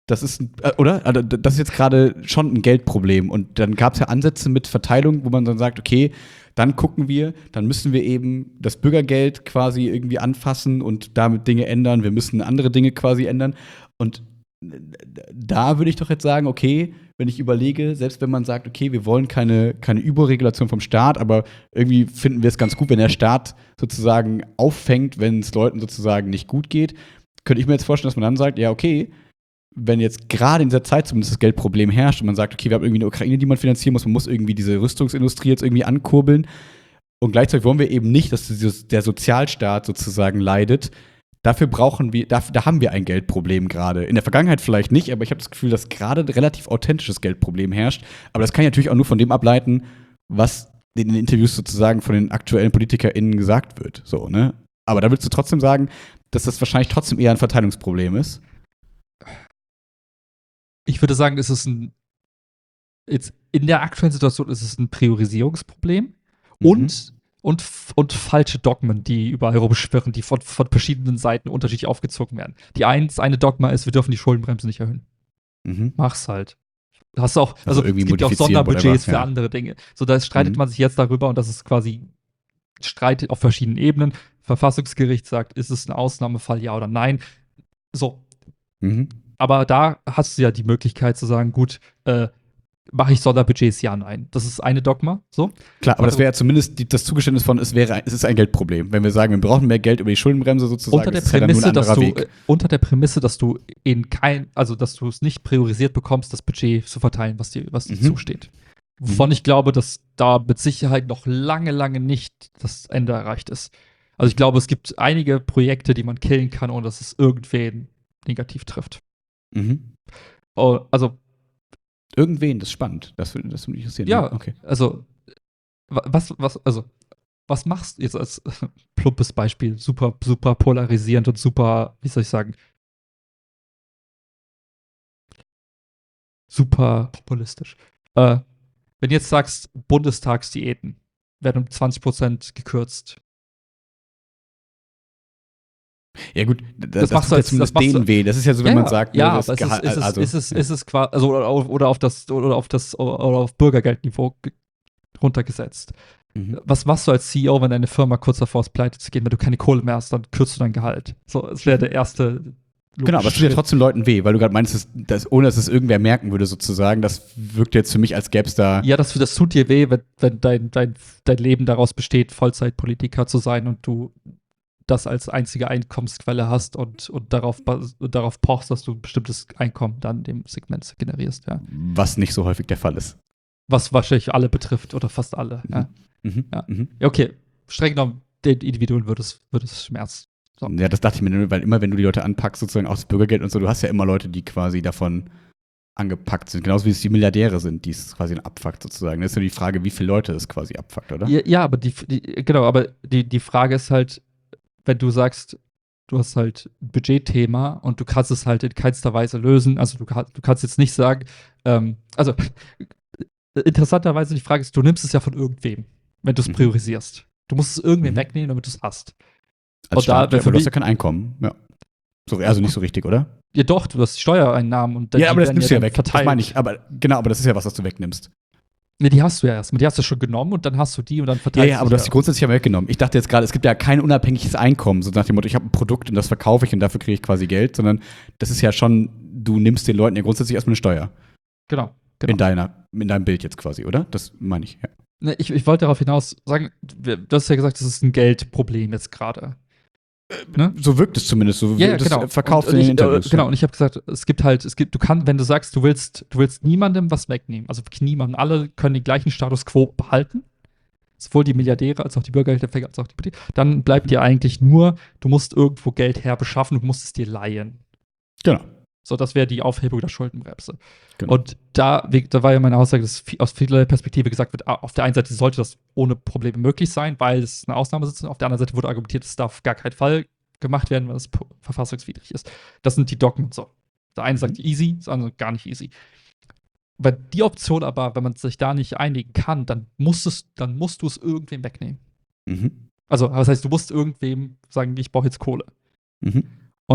Das ist, ein, äh, oder? Also, das ist jetzt gerade schon ein Geldproblem. Und dann gab es ja Ansätze mit Verteilung, wo man dann sagt, okay, dann gucken wir, dann müssen wir eben das Bürgergeld quasi irgendwie anfassen und damit Dinge ändern. Wir müssen andere Dinge quasi ändern. Und da würde ich doch jetzt sagen, okay, wenn ich überlege, selbst wenn man sagt, okay, wir wollen keine, keine Überregulation vom Staat, aber irgendwie finden wir es ganz gut, wenn der Staat sozusagen auffängt, wenn es Leuten sozusagen nicht gut geht, könnte ich mir jetzt vorstellen, dass man dann sagt, ja, okay, wenn jetzt gerade in dieser Zeit zumindest das Geldproblem herrscht und man sagt, okay, wir haben irgendwie eine Ukraine, die man finanzieren muss, man muss irgendwie diese Rüstungsindustrie jetzt irgendwie ankurbeln und gleichzeitig wollen wir eben nicht, dass dieses, der Sozialstaat sozusagen leidet. Dafür brauchen wir, da, da haben wir ein Geldproblem gerade. In der Vergangenheit vielleicht nicht, aber ich habe das Gefühl, dass gerade ein relativ authentisches Geldproblem herrscht. Aber das kann ich natürlich auch nur von dem ableiten, was in den Interviews sozusagen von den aktuellen PolitikerInnen gesagt wird. So, ne? Aber da würdest du trotzdem sagen, dass das wahrscheinlich trotzdem eher ein Verteilungsproblem ist? Ich würde sagen, es ist ein, jetzt in der aktuellen Situation ist es ein Priorisierungsproblem Mhm. und, und, und falsche Dogmen, die überall rumschwirren, die von, von verschiedenen Seiten unterschiedlich aufgezogen werden. Die eins, eine Dogma ist, wir dürfen die Schuldenbremse nicht erhöhen. Mhm. Mach's halt. Hast du auch, Also also, irgendwie es gibt ja auch modifizieren, Sonderbudgets whatever, für ja. andere Dinge. So, da streitet Mhm. man sich jetzt darüber und das ist quasi Streit auf verschiedenen Ebenen. Verfassungsgericht sagt, ist es ein Ausnahmefall, ja oder nein. So, Mhm. aber da hast du ja die Möglichkeit zu sagen, gut, äh, mache ich Sonderbudgets, ja, nein. Das ist eine Dogma, so. Klar, aber das Also- wäre ja zumindest die, das Zugeständnis von, es wäre, es ist ein Geldproblem. Wenn wir sagen, wir brauchen mehr Geld über die Schuldenbremse sozusagen, Unter der ist es ja dann nur Prämisse, ein dass anderer du, Weg. äh, unter der Prämisse, dass du in kein, also dass du es nicht priorisiert bekommst, das Budget zu verteilen, was dir, was dir Mhm. zusteht. Wovon ich glaube, dass da mit Sicherheit noch lange, lange nicht das Ende erreicht ist. Also ich glaube, es gibt einige Projekte, die man killen kann, ohne dass es irgendwen negativ trifft. Mhm. Oh, also Irgendwen, das ist spannend. Das würde das würde mich interessieren. ja, Okay. also wa- was, was, also was machst du jetzt als plumpes Beispiel, super, super polarisierend und super, wie soll ich sagen, super populistisch. Äh, wenn du jetzt sagst, Bundestagsdiäten werden um zwanzig Prozent gekürzt. Ja, gut, das, Das das machst tut du ja als- das zumindest machst du- denen weh. Das ist ja so, wenn man sagt, ja, ne, das aber es ist, Gehalt- ist, es, also, ist, es, ja. ist es quasi, also oder auf, oder auf das oder auf das oder auf Bürgergeldniveau ge- runtergesetzt. Mhm. Was machst du als C E O, wenn deine Firma kurz davor ist, pleite zu gehen, wenn du keine Kohle mehr hast, dann kürzt du dein Gehalt. So, es wäre der erste Genau, aber es tut ja trotzdem Leuten weh, weil du gerade meinst, dass, dass, ohne dass es irgendwer merken würde, sozusagen, das wirkt jetzt für mich, als gäbe es da. Ja, das, das tut dir weh, wenn, wenn dein, dein, dein Leben daraus besteht, Vollzeitpolitiker zu sein und du das als einzige Einkommensquelle hast und, und darauf, bas- und darauf pochst, dass du ein bestimmtes Einkommen dann in dem Segment generierst, ja. Was nicht so häufig der Fall ist. Was wahrscheinlich alle betrifft oder fast alle. Ja, Mhm. Ja. Mhm. ja okay. Streng genommen, den Individuen wird es, wird es Schmerz. So. Ja, das dachte ich mir, nur, weil immer, wenn du die Leute anpackst, sozusagen auch das Bürgergeld und so, du hast ja immer Leute, die quasi davon angepackt sind. Genauso wie es die Milliardäre sind, die es quasi abfuckt, sozusagen. Das ist nur die Frage, wie viele Leute es quasi abfuckt, oder? Ja, ja, aber die, die, genau, aber die, die Frage ist halt, wenn du sagst, du hast halt ein Budgetthema und du kannst es halt in keinster Weise lösen, also du, kann- du kannst jetzt nicht sagen, ähm, also interessanterweise die Frage ist, du nimmst es ja von irgendwem, wenn du es Mhm. priorisierst. Du musst es irgendwem Mhm. wegnehmen, damit du es hast. Als Und da- Staat, wenn ja, für aber du hast mich- ja kein Einkommen. Ja. So, also nicht so richtig, oder? Ja doch, du hast Steuereinnahmen und dann Ja, die aber das werden nimmst du ja dann weg. Das meine ich. Aber genau, aber das ist ja was, was du wegnimmst. Nee, die hast du ja erstmal. Die hast du schon genommen und dann hast du die und dann Ja, verteilst ja, aber du hast die grundsätzlich ja weggenommen. Ich dachte jetzt gerade, es gibt ja kein unabhängiges Einkommen, so nach dem Motto, ich habe ein Produkt und das verkaufe ich und dafür kriege ich quasi Geld, sondern das ist ja schon, du nimmst den Leuten ja grundsätzlich erstmal eine Steuer. Genau. genau. In deiner, in deinem Bild jetzt quasi, oder? Das meine ich, ja. Ne, ich, ich wollte darauf hinaus sagen, wir- du hast ja gesagt, das ist ein Geldproblem jetzt gerade. Ne? So wirkt es zumindest, so Ja, ja, wird es genau. verkauft Und- in und den ich, äh, Interviews. Genau, und ich habe gesagt, es gibt halt, es gibt, du kannst, wenn du sagst, du willst, du willst niemandem was wegnehmen, also wirklich niemandem, alle können den gleichen Status quo behalten, sowohl die Milliardäre als auch die Bürgergeldempfänger als auch die Politik, dann bleibt dir eigentlich nur, du musst irgendwo Geld herbeschaffen, du musst es dir leihen. Genau. So, das wäre die Aufhebung der Schuldenbremse. Genau. Und da, wie- da war ja meine Aussage, dass vi- aus vieler Perspektive gesagt wird, ah, auf der einen Seite sollte das ohne Probleme möglich sein, weil es eine Ausnahmesituation ist. Auf der anderen Seite wurde argumentiert, es darf auf gar keinen Fall gemacht werden, weil es po- verfassungswidrig ist. Das sind die Dogmen. So. Der eine sagt easy, das andere gar nicht easy. Weil die Option aber, wenn man sich da nicht einigen kann, dann musst, es, dann musst du es irgendwem wegnehmen. Mhm. Also, das heißt, du musst irgendwem sagen, ich brauche jetzt Kohle. Mhm. Und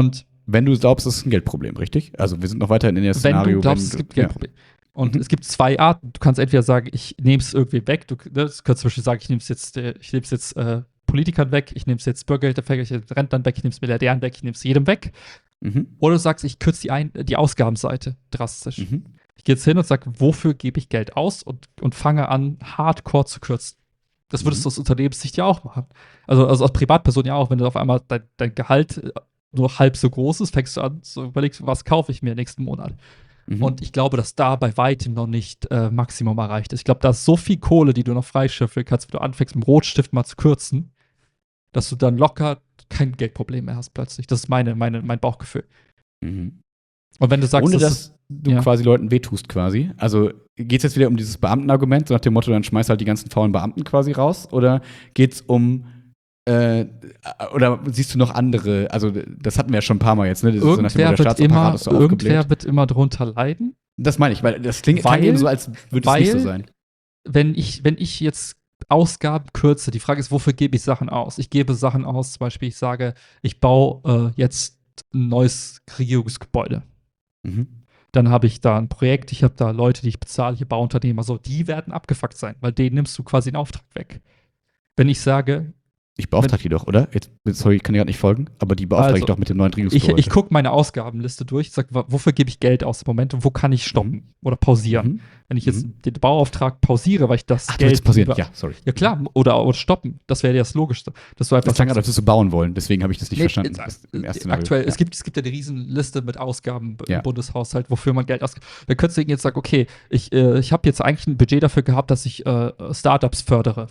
wenn du glaubst, es ist ein Geldproblem, richtig? Also wir sind noch weiterhin in der Wenn Szenario. du glaubst, wenn es du, gibt ja. Geldprobleme. Und Mhm. es gibt zwei Arten. Du kannst entweder sagen, ich nehme es irgendwie weg. Du, ne, du kannst zum Beispiel sagen, ich nehme es jetzt, äh, ich nehme es jetzt äh, Politikern weg, ich nehme es jetzt Bürgergeld weg, ich nehme es Rentnern weg, ich nehme es Milliardären weg, ich nehme es jedem weg. Mhm. Oder du sagst, ich kürze die, ein, die Ausgabenseite drastisch. Mhm. Ich gehe jetzt hin und sage, wofür gebe ich Geld aus und, und fange an, hardcore zu kürzen. Das würdest Mhm. du aus Unternehmenssicht ja auch machen. Also, also aus Privatperson ja auch, wenn du auf einmal dein, dein Gehalt äh, nur halb so groß ist, fängst du an, so überlegst, was kaufe ich mir nächsten Monat. Mhm. Und ich glaube, dass da bei weitem noch nicht äh, Maximum erreicht ist. Ich glaube, da ist so viel Kohle, die du noch freischöpfeln kannst, wenn du anfängst, mit dem Rotstift mal zu kürzen, dass du dann locker kein Geldproblem mehr hast plötzlich. Das ist meine, meine, mein Bauchgefühl. Mhm. Und wenn du sagst, Ohne das dass ist, du ja. quasi Leuten wehtust quasi. Also geht es jetzt wieder um dieses Beamtenargument, so nach dem Motto, dann schmeiß halt die ganzen faulen Beamten quasi raus? Oder geht es um äh, oder siehst du noch andere, also das hatten wir ja schon ein paar Mal jetzt, ne? Das ist so nach dem irgendwer, Motto, der wird immer, Staatsapparat ist so aufgebläht. irgendwer wird immer drunter leiden. Das meine ich, weil das klingt Weil- klang eben so, als würde es weil- nicht so sein. Wenn ich, wenn ich jetzt Ausgaben kürze, die Frage ist, wofür gebe ich Sachen aus? Ich gebe Sachen aus, zum Beispiel, ich sage, ich baue äh, jetzt ein neues Regierungsgebäude. Mhm. Dann habe ich da ein Projekt, ich habe da Leute, die ich bezahle, hier Bauunternehmer, so, die werden abgefuckt sein, weil denen nimmst du quasi einen Auftrag weg. Wenn ich sage, Ich beauftrage die doch, oder? Jetzt, sorry, ich kann dir gerade nicht folgen, aber die beauftrage Also, ich doch mit dem neuen ich, Regierungsgebäude. ich gucke meine Ausgabenliste durch, sage, wofür gebe ich Geld aus im Moment und wo kann ich stoppen Mhm. oder pausieren? Mhm. Wenn ich jetzt Mhm. den Bauauftrag pausiere, weil ich das Ach, du Geld willst pausieren. lieber- Ja, sorry. Ja klar, oder, oder stoppen. Das wäre ja das Logischste. Dass du einfach Das klang sagst, gerade, als würdest du bauen wollen, deswegen habe ich das nicht Nee, verstanden. jetzt, Das im äh, ersten Szenario. aktuell, ja. es, gibt, es gibt ja eine riesen Liste mit Ausgaben Ja. im Bundeshaushalt, wofür man Geld ausgibt. Wir können jetzt sagen, okay, ich, äh, ich habe jetzt eigentlich ein Budget dafür gehabt, dass ich äh, Startups fördere.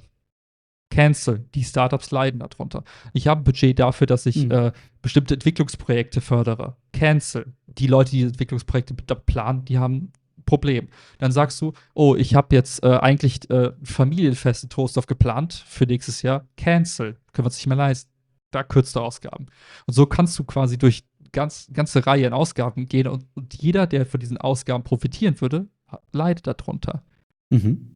Cancel. Die Startups leiden darunter. Ich habe ein Budget dafür, dass ich Hm. äh, bestimmte Entwicklungsprojekte fördere. Cancel. Die Leute, die Entwicklungsprojekte planen, die haben ein Problem. Dann sagst du, oh, ich habe jetzt äh, eigentlich äh, Familienfest in Trostorf geplant für nächstes Jahr. Cancel. Können wir uns nicht mehr leisten. Da kürzt du Ausgaben. Und so kannst du quasi durch ganz ganze Reihe an Ausgaben gehen und, und jeder, der von diesen Ausgaben profitieren würde, leidet darunter. Mhm.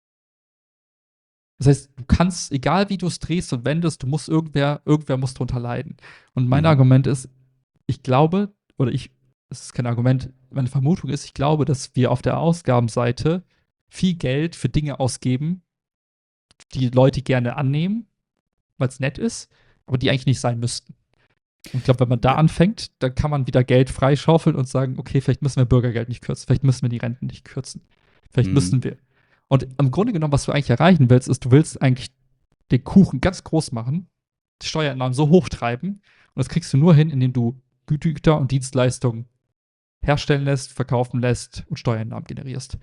Das heißt, du kannst, egal wie du es drehst und wendest, du musst irgendwer, irgendwer muss drunter leiden. Und mein Mhm. Argument ist, ich glaube, oder ich, es ist kein Argument, meine Vermutung ist, ich glaube, dass wir auf der Ausgabenseite viel Geld für Dinge ausgeben, die Leute gerne annehmen, weil es nett ist, aber die eigentlich nicht sein müssten. Und ich glaube, wenn man da Ja. anfängt, dann kann man wieder Geld freischaufeln und sagen, okay, vielleicht müssen wir Bürgergeld nicht kürzen, vielleicht müssen wir die Renten nicht kürzen, vielleicht Mhm. müssen wir. Und im Grunde genommen, was du eigentlich erreichen willst, ist, du willst eigentlich den Kuchen ganz groß machen, die Steuereinnahmen so hoch treiben, und das kriegst du nur hin, indem du Güter und Dienstleistungen herstellen lässt, verkaufen lässt und Steuereinnahmen generierst.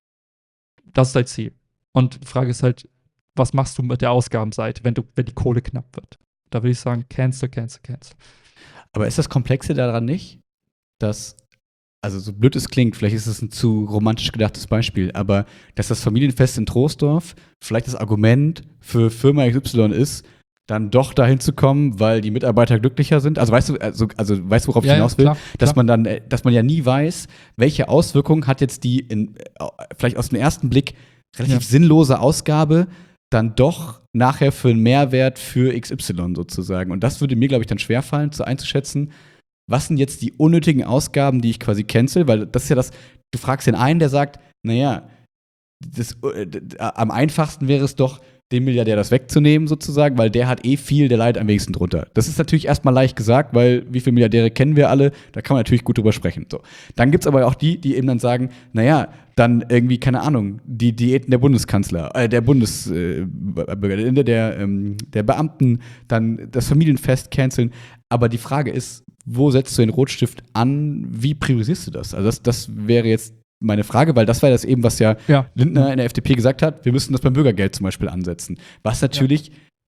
Das ist dein Ziel. Und die Frage ist halt, was machst du mit der Ausgabenseite, wenn, du, wenn die Kohle knapp wird? Da würde ich sagen, cancel, cancel, cancel. Aber ist das Komplexe daran nicht, dass, also so blöd es klingt, vielleicht ist es ein zu romantisch gedachtes Beispiel, aber dass das Familienfest in Troisdorf vielleicht das Argument für Firma X Y ist, dann doch dahin zu kommen, weil die Mitarbeiter glücklicher sind. Also weißt du, also, also weißt du, worauf ich Ja, ja, hinaus will? klar, dass klar. man dann, äh, dass man ja nie weiß, welche Auswirkungen hat jetzt die in, äh, vielleicht aus dem ersten Blick relativ Ja. sinnlose Ausgabe dann doch nachher für einen Mehrwert für X Y sozusagen. Und das würde mir, glaube ich, dann schwerfallen, zu einzuschätzen, was sind jetzt die unnötigen Ausgaben, die ich quasi cancel, weil das ist ja das, du fragst den einen, der sagt, naja, das, äh, d- am einfachsten wäre es doch, dem Milliardär das wegzunehmen sozusagen, weil der hat eh viel, der leidet am wenigsten drunter. Das ist natürlich erstmal leicht gesagt, weil wie viele Milliardäre kennen wir alle, da kann man natürlich gut drüber sprechen. So. Dann gibt es aber auch die, die eben dann sagen, naja, dann irgendwie, keine Ahnung, die Diäten der Bundeskanzler, äh, der Bundesbürger, äh, der, der, ähm, der Beamten, dann das Familienfest canceln. Aber die Frage ist, wo setzt du den Rotstift an? Wie priorisierst du das? Also das, das wäre jetzt meine Frage, weil das war das eben, was ja Ja. Lindner in der F D P gesagt hat, wir müssen das beim Bürgergeld zum Beispiel ansetzen. Was natürlich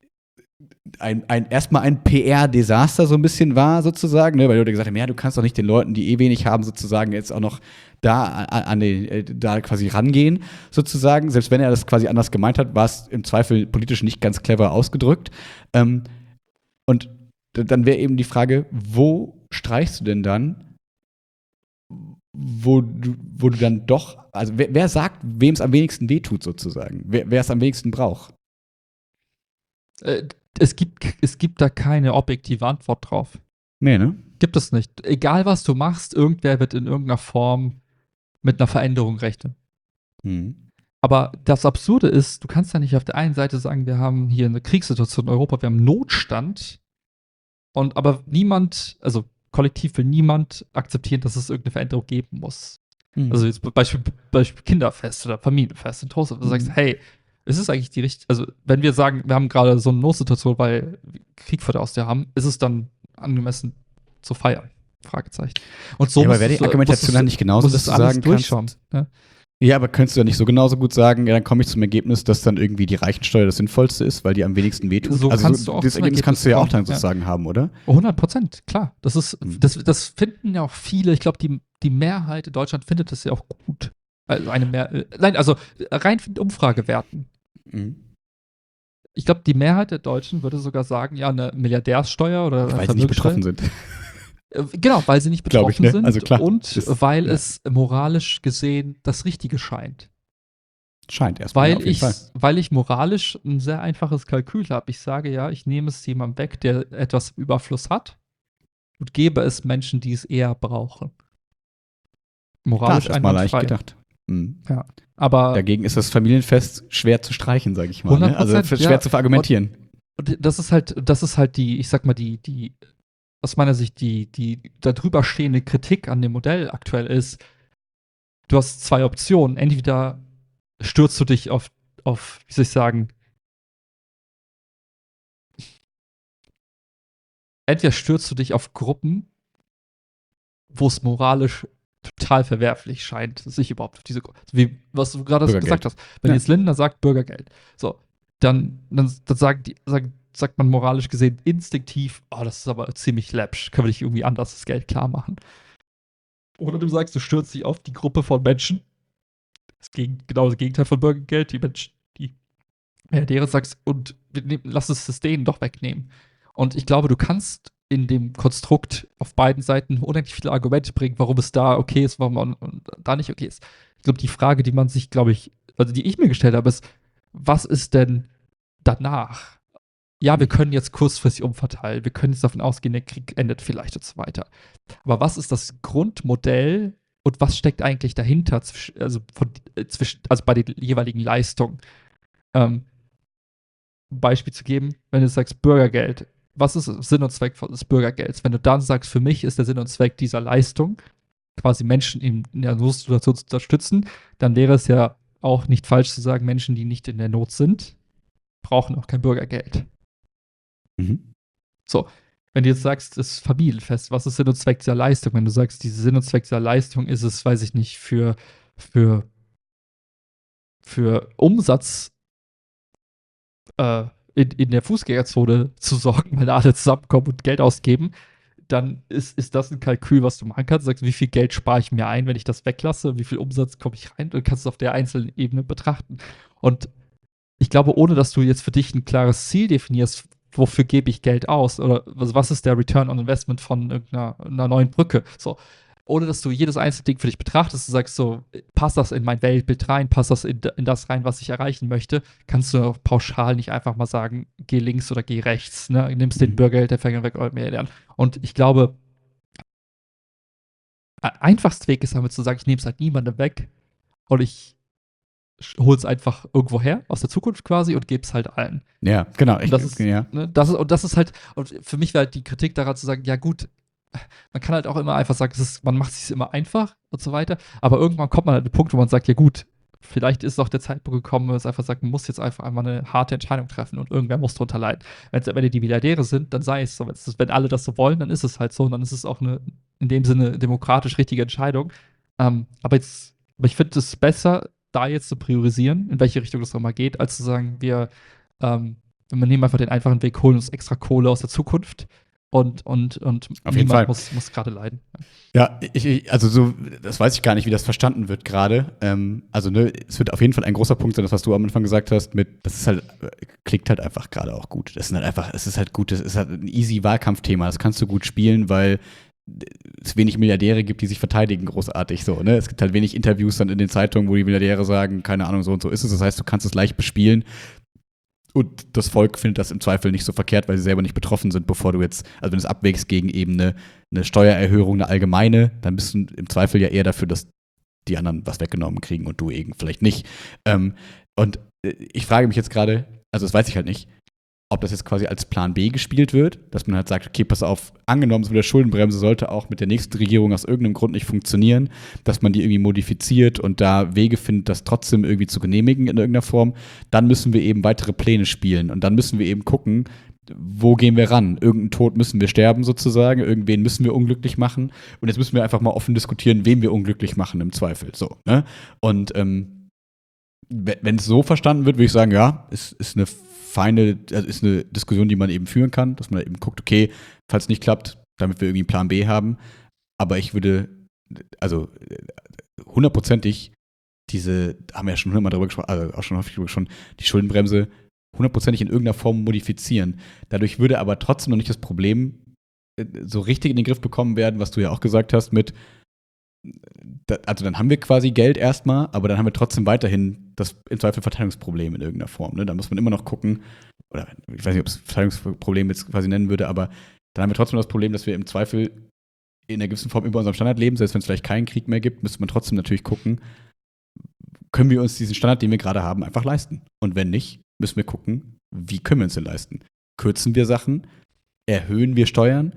ein, ein, erstmal ein P R-Desaster so ein bisschen war, sozusagen, ne? Weil Leute gesagt haben, ja, du kannst doch nicht den Leuten, die eh wenig haben, sozusagen jetzt auch noch da an, an den, äh, da quasi rangehen, sozusagen. Selbst wenn er das quasi anders gemeint hat, war es im Zweifel politisch nicht ganz clever ausgedrückt. Ähm, und d- dann wäre eben die Frage, wo streichst du denn dann, wo du, wo du dann doch, also wer, wer sagt, wem es am wenigsten wehtut, sozusagen? Wer wer es am wenigsten braucht? Äh, es, gibt, es gibt da keine objektive Antwort drauf. Nee, ne? Gibt es nicht. Egal, was du machst, irgendwer wird in irgendeiner Form mit einer Veränderung rechnen. Hm. Aber das Absurde ist, du kannst ja nicht auf der einen Seite sagen, wir haben hier eine Kriegssituation in Europa, wir haben Notstand, und aber niemand, also kollektiv will niemand akzeptieren, dass es irgendeine Veränderung geben muss. Hm. Also jetzt Beispiel, Beispiel Kinderfest oder Familienfest in Toast, wo du Mhm. sagst, hey, ist es eigentlich die richtige, also wenn wir sagen, wir haben gerade so eine Notsituation, weil wir Krieg vor der Haustür haben, ist es dann angemessen zu feiern? Fragezeichen. Und so Ja, aber musst wäre die du- Argumentation musst du- dann nicht genauso, musst dass du du alles sagen durchschauen, kannst- ne? Ja, aber könntest du ja nicht so genauso gut sagen, ja, dann komme ich zum Ergebnis, dass dann irgendwie die Reichensteuer das Sinnvollste ist, weil die am wenigsten wehtut. So also kannst so, du auch das zum Ergebnis kannst du ja Ergebnis auch dann kommen, ja. sozusagen haben, oder? hundert Prozent, klar. Das ist, Mhm. das, das finden ja auch viele. Ich glaube, die, die Mehrheit in Deutschland findet das ja auch gut. Also eine mehr, äh, nein, also rein von den Umfragewerten. Mhm. Ich glaube, die Mehrheit der Deutschen würde sogar sagen, ja, eine Milliardärssteuer oder eine Weil sie nicht betroffen Vermögenssteuer. sind. Äh, Genau, weil sie nicht Glaub betroffen ich, ne? sind Also klar, und das- weil ja. es moralisch gesehen das Richtige scheint. Scheint erstmal, Weil ja, auf jeden ich, Fall. weil ich moralisch ein sehr einfaches Kalkül habe. Ich sage ja, ich nehme es jemandem weg, der etwas im Überfluss hat und gebe es Menschen, die es eher brauchen. Klar, Moralisch ist erstmal leicht einwandfrei. gedacht. Mhm. Aber Dagegen ist das Familienfest schwer zu streichen, sage ich mal. Ne? Also hundert Prozent, schwer ja. zu verargumentieren. und das ist halt, das ist halt die, ich sag mal, die, die, aus meiner Sicht, die, die darüber stehende Kritik an dem Modell aktuell ist, du hast zwei Optionen. Entweder stürzt du dich auf, auf, wie soll ich sagen, entweder stürzt du dich auf Gruppen, wo es moralisch total verwerflich scheint, sich überhaupt auf diese, wie was du gerade Bürgergeld. gesagt hast. Wenn Ja. jetzt Lindner sagt Bürgergeld, so, dann, dann, dann sagt, die, sagt, sagt man moralisch gesehen instinktiv, oh, das ist aber ziemlich läppsch, können wir nicht irgendwie anders das Geld klar machen. Oder du sagst, du stürzt dich auf die Gruppe von Menschen, das gegen, genau das Gegenteil von Bürgergeld, die Menschen, die Milliardäre sagst, und wir nehmen, lass es das denen doch wegnehmen. Und ich glaube, du kannst in dem Konstrukt auf beiden Seiten unendlich viele Argumente bringen, warum es da okay ist, warum man da nicht okay ist. Ich glaube, die Frage, die man sich, glaube ich, also die ich mir gestellt habe, ist, was ist denn danach? Ja, wir können jetzt kurzfristig umverteilen, wir können jetzt davon ausgehen, der Krieg endet vielleicht und so weiter. Aber was ist das Grundmodell und was steckt eigentlich dahinter, zwisch- also, von, äh, zwischen, also bei den jeweiligen Leistungen? Ähm, ein Beispiel zu geben, wenn du sagst Bürgergeld, was ist Sinn und Zweck des Bürgergelds? Wenn du dann sagst, für mich ist der Sinn und Zweck dieser Leistung, quasi Menschen in, in der Notsituation zu unterstützen, dann wäre es ja auch nicht falsch zu sagen, Menschen, die nicht in der Not sind, brauchen auch kein Bürgergeld. Mhm. So, wenn du jetzt sagst, das ist Familienfest, was ist Sinn und Zweck dieser Leistung? Wenn du sagst, dieser Sinn und Zweck dieser Leistung ist es, weiß ich nicht, für, für, für Umsatz äh, in, in der Fußgängerzone zu sorgen, weil da alle zusammenkommen und Geld ausgeben, dann ist, ist das ein Kalkül, was du machen kannst. Du sagst, wie viel Geld spare ich mir ein, wenn ich das weglasse, wie viel Umsatz komme ich rein, und kannst es auf der einzelnen Ebene betrachten. Und ich glaube, ohne dass du jetzt für dich ein klares Ziel definierst, wofür gebe ich Geld aus, oder was, was ist der Return on Investment von irgendeiner einer neuen Brücke, so, ohne dass du jedes einzelne Ding für dich betrachtest, du sagst so, passt das in mein Weltbild rein, passt das in, in das rein, was ich erreichen möchte, kannst du auch pauschal nicht einfach mal sagen, geh links oder geh rechts, ne? Nimmst den Mhm. Bürgergeldempfänger weg oder Milliardären. Und ich glaube, der einfachste Weg ist damit zu sagen, ich nehme es halt niemandem weg und ich hole es einfach irgendwo her, aus der Zukunft quasi, und gebe es halt allen. Ja, genau. Ich, Und das ist, ja. ne, das ist, und das ist halt, und für mich wäre halt die Kritik daran zu sagen, ja gut, man kann halt auch immer einfach sagen, es ist, man macht es sich immer einfach und so weiter, aber irgendwann kommt man halt an den Punkt, wo man sagt, ja gut, vielleicht ist auch der Zeitpunkt gekommen, wo es einfach sagt, man muss jetzt einfach einmal eine harte Entscheidung treffen und irgendwer muss drunter leiden. Wenn's, wenn die Milliardäre sind, dann sei es so. Wenn's, wenn alle das so wollen, dann ist es halt so, und dann ist es auch eine, in dem Sinne, demokratisch richtige Entscheidung. Ähm, aber jetzt, aber ich finde es besser, da jetzt zu priorisieren, in welche Richtung das nochmal geht, als zu sagen, wir, ähm, wir nehmen einfach den einfachen Weg, holen uns extra Kohle aus der Zukunft, und, und, und Auf jeden Fall. niemand muss, muss gerade leiden. Ja, ich, ich, also so, das weiß ich gar nicht, wie das verstanden wird gerade. Ähm, also ne, es wird auf jeden Fall ein großer Punkt sein, das, was du am Anfang gesagt hast, mit, das ist halt, klickt halt einfach gerade auch gut. Das ist halt einfach, es ist halt gut, das ist halt ein easy Wahlkampfthema, das kannst du gut spielen, weil es wenig Milliardäre gibt, die sich verteidigen, großartig so, ne? Es gibt halt wenig Interviews dann in den Zeitungen, wo die Milliardäre sagen, keine Ahnung, so und so ist es. Das heißt, du kannst es leicht bespielen. Und das Volk findet das im Zweifel nicht so verkehrt, weil sie selber nicht betroffen sind, bevor du jetzt, also wenn du es abwägst gegen eben eine, eine Steuererhöhung, eine allgemeine, dann bist du im Zweifel ja eher dafür, dass die anderen was weggenommen kriegen und du eben vielleicht nicht. Ähm, und ich frage mich jetzt gerade, also das weiß ich halt nicht, ob das jetzt quasi als Plan B gespielt wird, dass man halt sagt, okay, pass auf, angenommen, so eine Schuldenbremse sollte auch mit der nächsten Regierung aus irgendeinem Grund nicht funktionieren, dass man die irgendwie modifiziert und da Wege findet, das trotzdem irgendwie zu genehmigen in irgendeiner Form, dann müssen wir eben weitere Pläne spielen und dann müssen wir eben gucken, wo gehen wir ran? Irgendeinen Tod müssen wir sterben sozusagen, irgendwen müssen wir unglücklich machen und jetzt müssen wir einfach mal offen diskutieren, wen wir unglücklich machen im Zweifel. So, ne? Und ähm, wenn es so verstanden wird, würde ich sagen, ja, ist, ist eine feine, also ist eine Diskussion, die man eben führen kann, dass man eben guckt, okay, falls es nicht klappt, damit wir irgendwie einen Plan B haben. Aber ich würde, also hundertprozentig diese, haben wir ja schon hundertmal darüber gesprochen, also auch schon häufig darüber gesprochen, die Schuldenbremse hundertprozentig in irgendeiner Form modifizieren. Dadurch würde aber trotzdem noch nicht das Problem so richtig in den Griff bekommen werden, was du ja auch gesagt hast, mit also dann haben wir quasi Geld erstmal, aber dann haben wir trotzdem weiterhin das im Zweifel Verteilungsproblem in irgendeiner Form. Ne? Da muss man immer noch gucken, oder ich weiß nicht, ob es Verteilungsproblem jetzt quasi nennen würde, aber dann haben wir trotzdem das Problem, dass wir im Zweifel in einer gewissen Form über unserem Standard leben, selbst wenn es vielleicht keinen Krieg mehr gibt, müsste man trotzdem natürlich gucken, können wir uns diesen Standard, den wir gerade haben, einfach leisten? Und wenn nicht, müssen wir gucken, wie können wir uns den leisten? Kürzen wir Sachen? Erhöhen wir Steuern?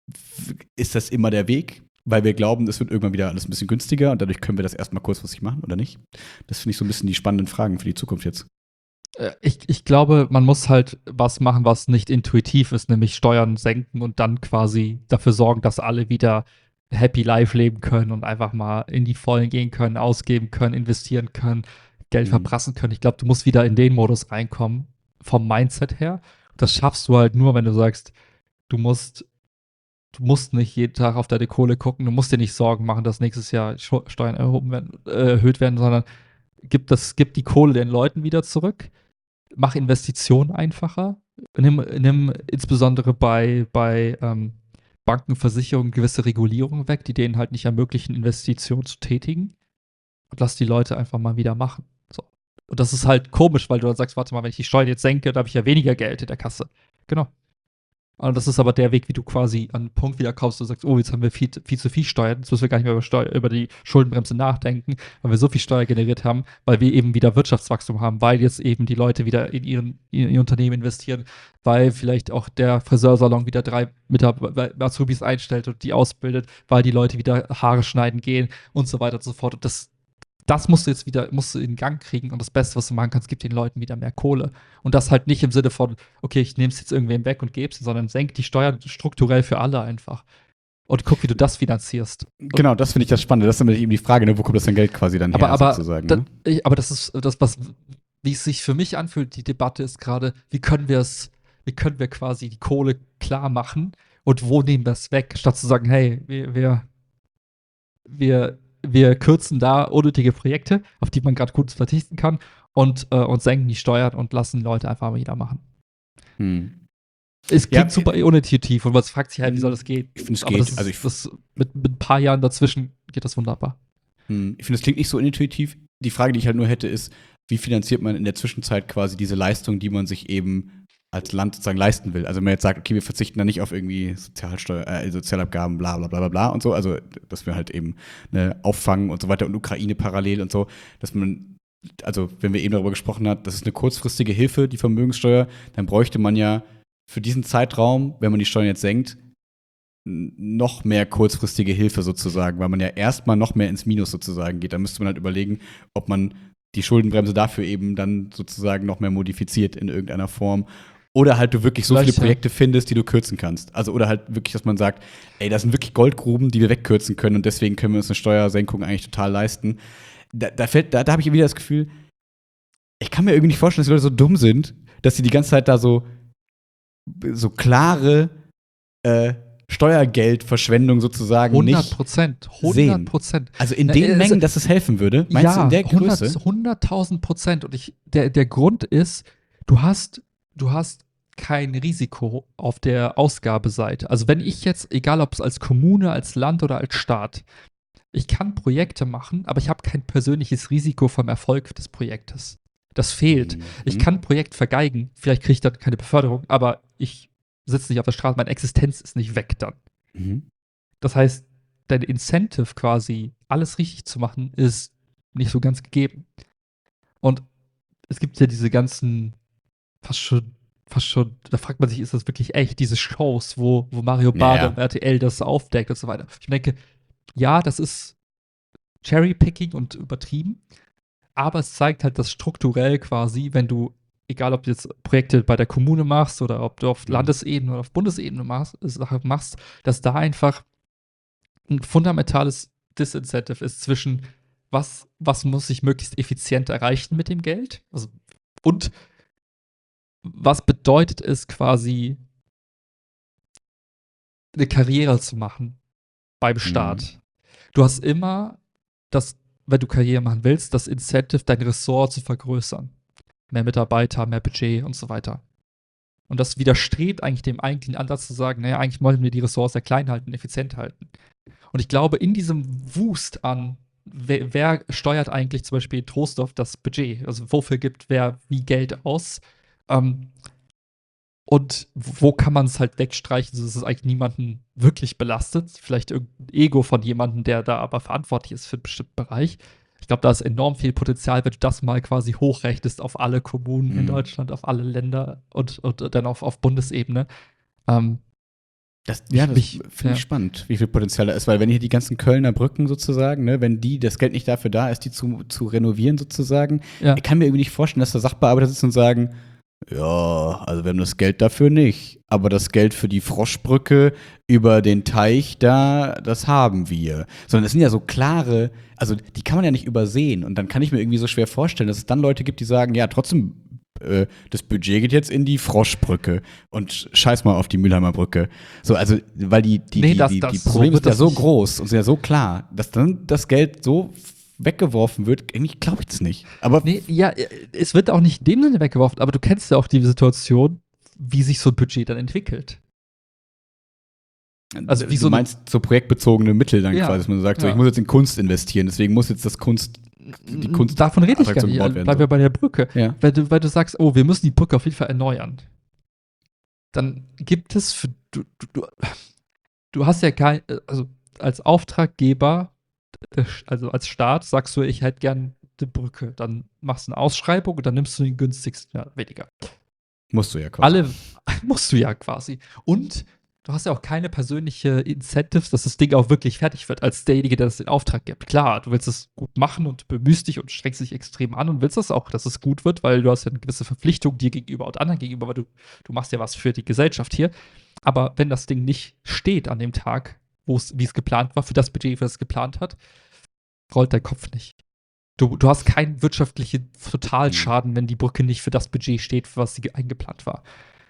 Ist das immer der Weg? Weil wir glauben, es wird irgendwann wieder alles ein bisschen günstiger und dadurch können wir das erstmal kurzfristig machen oder nicht? Das finde ich so ein bisschen die spannenden Fragen für die Zukunft jetzt. Ich, ich glaube, man muss halt was machen, was nicht intuitiv ist, nämlich Steuern senken und dann quasi dafür sorgen, dass alle wieder happy life leben können und einfach mal in die Vollen gehen können, ausgeben können, investieren können, Geld Mhm. verprassen können. Ich glaube, du musst wieder in den Modus reinkommen, vom Mindset her. Das schaffst du halt nur, wenn du sagst, du musst Du musst nicht jeden Tag auf deine Kohle gucken, du musst dir nicht Sorgen machen, dass nächstes Jahr Scho- Steuern erhoben werden, äh, erhöht werden, sondern gib, das, gib die Kohle den Leuten wieder zurück, mach Investitionen einfacher, nimm, nimm insbesondere bei, bei ähm, Banken, Versicherungen gewisse Regulierungen weg, die denen halt nicht ermöglichen, Investitionen zu tätigen und lass die Leute einfach mal wieder machen. So. Und das ist halt komisch, weil du dann sagst, warte mal, wenn ich die Steuern jetzt senke, dann habe ich ja weniger Geld in der Kasse. Genau. Und das ist aber der Weg, wie du quasi an einen Punkt wieder kommst, wo du sagst, oh, jetzt haben wir viel, viel zu viel Steuern, jetzt müssen wir gar nicht mehr über, Steu- über die Schuldenbremse nachdenken, weil wir so viel Steuer generiert haben, weil wir eben wieder Wirtschaftswachstum haben, weil jetzt eben die Leute wieder in, ihren, in ihr Unternehmen investieren, weil vielleicht auch der Friseursalon wieder drei Mitarbeiter, Azubis einstellt und die ausbildet, weil die Leute wieder Haare schneiden gehen und so weiter und so fort. Und das Das musst du jetzt wieder, musst du in Gang kriegen und das Beste, was du machen kannst, gibt den Leuten wieder mehr Kohle. Und das halt nicht im Sinne von, okay, ich nehme es jetzt irgendwem weg und gebe es, sondern senk die Steuern strukturell für alle einfach. Und guck, wie du das finanzierst. Genau, das finde ich das Spannende. Das ist nämlich eben die Frage, ne, wo kommt das denn Geld quasi dann Aber, her, aber, sozusagen. da, Ne? ich, aber das ist das, was, wie es sich für mich anfühlt, die Debatte ist gerade, wie können wir es, wie können wir quasi die Kohle klar machen und wo nehmen wir es weg, statt zu sagen, hey, wir, wir, wir wir kürzen da unnötige Projekte, auf die man gerade gut verzichten kann und, äh, und senken die Steuern und lassen Leute einfach wieder machen. Hm. Es klingt Ja, super unintuitiv und man fragt sich halt, wie soll das gehen? Ich finde, es Aber geht. das ist, Also ich, das, mit, mit ein paar Jahren dazwischen geht das wunderbar. hm, ich finde, es klingt nicht so intuitiv. Die Frage, die ich halt nur hätte, ist, wie finanziert man in der Zwischenzeit quasi diese Leistung, die man sich eben als Land sozusagen leisten will. Also wenn man jetzt sagt, okay, wir verzichten da nicht auf irgendwie Sozialsteuer, äh, Sozialabgaben, bla bla bla bla bla und so, also dass wir halt eben ne, auffangen und so weiter und Ukraine parallel und so, dass man, also wenn wir eben darüber gesprochen haben, das ist eine kurzfristige Hilfe, die Vermögenssteuer, dann bräuchte man ja für diesen Zeitraum, wenn man die Steuern jetzt senkt, noch mehr kurzfristige Hilfe sozusagen, weil man ja erstmal noch mehr ins Minus sozusagen geht. Da müsste man halt überlegen, ob man die Schuldenbremse dafür eben dann sozusagen noch mehr modifiziert in irgendeiner Form. Oder halt du wirklich so Vielleicht, viele Projekte findest, die du kürzen kannst. Also oder halt wirklich, dass man sagt, ey, das sind wirklich Goldgruben, die wir wegkürzen können und deswegen können wir uns eine Steuersenkung eigentlich total leisten. Da, da, fällt, da, da habe ich wieder das Gefühl, ich kann mir irgendwie nicht vorstellen, dass die Leute so dumm sind, dass sie die ganze Zeit da so, so klare äh, Steuergeldverschwendung sozusagen hundert Prozent, nicht hundert Prozent. Also in Na, den äh, Mengen, also- dass es helfen würde? Meinst ja, du in der Größe? hunderttausend Prozent. Und ich, der, der Grund ist, du hast, du hast kein Risiko auf der Ausgabeseite. Also wenn ich jetzt, egal ob es als Kommune, als Land oder als Staat, ich kann Projekte machen, aber ich habe kein persönliches Risiko vom Erfolg des Projektes. Das fehlt. Mhm. Ich kann ein Projekt vergeigen, vielleicht kriege ich dann keine Beförderung, aber ich sitze nicht auf der Straße, meine Existenz ist nicht weg dann. Mhm. Das heißt, dein Incentive quasi, alles richtig zu machen, ist nicht so ganz gegeben. Und es gibt ja diese ganzen, fast schon, fast schon, da fragt man sich, ist das wirklich echt, diese Shows, wo, wo Mario Barth Ja, und R T L das aufdeckt und so weiter. Ich denke, ja, das ist Cherry-Picking und übertrieben, aber es zeigt halt, dass strukturell quasi, wenn du, egal ob du jetzt Projekte bei der Kommune machst oder ob du auf Mhm. Landesebene oder auf Bundesebene machst, Sache machst, dass da einfach ein fundamentales Disincentive ist zwischen was, was muss ich möglichst effizient erreichen mit dem Geld, also, und was bedeutet es quasi, eine Karriere zu machen beim Mhm. Staat. Du hast immer das, wenn du Karriere machen willst, das Incentive, dein Ressort zu vergrößern. Mehr Mitarbeiter, mehr Budget und so weiter. Und das widerstrebt eigentlich dem eigentlichen Ansatz zu sagen, naja, eigentlich wollen wir die Ressorts sehr klein halten, effizient halten. Und ich glaube, in diesem Wust an, wer, wer steuert eigentlich zum Beispiel in Trostorf das Budget? Also wofür gibt wer wie Geld aus? Ähm, und wo kann man es halt wegstreichen, sodass es eigentlich niemanden wirklich belastet? Vielleicht irgendein Ego von jemandem, der da aber verantwortlich ist für einen bestimmten Bereich. Ich glaube, da ist enorm viel Potenzial, wenn du das mal quasi hochrechnest auf alle Kommunen in Mhm. Deutschland, auf alle Länder und, und dann auf, auf Bundesebene. Ähm, Das, ja, das mich, finde ja. ich spannend, wie viel Potenzial da ist, weil wenn hier die ganzen Kölner Brücken sozusagen, ne, wenn die, das Geld nicht dafür da ist, die zu, zu renovieren sozusagen, Ja. ich kann mir irgendwie nicht vorstellen, dass da Sachbearbeiter sitzen und sagen, ja, also wir haben das Geld dafür nicht, aber das Geld für die Froschbrücke über den Teich da, das haben wir. Sondern es sind ja so klare, also die kann man ja nicht übersehen und dann kann ich mir irgendwie so schwer vorstellen, dass es dann Leute gibt, die sagen, ja, trotzdem äh, das Budget geht jetzt in die Froschbrücke und scheiß mal auf die Mülheimer Brücke. So, also, weil die, die, Nee, die, das- die, das- die so Probleme wird sind ja das so nicht. groß und sind ja so klar, dass dann das Geld so weggeworfen wird. Irgendwie glaube ich das nicht. Aber Nee, ja, es wird auch nicht in dem Sinne weggeworfen, aber du kennst ja auch die Situation, wie sich so ein Budget dann entwickelt. Also wie du so eine- meinst so projektbezogene Mittel dann Ja, quasi, dass man sagt, so, ja. ich muss jetzt in Kunst investieren, deswegen muss jetzt das Kunst, die Kunst Davon rede ich gar Attraktion nicht. gebaut werden, Bleiben so. wir bei der Brücke. Ja. Weil du, weil du sagst, oh, wir müssen die Brücke auf jeden Fall erneuern. Dann gibt es für du, du, du, du hast ja kein, also als Auftraggeber, also als Staat, sagst du, ich hätte gern eine Brücke. Dann machst du eine Ausschreibung und dann nimmst du den günstigsten, ja, weniger. Musst du ja quasi. Alle musst du ja quasi. Und du hast ja auch keine persönliche Incentives, dass das Ding auch wirklich fertig wird, als derjenige, der das den Auftrag gibt. Klar, du willst es gut machen und bemühst dich und strengst dich extrem an und willst das auch, dass es gut wird, weil du hast ja eine gewisse Verpflichtung dir gegenüber und anderen gegenüber, weil du, du machst ja was für die Gesellschaft hier. Aber wenn das Ding nicht steht an dem Tag, wo es, wie es geplant war, für das Budget, für das es geplant hat, rollt dein Kopf nicht. Du, du hast keinen wirtschaftlichen Totalschaden, wenn die Brücke nicht für das Budget steht, für was sie eingeplant war.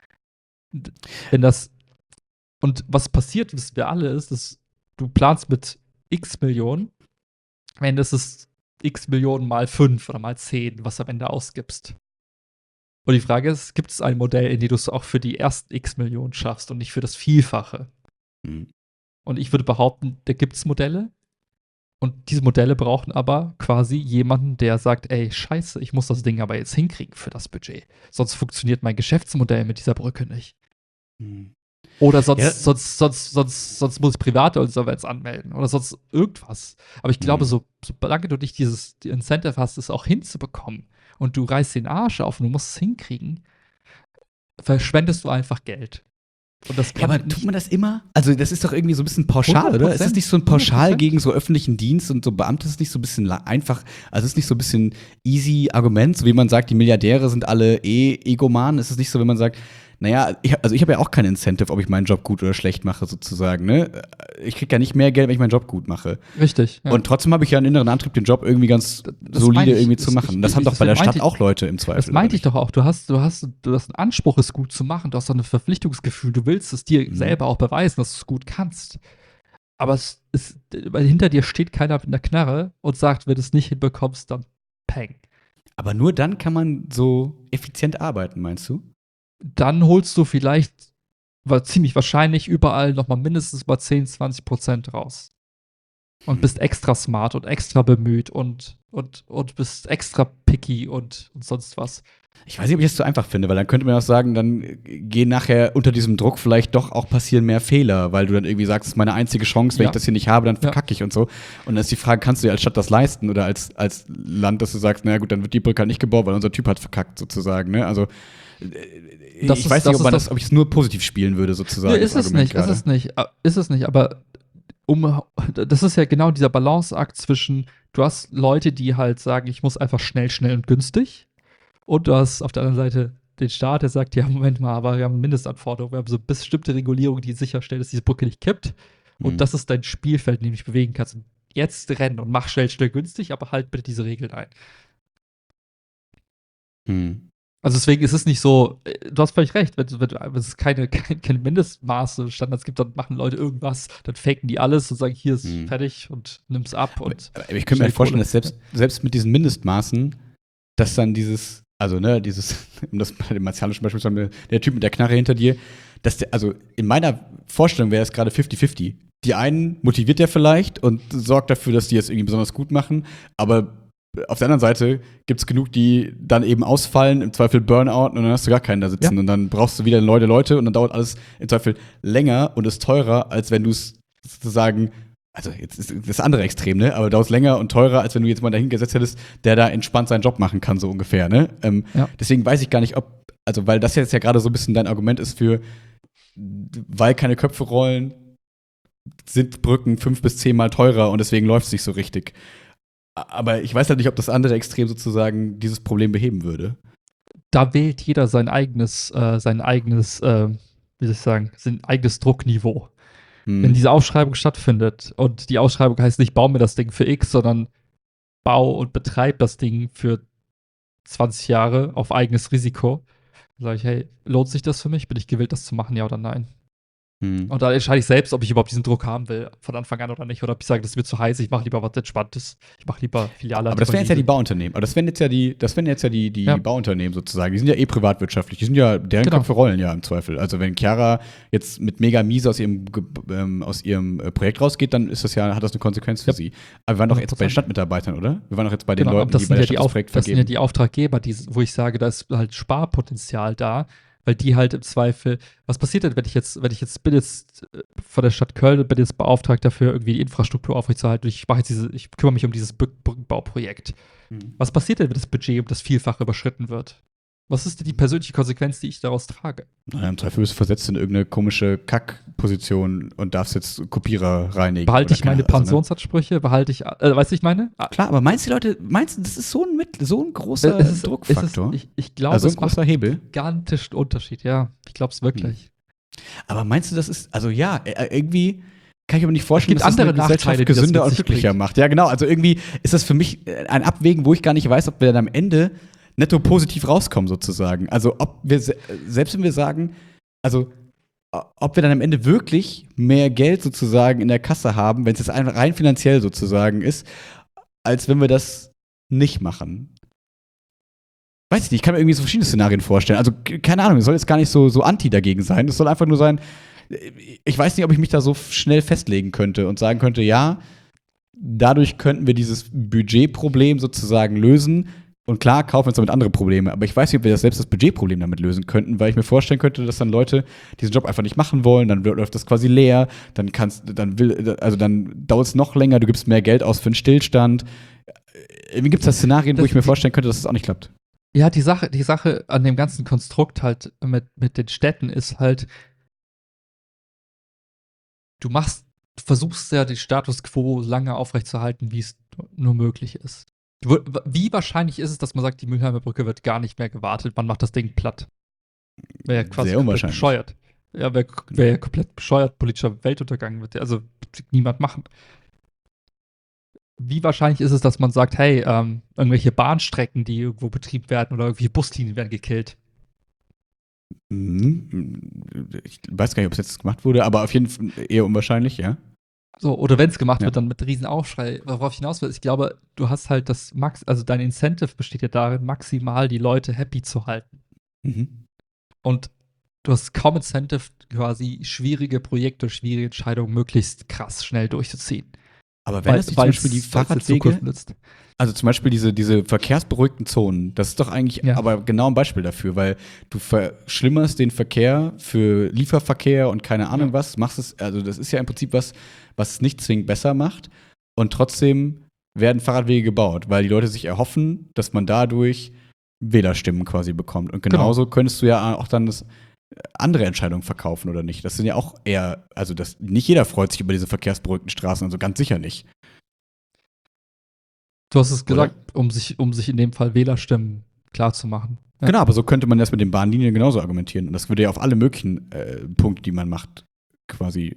Wenn das und was passiert, wissen wir alle, ist, dass du planst mit x Millionen, wenn das ist x Millionen mal fünf oder mal zehn, was du am Ende ausgibst. Und die Frage ist, gibt es ein Modell, in dem du es auch für die ersten x Millionen schaffst und nicht für das Vielfache? Mhm. Und ich würde behaupten, da gibt es Modelle. Und diese Modelle brauchen aber quasi jemanden, der sagt, ey, scheiße, ich muss das Ding aber jetzt hinkriegen für das Budget. Sonst funktioniert mein Geschäftsmodell mit dieser Brücke nicht. Mhm. Oder sonst, Ja. sonst, sonst, sonst, sonst muss ich private Insolvenz anmelden oder sonst irgendwas. Aber ich glaube, Mhm. so, solange du nicht dieses die Incentive hast, es auch hinzubekommen und du reißt den Arsch auf und du musst es hinkriegen, verschwendest du einfach Geld. Und das Ja, kann aber nicht, tut man das immer? Also, das ist doch irgendwie so ein bisschen pauschal, hundert oder? Ist das nicht so ein Pauschal hundert Prozent. gegen so öffentlichen Dienst und so Beamte? Ist das nicht so ein bisschen la- einfach? Also, ist es nicht so ein bisschen easy Argument, so wie man sagt, die Milliardäre sind alle eh Egomanen? Ist es nicht so, wenn man sagt, naja, ich, also ich habe ja auch kein Incentive, ob ich meinen Job gut oder schlecht mache, sozusagen, ne? Ich kriege ja nicht mehr Geld, wenn ich meinen Job gut mache. Richtig. Ja. Und trotzdem habe ich ja einen inneren Antrieb, den Job irgendwie ganz Das meine solide ich. irgendwie Das- zu machen. ich- das haben ich- doch bei der deswegen Stadt meinte ich- auch Leute im Zweifel. Das meinte ich oder doch auch. Du hast, du hast, du hast einen Anspruch, es gut zu machen. Du hast doch ein Verpflichtungsgefühl. Du willst es dir Mhm. selber auch beweisen, dass du es gut kannst. Aber es ist, weil hinter dir steht keiner mit einer Knarre und sagt, wenn du es nicht hinbekommst, dann peng. nicht? Aber nur dann kann man so effizient arbeiten, meinst du? Dann holst du vielleicht, war ziemlich wahrscheinlich, überall nochmal mindestens mal zehn, zwanzig Prozent raus. und bist extra smart und extra bemüht und, und, und bist extra picky und, und sonst was. Ich weiß nicht, ob ich das so einfach finde, weil dann könnte man auch sagen, dann gehen nachher unter diesem Druck vielleicht doch auch passieren mehr Fehler, weil du dann irgendwie sagst, das ist meine einzige Chance, wenn Ja. ich das hier nicht habe, dann Ja. verkacke ich und so. Und dann ist die Frage, kannst du dir als Stadt das leisten oder als, als Land, dass du sagst, naja gut, dann wird die Brücke halt nicht gebaut, weil unser Typ hat verkackt sozusagen. Ne? Also äh, Das ich ist- weiß das nicht, ob, ist man das- das, ob ich es nur positiv spielen würde sozusagen. Nee, ist das es Argument nicht, ist gerade. es nicht, äh, ist es nicht, aber um, das ist ja genau dieser Balanceakt zwischen, du hast Leute, die halt sagen, ich muss einfach schnell, schnell und günstig, und du hast auf der anderen Seite den Staat, der sagt, ja, Moment mal, aber wir haben Mindestanforderungen, wir haben so bestimmte Regulierungen, die sicherstellen, dass diese Brücke nicht kippt, und Mhm. das ist dein Spielfeld, in dem du dich bewegen kannst. Und jetzt rennen und mach schnell, schnell, günstig, aber halt bitte diese Regeln ein. Mhm. Also deswegen ist es nicht so, äh, du hast völlig recht, wenn, wenn, wenn es keine, keine, keine Mindestmaße, Standards gibt, dann machen Leute irgendwas, dann faken die alles und sagen, hier ist Hm. fertig und nimm's ab. Und Aber ich könnte mir schnell vorstellen, Kohle. dass selbst, selbst mit diesen Mindestmaßen, dass dann dieses, also ne, dieses, um das bei dem martialischen Beispiel zu sagen, der, der Typ mit der Knarre hinter dir, dass der, also in meiner Vorstellung wäre es gerade fifty fifty. Die einen motiviert der vielleicht und sorgt dafür, dass die jetzt irgendwie besonders gut machen, aber auf der anderen Seite gibt es genug, die dann eben ausfallen, im Zweifel Burnout, und dann hast du gar keinen da sitzen. Ja. Und dann brauchst du wieder Leute, Leute und dann dauert alles im Zweifel länger und ist teurer, als wenn du es sozusagen, also jetzt ist das andere Extrem, ne? Aber dauert länger und teurer, als wenn du jetzt mal dahin gesetzt hättest, der da entspannt seinen Job machen kann, so ungefähr, ne? Ähm, Ja. Deswegen weiß ich gar nicht, ob, also weil das jetzt ja gerade so ein bisschen dein Argument ist für, weil keine Köpfe rollen, sind Brücken fünf bis zehnmal teurer und deswegen läuft es nicht so richtig. Aber ich weiß halt nicht, ob das andere Extrem sozusagen dieses Problem beheben würde. Da wählt jeder sein eigenes, äh, sein eigenes, äh, wie soll ich sagen, sein eigenes Druckniveau. Hm. Wenn diese Ausschreibung stattfindet und die Ausschreibung heißt nicht, bau mir das Ding für X, sondern bau und betreib das Ding für zwanzig Jahre auf eigenes Risiko, dann sage ich, hey, lohnt sich das für mich? Bin ich gewillt, das zu machen, ja oder nein? Hm. Und da entscheide ich selbst, ob ich überhaupt diesen Druck haben will, von Anfang an oder nicht. Oder ob ich sage, das ist mir zu heiß, ich mache lieber was Entspanntes. Ich mache lieber Filiale. Aber das wären jetzt ja die Bauunternehmen. Aber das wären jetzt ja die, das wären jetzt ja die, die Ja. Bauunternehmen sozusagen. Die sind ja eh privatwirtschaftlich. Die sind ja, deren Genau. Köpfe rollen ja im Zweifel. Also wenn Chiara jetzt mit mega miese aus ihrem, Ge- ähm, aus ihrem äh, Projekt rausgeht, dann ist das ja, hat das eine Konsequenz für Ja. sie. Aber wir waren doch jetzt bei den hundert Prozent. Stadtmitarbeitern, oder? Wir waren doch jetzt bei den Genau, Leuten, und das die sind, bei ja der die Stadt das Auf, Projekt das sind ja vergeben. die Auftraggeber, die, wo ich sage, da ist halt Sparpotenzial da, weil die halt im Zweifel, was passiert denn, wenn ich jetzt, wenn ich jetzt bin jetzt äh, von der Stadt Köln und bin jetzt beauftragt dafür, irgendwie die Infrastruktur aufrechtzuerhalten, ich mache jetzt diese, ich kümmere mich um dieses Brück- Brückenbauprojekt. Hm. Was passiert denn, wenn das Budget um das Vielfache überschritten wird? Was ist denn die persönliche Konsequenz, die ich daraus trage? Na, Im Zweifel wirst du versetzt in irgendeine komische Kackposition und darfst jetzt Kopierer reinigen. Behalte oder ich meine keine- also, ne? Pensionsansprüche? Behalte ich, äh, weißt du, ich meine? Ah, Klar, aber meinst du, die Leute, meinst du, das ist so ein, mit, so ein großer es ist, es Druckfaktor? ist, ich, ich glaube, Also ein es macht großer Hebel? einen gigantischen Unterschied, ja. Ich glaube es wirklich. Aber meinst du, das ist, also ja, äh, irgendwie kann ich mir nicht vorstellen, Es gibt dass das andere eine Gesellschaft Nachteile, die das gesünder mit und sich glücklicher bringt. macht. Ja, genau. Also irgendwie ist das für mich äh, ein Abwägen, wo ich gar nicht weiß, ob wir dann am Ende netto positiv rauskommen, sozusagen. Also ob wir, se- selbst wenn wir sagen, also o- ob wir dann am Ende wirklich mehr Geld sozusagen in der Kasse haben, wenn es jetzt einfach rein finanziell sozusagen ist, als wenn wir das nicht machen. Weiß ich nicht, ich kann mir irgendwie so verschiedene Szenarien vorstellen. Also, k- keine Ahnung, es soll jetzt gar nicht so, so anti dagegen sein. Es soll einfach nur sein, äh, ich weiß nicht, ob ich mich da so f- schnell festlegen könnte und sagen könnte, ja, dadurch könnten wir dieses Budgetproblem sozusagen lösen. Und klar, kaufen wir uns damit andere Probleme. Aber ich weiß nicht, ob wir das selbst das Budgetproblem damit lösen könnten, weil ich mir vorstellen könnte, dass dann Leute diesen Job einfach nicht machen wollen, dann wird- läuft das quasi leer, dann kannst, dann will, also dann dauert es noch länger, du gibst mehr Geld aus für einen Stillstand. Irgendwie gibt es da Szenarien, wo Das- ich mir vorstellen könnte, dass es auch nicht klappt. Ja, die Sache, die Sache an dem ganzen Konstrukt halt mit, mit den Städten ist halt, du machst, du versuchst ja den Status quo so lange aufrechtzuerhalten, wie es nur möglich ist. Wo- Wie wahrscheinlich ist es, dass man sagt, die Mülheimer Brücke wird gar nicht mehr gewartet, man macht das Ding platt? Wäre ja quasi Sehr komplett unwahrscheinlich. bescheuert. Ja, wäre wär ja komplett bescheuert, politischer Weltuntergang wird ja, also niemand machen. Wie wahrscheinlich ist es, dass man sagt, hey, ähm, irgendwelche Bahnstrecken, die irgendwo betrieben werden oder irgendwie Buslinien werden gekillt? Mhm. Ich weiß gar nicht, ob es jetzt gemacht wurde, aber auf jeden Fall eher unwahrscheinlich, ja. So, oder wenn es gemacht Ja. wird, dann mit riesen Aufschrei. Worauf ich hinaus will, ich glaube, du hast halt das Max, also dein Incentive besteht ja darin, maximal die Leute happy zu halten. Mhm. Und du hast kaum Incentive, quasi schwierige Projekte, schwierige Entscheidungen möglichst krass schnell durchzuziehen. Aber wenn Weil, das nicht zum weil's- Beispiel die weil's der Fahrradwege, Zukunft nützt. also zum Beispiel diese, diese verkehrsberuhigten Zonen, das ist doch eigentlich Ja. aber genau ein Beispiel dafür, weil du verschlimmerst den Verkehr für Lieferverkehr und keine Ahnung Ja. was, machst es, also das ist ja im Prinzip was, was es nicht zwingend besser macht und trotzdem werden Fahrradwege gebaut, weil die Leute sich erhoffen, dass man dadurch Wählerstimmen quasi bekommt. Und genauso könntest du ja auch dann das andere Entscheidungen verkaufen oder nicht. Das sind ja auch eher, also das, nicht jeder freut sich über diese verkehrsberuhigten Straßen, also ganz sicher nicht. Du hast es Oder? gesagt, um sich, um sich in dem Fall Wählerstimmen klarzumachen. Ja. Genau, aber so könnte man das mit den Bahnlinien genauso argumentieren. Und das würde ja auf alle möglichen äh, Punkte, die man macht, quasi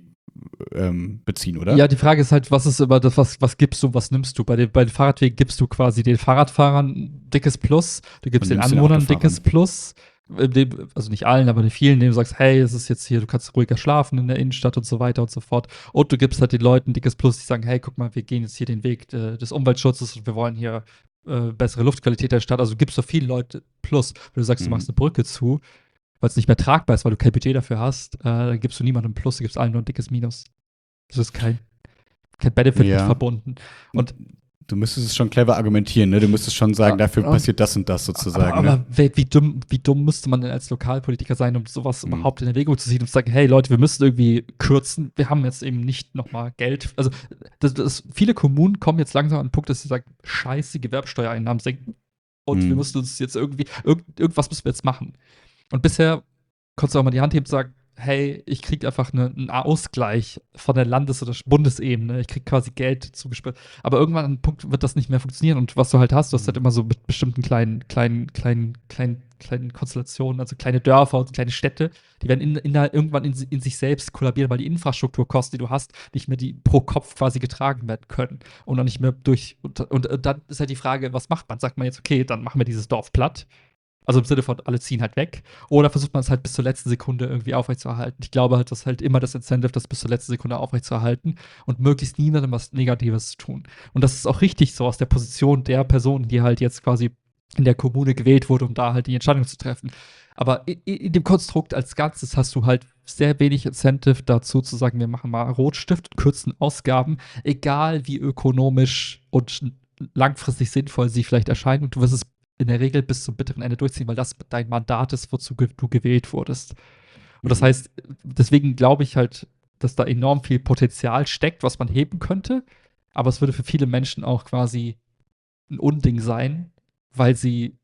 ähm, beziehen, oder? Ja, die Frage ist halt, was ist über das, was, was gibst du, was nimmst du? Bei den, bei den Fahrradwegen gibst du quasi den Fahrradfahrern ein dickes Plus, du gibst Und den nimmst den Anwohnern ein Autofahrern. dickes Plus. in dem- Also nicht allen, aber den vielen, indem du sagst, hey, es ist jetzt hier, du kannst ruhiger schlafen in der Innenstadt und so weiter und so fort. Und du gibst halt den Leuten ein dickes Plus, die sagen, hey, guck mal, wir gehen jetzt hier den Weg äh, des Umweltschutzes und wir wollen hier äh, bessere Luftqualität der Stadt. Also du gibst so vielen Leuten Plus. Wenn du sagst, Mhm. du machst eine Brücke zu, weil es nicht mehr tragbar ist, weil du kein Budget dafür hast, äh, dann gibst du niemandem ein Plus, du gibst allen nur ein dickes Minus. Das ist kein, kein Benefit Ja. mit verbunden. Und Du müsstest es schon clever argumentieren, ne? Du müsstest schon sagen, Ja, dafür und- passiert das und das sozusagen. aber, ne? aber wie, wie, dumm, wie dumm müsste man denn als Lokalpolitiker sein, um sowas Mhm. überhaupt in Erwägung zu ziehen und zu sagen, hey Leute, wir müssen irgendwie kürzen, wir haben jetzt eben nicht nochmal Geld. Also das, das, viele Kommunen kommen jetzt langsam an den Punkt, dass sie sagen, scheiße, die Gewerbsteuereinnahmen senken und Mhm. wir müssen uns jetzt irgendwie, irgend, irgendwas müssen wir jetzt machen. Und bisher konntest du auch mal die Hand heben und sagen, hey, ich krieg einfach eine, einen Ausgleich von der Landes- oder Bundesebene, ich krieg quasi Geld zugespielt. Aber irgendwann an einem Punkt wird das nicht mehr funktionieren. Und was du halt hast, du hast halt immer so mit bestimmten kleinen, kleinen, kleinen, kleinen, kleinen Konstellationen, also kleine Dörfer und kleine Städte, die werden in, in der, irgendwann in, in sich selbst kollabieren, weil die Infrastrukturkosten, die du hast, nicht mehr die pro Kopf quasi getragen werden können. Und dann nicht mehr durch. Und, und, und dann ist halt die Frage, was macht man? Sagt man jetzt, okay, dann machen wir dieses Dorf platt. Also im Sinne von, alle ziehen halt weg. Oder versucht man es halt bis zur letzten Sekunde irgendwie aufrechtzuerhalten. Ich glaube halt, dass halt immer das Incentive, das bis zur letzten Sekunde aufrechtzuerhalten und möglichst niemandem was Negatives zu tun. Und das ist auch richtig so aus der Position der Person, die halt jetzt quasi in der Kommune gewählt wurde, um da halt die Entscheidung zu treffen. Aber in, in dem Konstrukt als Ganzes hast du halt sehr wenig Incentive dazu zu sagen, wir machen mal Rotstift und kürzen Ausgaben, egal wie ökonomisch und langfristig sinnvoll sie vielleicht erscheinen. Und du wirst es in der Regel bis zum bitteren Ende durchziehen, weil das dein Mandat ist, wozu ge- du gewählt wurdest. Und das Mhm. heißt, deswegen glaube ich halt, dass da enorm viel Potenzial steckt, was man heben könnte. Aber es würde für viele Menschen auch quasi ein Unding sein, weil sie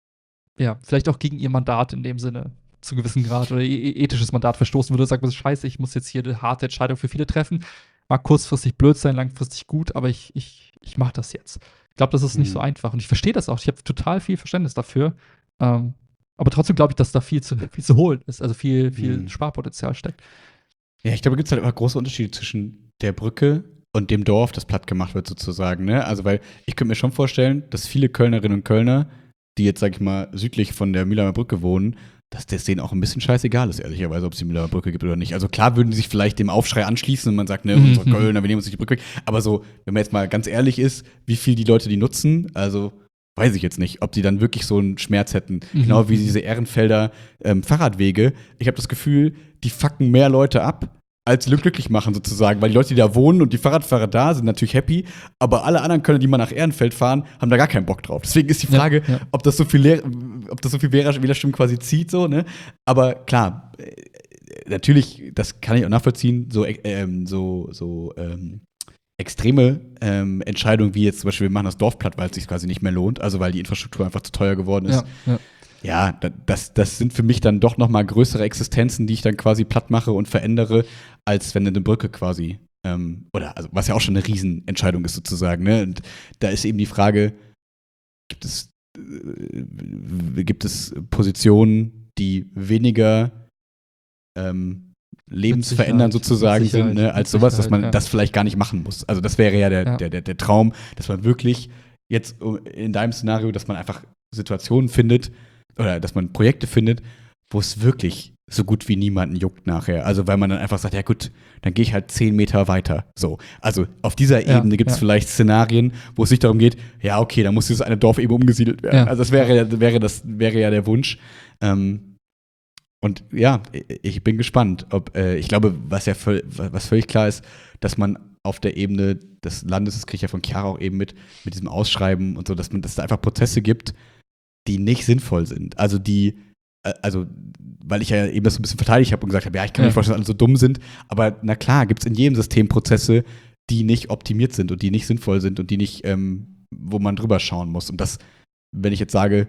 ja vielleicht auch gegen ihr Mandat in dem Sinne zu einem gewissen Grad oder ihr ethisches Mandat verstoßen würde und sagen, scheiße, ich muss jetzt hier eine harte Entscheidung für viele treffen. Mag kurzfristig blöd sein, langfristig gut, aber ich, ich, ich mache das jetzt. Ich glaube, das ist nicht Mhm. so einfach. Und ich verstehe das auch. Ich habe total viel Verständnis dafür. Ähm, aber trotzdem glaube ich, dass da viel zu, viel zu holen ist. Also viel, viel Mhm. Sparpotenzial steckt. Ja, ich glaube, da gibt es halt immer große Unterschiede zwischen der Brücke und dem Dorf, das platt gemacht wird, sozusagen. Ne? Also, weil ich könnte mir schon vorstellen, dass viele Kölnerinnen und Kölner, die jetzt, sag ich mal, südlich von der Mühlheimer Brücke wohnen, dass das denen auch ein bisschen scheißegal ist, ehrlicherweise, ob es die Mühlheimer Brücke gibt oder nicht. Also klar würden sie sich vielleicht dem Aufschrei anschließen und man sagt, ne, Mhm. unsere Kölner, wir nehmen uns nicht die Brücke weg. Aber so, wenn man jetzt mal ganz ehrlich ist, wie viel die Leute die nutzen, also weiß ich jetzt nicht, ob die dann wirklich so einen Schmerz hätten. Mhm. Genau wie diese Ehrenfelder ähm, Fahrradwege. Ich habe das Gefühl, die fucken mehr Leute ab, als sie glücklich machen sozusagen. Weil die Leute, die da wohnen und die Fahrradfahrer da, sind natürlich happy. Aber alle anderen Kölner, die mal nach Ehrenfeld fahren, haben da gar keinen Bock drauf. Deswegen ist die Frage, Ja, ja. ob das so viel, Lehr ob das so viel Wähler- Wählerstimmen quasi zieht, so, ne? Aber klar, äh, natürlich, das kann ich auch nachvollziehen, so, äh, ähm, so, so ähm, extreme ähm, Entscheidungen wie jetzt zum Beispiel, wir machen das Dorf platt, weil es sich quasi nicht mehr lohnt, also weil die Infrastruktur einfach zu teuer geworden ist. Ja, ja. Ja, da- das, das sind für mich dann doch noch mal größere Existenzen, die ich dann quasi platt mache und verändere, als wenn eine Brücke quasi, ähm, oder also was ja auch schon eine Riesenentscheidung ist sozusagen, ne? Und da ist eben die Frage, gibt es, äh, gibt es Positionen, die weniger ähm, lebensverändernd Sicherheit, sozusagen mit Sicherheit, sind, ne, mit als sowas, dass Sicherheit, man ja. das vielleicht gar nicht machen muss. Also das wäre ja der, Ja. Der, der, der Traum, dass man wirklich jetzt in deinem Szenario, dass man einfach Situationen findet oder dass man Projekte findet, wo es wirklich so gut wie niemanden juckt nachher. Also weil man dann einfach sagt, ja gut, dann gehe ich halt zehn Meter weiter. So. Also auf dieser Ja, Ebene gibt es ja. vielleicht Szenarien, wo es nicht darum geht, ja okay, dann muss dieses eine Dorf eben umgesiedelt werden. Ja. Also das wäre, wäre, das wäre ja der Wunsch. Ähm, und ja, ich bin gespannt, ob, äh, ich glaube, was ja völ was völlig klar ist, dass man auf der Ebene des Landes, das kriege ich ja von Chiara auch eben mit, mit diesem Ausschreiben und so, dass man, dass es da einfach Prozesse gibt, die nicht sinnvoll sind. Also die, äh, also, weil ich ja eben das so ein bisschen verteidigt habe und gesagt habe, ja, ich kann mir Ja. nicht vorstellen, dass alle so dumm sind, aber na klar, gibt es in jedem System Prozesse, die nicht optimiert sind und die nicht sinnvoll sind und die nicht, ähm, wo man drüber schauen muss. Und das, wenn ich jetzt sage,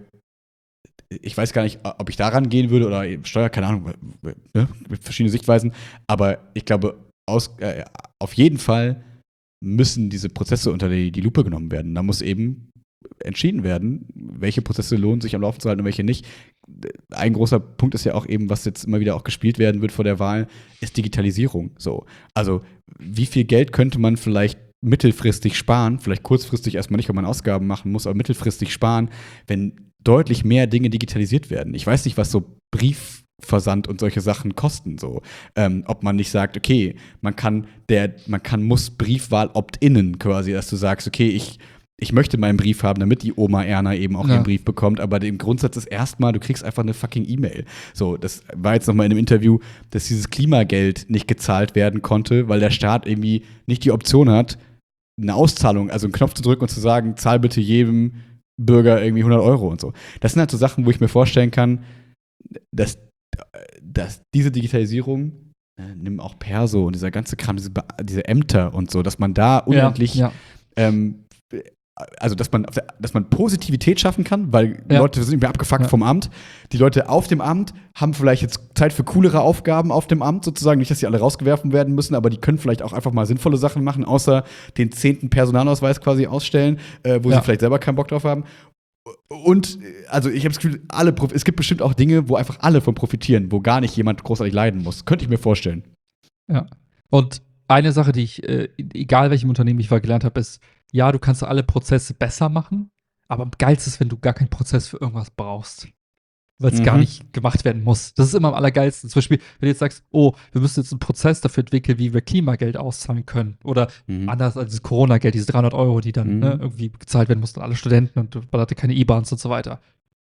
ich weiß gar nicht, ob ich daran gehen würde oder Steuer, keine Ahnung, ne, mit verschiedenen Sichtweisen, aber ich glaube, aus, äh, auf jeden Fall müssen diese Prozesse unter die, die Lupe genommen werden. Da muss eben entschieden werden, welche Prozesse lohnen sich am Laufen zu halten und welche nicht. Ein großer Punkt ist ja auch eben, was jetzt immer wieder auch gespielt werden wird vor der Wahl, ist Digitalisierung. So. Also, wie viel Geld könnte man vielleicht mittelfristig sparen, vielleicht kurzfristig erstmal nicht, wenn man Ausgaben machen muss, aber mittelfristig sparen, wenn deutlich mehr Dinge digitalisiert werden. Ich weiß nicht, was so Briefversand und solche Sachen kosten, so. Ähm, ob man nicht sagt, okay, man kann der, man kann, muss Briefwahl opt-innen quasi, dass du sagst, okay, ich Ich möchte meinen Brief haben, damit die Oma Erna eben auch Ja. ihren Brief bekommt. Aber im Grundsatz ist erstmal, du kriegst einfach eine fucking E-Mail. So, das war jetzt nochmal in einem Interview, dass dieses Klimageld nicht gezahlt werden konnte, weil der Staat irgendwie nicht die Option hat, eine Auszahlung, also einen Knopf zu drücken und zu sagen, zahl bitte jedem Bürger irgendwie hundert Euro und so. Das sind halt so Sachen, wo ich mir vorstellen kann, dass, dass diese Digitalisierung, äh, nimm auch Perso und dieser ganze Kram, diese, Be- diese Ämter und so, dass man da unendlich Ja, ähm, also dass man, dass man Positivität schaffen kann, weil Ja. Leute sind nicht mehr abgefuckt Ja. vom Amt. Die Leute auf dem Amt haben vielleicht jetzt Zeit für coolere Aufgaben auf dem Amt sozusagen. Nicht, dass sie alle rausgeworfen werden müssen, aber die können vielleicht auch einfach mal sinnvolle Sachen machen, außer den zehnten Personalausweis quasi ausstellen, äh, wo Ja. sie vielleicht selber keinen Bock drauf haben. Und äh, also ich habe das Gefühl, alle, prof- es gibt bestimmt auch Dinge, wo einfach alle von profitieren, wo gar nicht jemand großartig leiden muss. Könnte ich mir vorstellen. Ja. Und eine Sache, die ich, äh, egal welchem Unternehmen ich mal gelernt habe, ist, ja, du kannst alle Prozesse besser machen, aber am geilsten ist, wenn du gar keinen Prozess für irgendwas brauchst. Weil es Mhm. gar nicht gemacht werden muss. Das ist immer am allergeilsten. Zum Beispiel, wenn du jetzt sagst, oh, wir müssen jetzt einen Prozess dafür entwickeln, wie wir Klimageld auszahlen können. Oder Mhm. anders als das Corona-Geld, diese dreihundert Euro, die dann Mhm. ne, irgendwie gezahlt werden mussten an alle Studenten und man hatte keine E-Bahns und so weiter.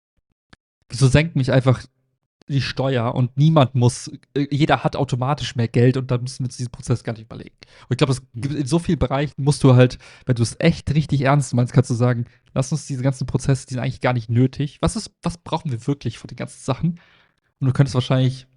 Wieso senkt mich einfach die Steuer und niemand muss, äh, jeder hat automatisch mehr Geld und dann müssen wir uns diesen Prozess gar nicht überlegen. Und ich glaube, es gibt in so vielen Bereichen musst du halt, wenn du es echt richtig ernst meinst, kannst du sagen, lass uns diese ganzen Prozesse, die sind eigentlich gar nicht nötig. Was ist, was brauchen wir wirklich von den ganzen Sachen? Und du könntest wahrscheinlich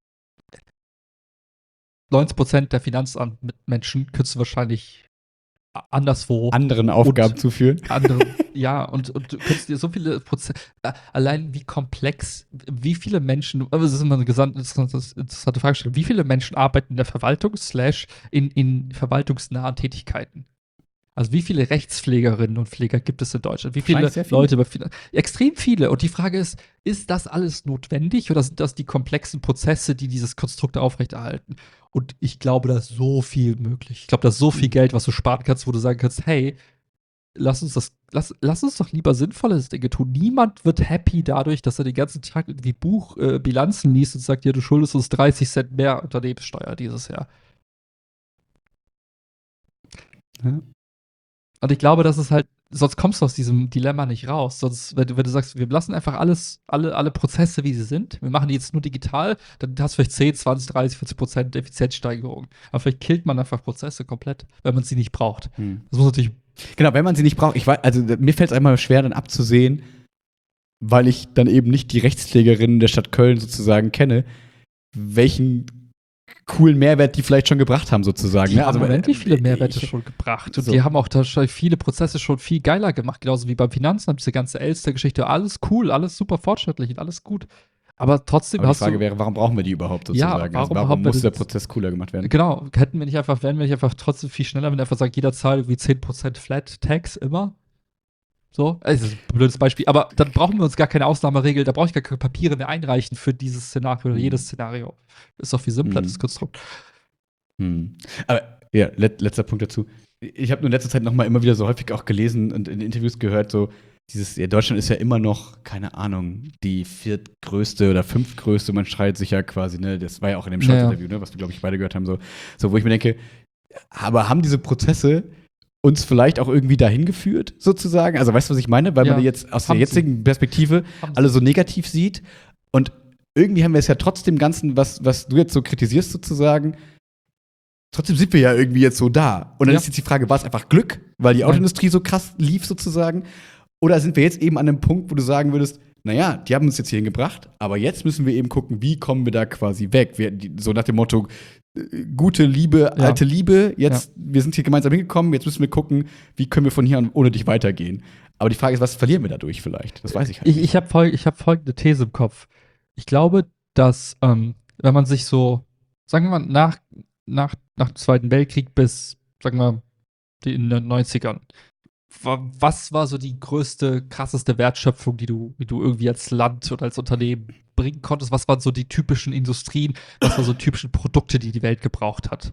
neunzig Prozent der Finanzamtmenschen könntest du wahrscheinlich a- anderswo Anderen Aufgaben zuführen. andere, ja, und, und du könntest dir so viele Prozesse, äh, allein wie komplex, wie viele Menschen, aber das ist immer eine gesamt- interessante interessante Fragestellung, wie viele Menschen arbeiten in der Verwaltung slash in, in verwaltungsnahen Tätigkeiten? Also wie viele Rechtspflegerinnen und Pfleger gibt es in Deutschland? Wie viele, Wahrscheinlich sehr viele. Leute? Bei Finan- Extrem viele. Und die Frage ist, ist das alles notwendig oder sind das die komplexen Prozesse, die dieses Konstrukt aufrechterhalten? Und ich glaube, da ist so viel möglich. Ich glaube, da ist so viel Geld, was du sparen kannst, wo du sagen kannst, hey, lass uns das, lass, lass uns doch lieber sinnvolle Dinge tun. Niemand wird happy dadurch, dass er den ganzen Tag irgendwie Buch, äh, Bilanzen liest und sagt, ja, du schuldest uns dreißig Cent mehr Unternehmenssteuer dieses Jahr. Ja. Und ich glaube, das ist halt, sonst kommst du aus diesem Dilemma nicht raus. Sonst, wenn du, wenn du sagst, wir lassen einfach alles, alle, alle Prozesse, wie sie sind, wir machen die jetzt nur digital, dann hast du vielleicht zehn, zwanzig, dreißig, vierzig Prozent Effizienzsteigerung. Aber vielleicht killt man einfach Prozesse komplett, wenn man sie nicht braucht. Hm. Das muss natürlich. Genau, wenn man sie nicht braucht. Ich weiß, also mir fällt es einmal schwer, dann abzusehen, weil ich dann eben nicht die Rechtspflegerinnen der Stadt Köln sozusagen kenne, welchen coolen Mehrwert die vielleicht schon gebracht haben, sozusagen. Die Ne? haben Also, unendlich viele äh, Mehrwerte ich- schon gebracht. Und so. die haben auch da schon viele Prozesse schon viel geiler gemacht. Genauso wie beim Finanzamt, diese ganze Elster-Geschichte. Alles cool, alles super fortschrittlich und alles gut. Aber trotzdem Aber die hast Frage du. wäre, warum brauchen wir die überhaupt Ja, sozusagen? warum also, warum haben wir muss der das- Prozess cooler gemacht werden? Genau, hätten wir nicht einfach, wären wir nicht einfach trotzdem viel schneller, wenn wir einfach sagen, jeder zahlt irgendwie zehn Prozent Flat Tax immer. So, also, das ist ein blödes Beispiel. Aber dann brauchen wir uns gar keine Ausnahmeregel, da brauche ich gar keine Papiere mehr einreichen für dieses Szenario oder Mhm. jedes Szenario. Ist doch viel simpler, Mhm. das Konstrukt. Hm. Aber ja, let, letzter Punkt dazu. Ich habe nur in letzter Zeit noch mal immer wieder so häufig auch gelesen und in Interviews gehört, so dieses, ja, Deutschland ist ja immer noch, keine Ahnung, die viertgrößte oder fünftgrößte, man streitet sich ja quasi, ne, das war ja auch in dem Ja, ja. Scholz-Interview, ne, was wir, glaube ich, beide gehört haben, so, so, wo ich mir denke, aber haben diese Prozesse uns vielleicht auch irgendwie dahin geführt, sozusagen? Also, weißt du, was ich meine? Weil Ja, man die jetzt aus der haben sie. jetzigen Perspektive Haben sie. alle so negativ sieht und irgendwie haben wir es ja trotzdem Ganzen, was, was du jetzt so kritisierst, sozusagen, trotzdem sind wir ja irgendwie jetzt so da. Und dann Ja. ist jetzt die Frage, war es einfach Glück, weil die Nein. Autoindustrie so krass lief sozusagen? Oder sind wir jetzt eben an einem Punkt, wo du sagen würdest, naja, die haben uns jetzt hierhin gebracht, aber jetzt müssen wir eben gucken, wie kommen wir da quasi weg? Wir, die, so nach dem Motto, äh, gute Liebe, Ja. alte Liebe, jetzt, wir sind hier gemeinsam hingekommen, jetzt müssen wir gucken, wie können wir von hier an ohne dich weitergehen. Aber die Frage ist, was verlieren wir dadurch vielleicht? Das weiß ich halt Ich, nicht. ich habe fol ich hab folgende These im Kopf. Ich glaube, dass, ähm, wenn man sich so, sagen wir mal, nach, nach, nach dem Zweiten Weltkrieg bis, sagen wir, die in den neunzigern, wa- was war so die größte, krasseste Wertschöpfung, die du, die du irgendwie als Land oder als Unternehmen bringen konntest? Was waren so die typischen Industrien? Was waren so die typischen Produkte, die die Welt gebraucht hat?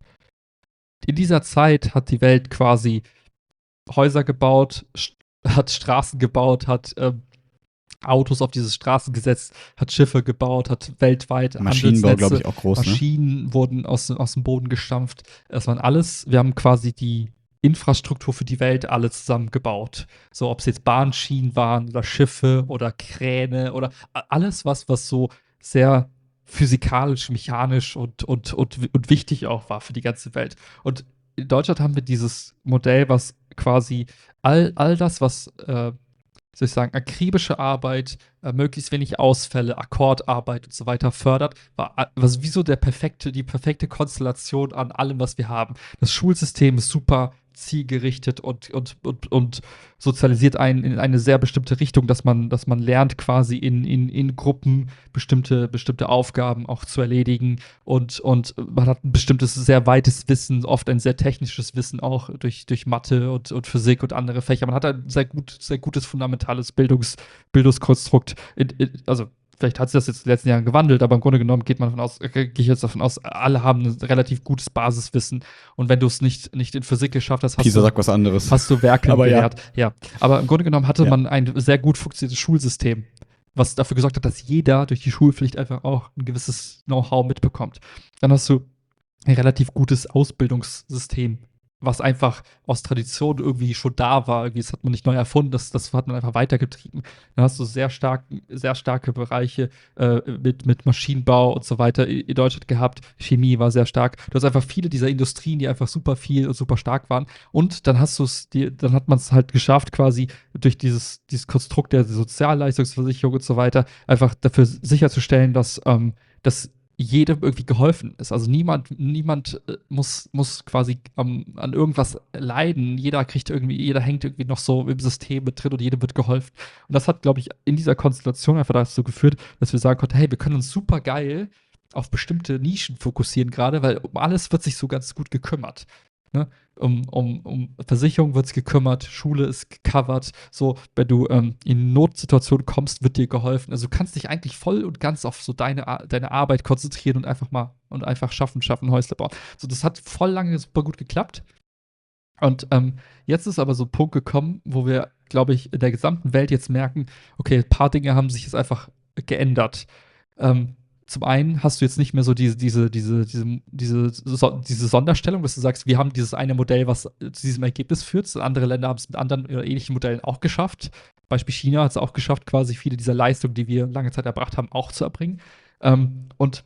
In dieser Zeit hat die Welt quasi Häuser gebaut, st- hat Straßen gebaut, hat ähm, Autos auf diese Straßen gesetzt, hat Schiffe gebaut, hat weltweit Maschinenbau, Handelsnetze, glaube ich, auch groß, ne? Maschinen wurden aus, aus dem Boden gestampft. Das waren alles, wir haben quasi die Infrastruktur für die Welt alle zusammen gebaut. So, ob es jetzt Bahnschienen waren oder Schiffe oder Kräne oder a- alles, was, was so sehr physikalisch, mechanisch und, und, und, und wichtig auch war für die ganze Welt. Und in Deutschland haben wir dieses Modell, was quasi all, all das, was äh, wie soll ich sagen, akribische Arbeit, äh, möglichst wenig Ausfälle, Akkordarbeit und so weiter fördert, war a- was wie so der perfekte, die perfekte Konstellation an allem, was wir haben. Das Schulsystem ist super zielgerichtet und, und, und, und sozialisiert einen in eine sehr bestimmte Richtung, dass man, dass man lernt, quasi in, in, in Gruppen bestimmte, bestimmte Aufgaben auch zu erledigen und, und man hat ein bestimmtes, sehr weites Wissen, oft ein sehr technisches Wissen auch durch, durch Mathe und, und Physik und andere Fächer. Man hat ein sehr, gut, sehr gutes fundamentales Bildungs, Bildungskonstrukt. In, in, also vielleicht hat sich das jetzt in den letzten Jahren gewandelt, aber im Grunde genommen geht man davon aus, äh, gehe ich jetzt davon aus, alle haben ein relativ gutes Basiswissen. Und wenn du es nicht, nicht in Physik geschafft hast, hast Pisa du, sagt was anderes. hast du Werkeln Aber ja. gelehrt. Ja. Aber im Grunde genommen hatte Ja. man ein sehr gut funktionierendes Schulsystem, was dafür gesorgt hat, dass jeder durch die Schulpflicht einfach auch ein gewisses Know-how mitbekommt. Dann hast du ein relativ gutes Ausbildungssystem, was einfach aus Tradition irgendwie schon da war. Irgendwie, das hat man nicht neu erfunden, das, das hat man einfach weitergetrieben. Dann hast du sehr, stark, sehr starke Bereiche äh, mit, mit Maschinenbau und so weiter in Deutschland gehabt. Chemie war sehr stark. Du hast einfach viele dieser Industrien, die einfach super viel und super stark waren. Und dann hast du es, dann hat man es halt geschafft, quasi durch dieses, dieses Konstrukt der Sozialleistungsversicherung und so weiter, einfach dafür sicherzustellen, dass, ähm, dass jedem irgendwie geholfen ist. Also niemand, niemand äh, muss, muss quasi ähm, an irgendwas leiden. Jeder kriegt irgendwie, jeder hängt irgendwie noch so im System mit drin und jedem wird geholfen. Und das hat, glaube ich, in dieser Konstellation einfach dazu geführt, dass wir sagen konnten, hey, wir können uns super geil auf bestimmte Nischen fokussieren gerade, weil um alles wird sich so ganz gut gekümmert. Ne? Um, um, um Versicherung wird es gekümmert, Schule ist gecovert. So, wenn du ähm, in Notsituationen kommst, wird dir geholfen. Also du kannst dich eigentlich voll und ganz auf so deine, Ar- deine Arbeit konzentrieren und einfach mal und einfach schaffen, schaffen, Häusle bauen. So, das hat voll lange super gut geklappt. Und ähm, jetzt ist aber so ein Punkt gekommen, wo wir, glaube ich, in der gesamten Welt jetzt merken, okay, ein paar Dinge haben sich jetzt einfach geändert. Ähm, zum einen hast du jetzt nicht mehr so diese, diese, diese, diese, diese, so, diese Sonderstellung, dass du sagst, wir haben dieses eine Modell, was zu diesem Ergebnis führt. Andere Länder haben es mit anderen oder ähnlichen Modellen auch geschafft. Beispiel China hat es auch geschafft, quasi viele dieser Leistungen, die wir lange Zeit erbracht haben, auch zu erbringen. Ähm, und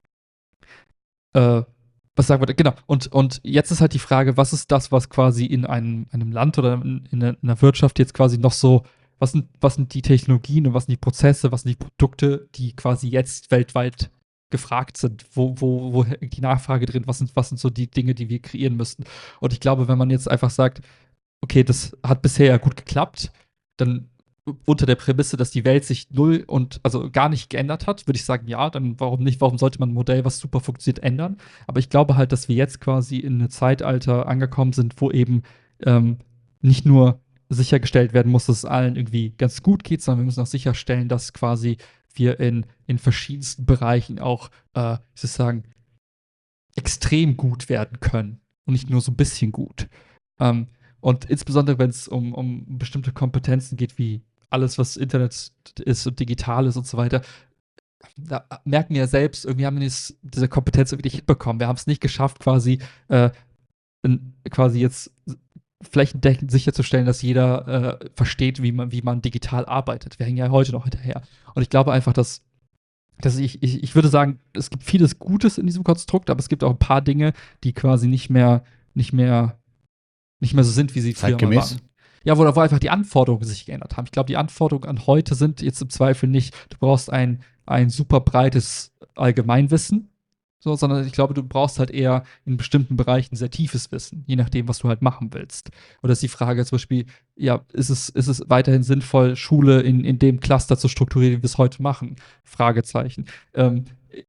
äh, was sagen wir da? Genau. Und, und jetzt ist halt die Frage, was ist das, was quasi in einem, einem Land oder in, in einer Wirtschaft jetzt quasi noch so, was sind, was sind die Technologien und was sind die Prozesse, was sind die Produkte, die quasi jetzt weltweit gefragt sind? Wo, wo, wo hängt die Nachfrage drin? Was sind, was sind so die Dinge, die wir kreieren müssten? Und ich glaube, wenn man jetzt einfach sagt, okay, das hat bisher ja gut geklappt, dann unter der Prämisse, dass die Welt sich null und also gar nicht geändert hat, würde ich sagen, ja, dann warum nicht, warum sollte man ein Modell, was super funktioniert, ändern? Aber ich glaube halt, dass wir jetzt quasi in einem Zeitalter angekommen sind, wo eben ähm, nicht nur sichergestellt werden muss, dass es allen irgendwie ganz gut geht, sondern wir müssen auch sicherstellen, dass quasi wir in, in verschiedensten Bereichen auch, äh, ich soll sagen, extrem gut werden können und nicht nur so ein bisschen gut. Ähm, und insbesondere, wenn es um, um bestimmte Kompetenzen geht, wie alles, was Internet ist und digital ist und so weiter, da merken wir ja selbst, irgendwie haben wir das, diese Kompetenz irgendwie nicht hinbekommen. Wir haben es nicht geschafft, quasi, äh, in, quasi jetzt flächendeckend sicherzustellen, dass jeder äh, versteht, wie man, wie man digital arbeitet. Wir hängen ja heute noch hinterher. Und ich glaube einfach, dass dass ich, ich, ich würde sagen, es gibt vieles Gutes in diesem Konstrukt, aber es gibt auch ein paar Dinge, die quasi nicht mehr, nicht mehr, nicht mehr so sind, wie sie früher mal Zeitgemäß? waren. Ja, wo, wo einfach die Anforderungen sich geändert haben. Ich glaube, die Anforderungen an heute sind jetzt im Zweifel nicht, du brauchst ein, ein super breites Allgemeinwissen, so, sondern ich glaube, du brauchst halt eher in bestimmten Bereichen sehr tiefes Wissen, je nachdem, was du halt machen willst. Oder ist die Frage zum Beispiel, ja, ist es, ist es weiterhin sinnvoll, Schule in, in dem Cluster zu strukturieren, wie wir es heute machen? Fragezeichen. Ähm,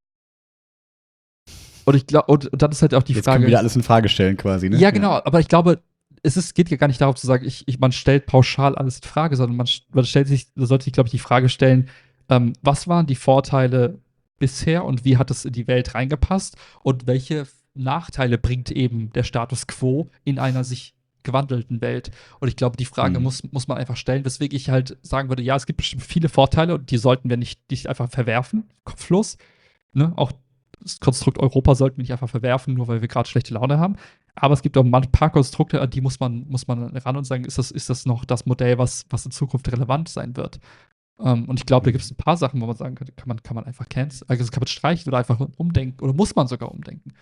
und ich glaube, und, und dann ist halt auch die Jetzt Frage. können wir wieder alles in Frage stellen quasi, ne? Ja, genau, aber ich glaube, es ist, geht ja gar nicht darum zu sagen, ich, ich, man stellt pauschal alles in Frage, sondern man, man stellt sich, man sollte sich, glaube ich, die Frage stellen, ähm, was waren die Vorteile bisher und wie hat es in die Welt reingepasst und welche Nachteile bringt eben der Status quo in einer sich gewandelten Welt? Und ich glaube, die Frage Mhm. muss, muss man einfach stellen, weswegen ich halt sagen würde, ja, es gibt bestimmt viele Vorteile und die sollten wir nicht, nicht einfach verwerfen, kopflos. Ne? Auch das Konstrukt Europa sollten wir nicht einfach verwerfen, nur weil wir gerade schlechte Laune haben. Aber es gibt auch ein paar Konstrukte, an die muss man, muss man ran und sagen, ist das, ist das noch das Modell, was, was in Zukunft relevant sein wird? Um, und ich glaube, da gibt es ein paar Sachen, wo man sagen könnte, kann man, kann man einfach canceln, also kann man streichen oder einfach umdenken oder muss man sogar umdenken.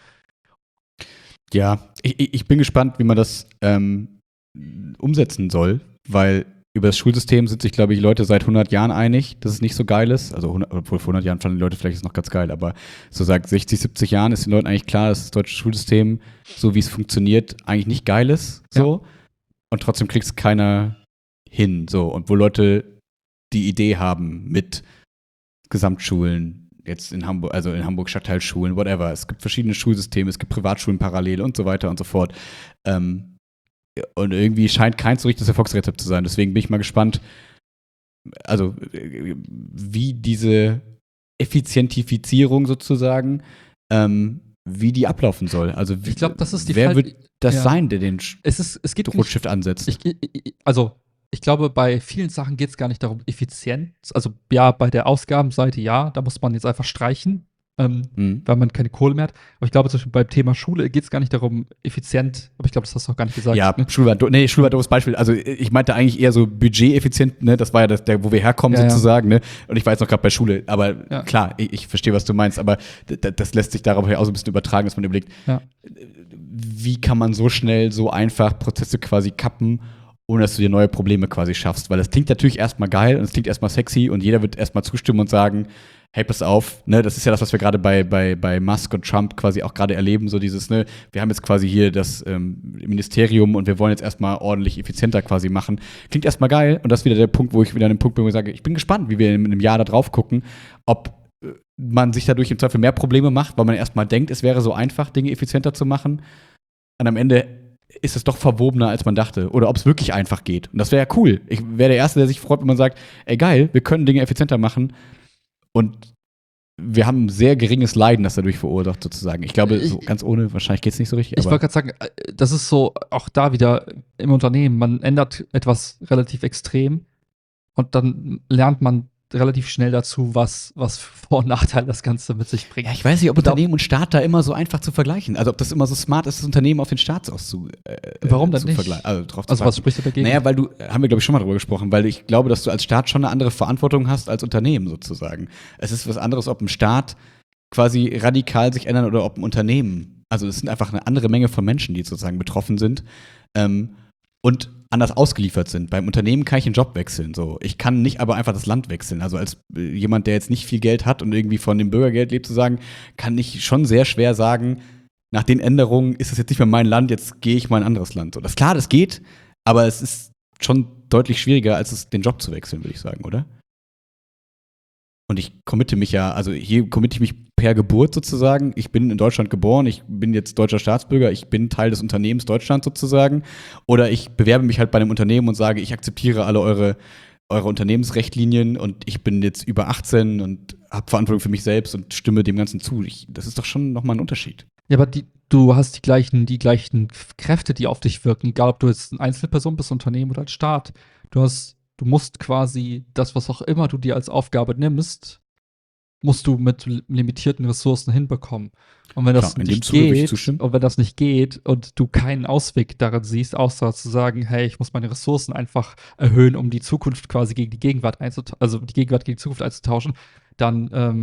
Ja, ich, ich ich bin gespannt, wie man das ähm, umsetzen soll, weil über das Schulsystem sind sich, glaube ich, Leute seit hundert Jahren einig, dass es nicht so geil ist. Also, hundert, obwohl vor hundert Jahren fanden die Leute vielleicht ist es noch ganz geil, aber so seit sechzig, siebzig Jahren ist den Leuten eigentlich klar, dass das deutsche Schulsystem, so wie es funktioniert, eigentlich nicht geil ist. So. Ja. Und trotzdem kriegt es keiner hin. So. Und wo Leute die Idee haben mit Gesamtschulen, jetzt in Hamburg, also in Hamburg Stadtteilschulen, whatever. Es gibt verschiedene Schulsysteme, es gibt Privatschulen parallel und so weiter und so fort. Ähm, und irgendwie scheint keins so richtig das Erfolgsrezept zu sein. Deswegen bin ich mal gespannt, also wie diese Effizientifizierung sozusagen, ähm, wie die ablaufen soll. Also wie, ich glaube, das ist die wer Fall, wird das ja. sein, der den es ist, es geht Rotstift nicht, ansetzt? Ich, ich, also ich glaube, bei vielen Sachen geht es gar nicht darum, Effizienz. Also ja, bei der Ausgabenseite ja, da muss man jetzt einfach streichen, ähm, mhm. weil man keine Kohle mehr hat. Aber ich glaube, zum Beispiel beim Thema Schule geht es gar nicht darum, effizient, aber ich glaube, das hast du auch gar nicht gesagt. Ja, ne? Schule war, nee, Schule war ein doofes Beispiel. Also ich meinte eigentlich eher so budgeteffizient, ne? Das war ja das, der, wo wir herkommen ja, sozusagen, ja. ne? Und ich war jetzt noch gerade bei Schule, aber ja. klar, ich, ich verstehe, was du meinst, aber d- das lässt sich darauf ja auch so ein bisschen übertragen, dass man überlegt, ja. wie kann man so schnell, so einfach Prozesse quasi kappen, ohne dass du dir neue Probleme quasi schaffst. Weil das klingt natürlich erstmal geil und es klingt erstmal sexy und jeder wird erstmal zustimmen und sagen, hey, pass auf, ne, das ist ja das, was wir gerade bei, bei, bei Musk und Trump quasi auch gerade erleben, so dieses, ne, wir haben jetzt quasi hier das ähm, Ministerium und wir wollen jetzt erstmal ordentlich effizienter quasi machen. Klingt erstmal geil und das ist wieder der Punkt, wo ich wieder an dem Punkt bin, wo ich sage, ich bin gespannt, wie wir in einem Jahr da drauf gucken, ob man sich dadurch im Zweifel mehr Probleme macht, weil man erstmal denkt, es wäre so einfach, Dinge effizienter zu machen. Und am Ende ist es doch verwobener, als man dachte. Oder ob es wirklich einfach geht. Und das wäre ja cool. Ich wäre der Erste, der sich freut, wenn man sagt, ey geil, wir können Dinge effizienter machen. Und wir haben ein sehr geringes Leiden, das dadurch verursacht, sozusagen. Ich glaube, so ganz ohne, wahrscheinlich geht es nicht so richtig. Ich wollte gerade sagen, das ist so, auch da wieder im Unternehmen, man ändert etwas relativ extrem und dann lernt man relativ schnell dazu, was, was Vor- und Nachteile das Ganze mit sich bringt. Ja, ich weiß nicht, ob Unternehmen und Staat da immer so einfach zu vergleichen. Also ob das immer so smart ist, das Unternehmen auf den Staat auszu äh, Warum denn zu nicht? vergleichen. Also, drauf also zu was spricht du dagegen? Naja, weil du, haben wir glaube ich schon mal drüber gesprochen, weil ich glaube, dass du als Staat schon eine andere Verantwortung hast als Unternehmen sozusagen. Es ist was anderes, ob ein Staat quasi radikal sich ändern oder ob ein Unternehmen. Also es sind einfach eine andere Menge von Menschen, die sozusagen betroffen sind. Ähm, und anders ausgeliefert sind. Beim Unternehmen kann ich den Job wechseln. So. Ich kann nicht aber einfach das Land wechseln. Also als äh, jemand, der jetzt nicht viel Geld hat und irgendwie von dem Bürgergeld lebt, zu sagen, kann ich schon sehr schwer sagen, nach den Änderungen ist es jetzt nicht mehr mein Land, jetzt gehe ich mal in ein anderes Land. So, das klar, das geht, aber es ist schon deutlich schwieriger, als es den Job zu wechseln, würde ich sagen, oder? Und ich committe mich ja, also hier committe ich mich per Geburt sozusagen. Ich bin in Deutschland geboren, ich bin jetzt deutscher Staatsbürger, ich bin Teil des Unternehmens Deutschland sozusagen. Oder ich bewerbe mich halt bei einem Unternehmen und sage, ich akzeptiere alle eure, eure Unternehmensrichtlinien und ich bin jetzt über achtzehn und habe Verantwortung für mich selbst und stimme dem Ganzen zu. Ich, das ist doch schon nochmal ein Unterschied. Ja, aber die, du hast die gleichen, die gleichen Kräfte, die auf dich wirken, egal ob du jetzt eine Einzelperson bist, Unternehmen oder ein Staat. Du hast Du musst quasi das, was auch immer du dir als Aufgabe nimmst, musst du mit limitierten Ressourcen hinbekommen. Und wenn das Klar, nicht geht, und wenn das nicht geht und du keinen Ausweg darin siehst, außer zu sagen, hey, ich muss meine Ressourcen einfach erhöhen, um die Zukunft quasi gegen die Gegenwart einzutauschen, also die Gegenwart gegen die Zukunft einzutauschen, dann, ähm,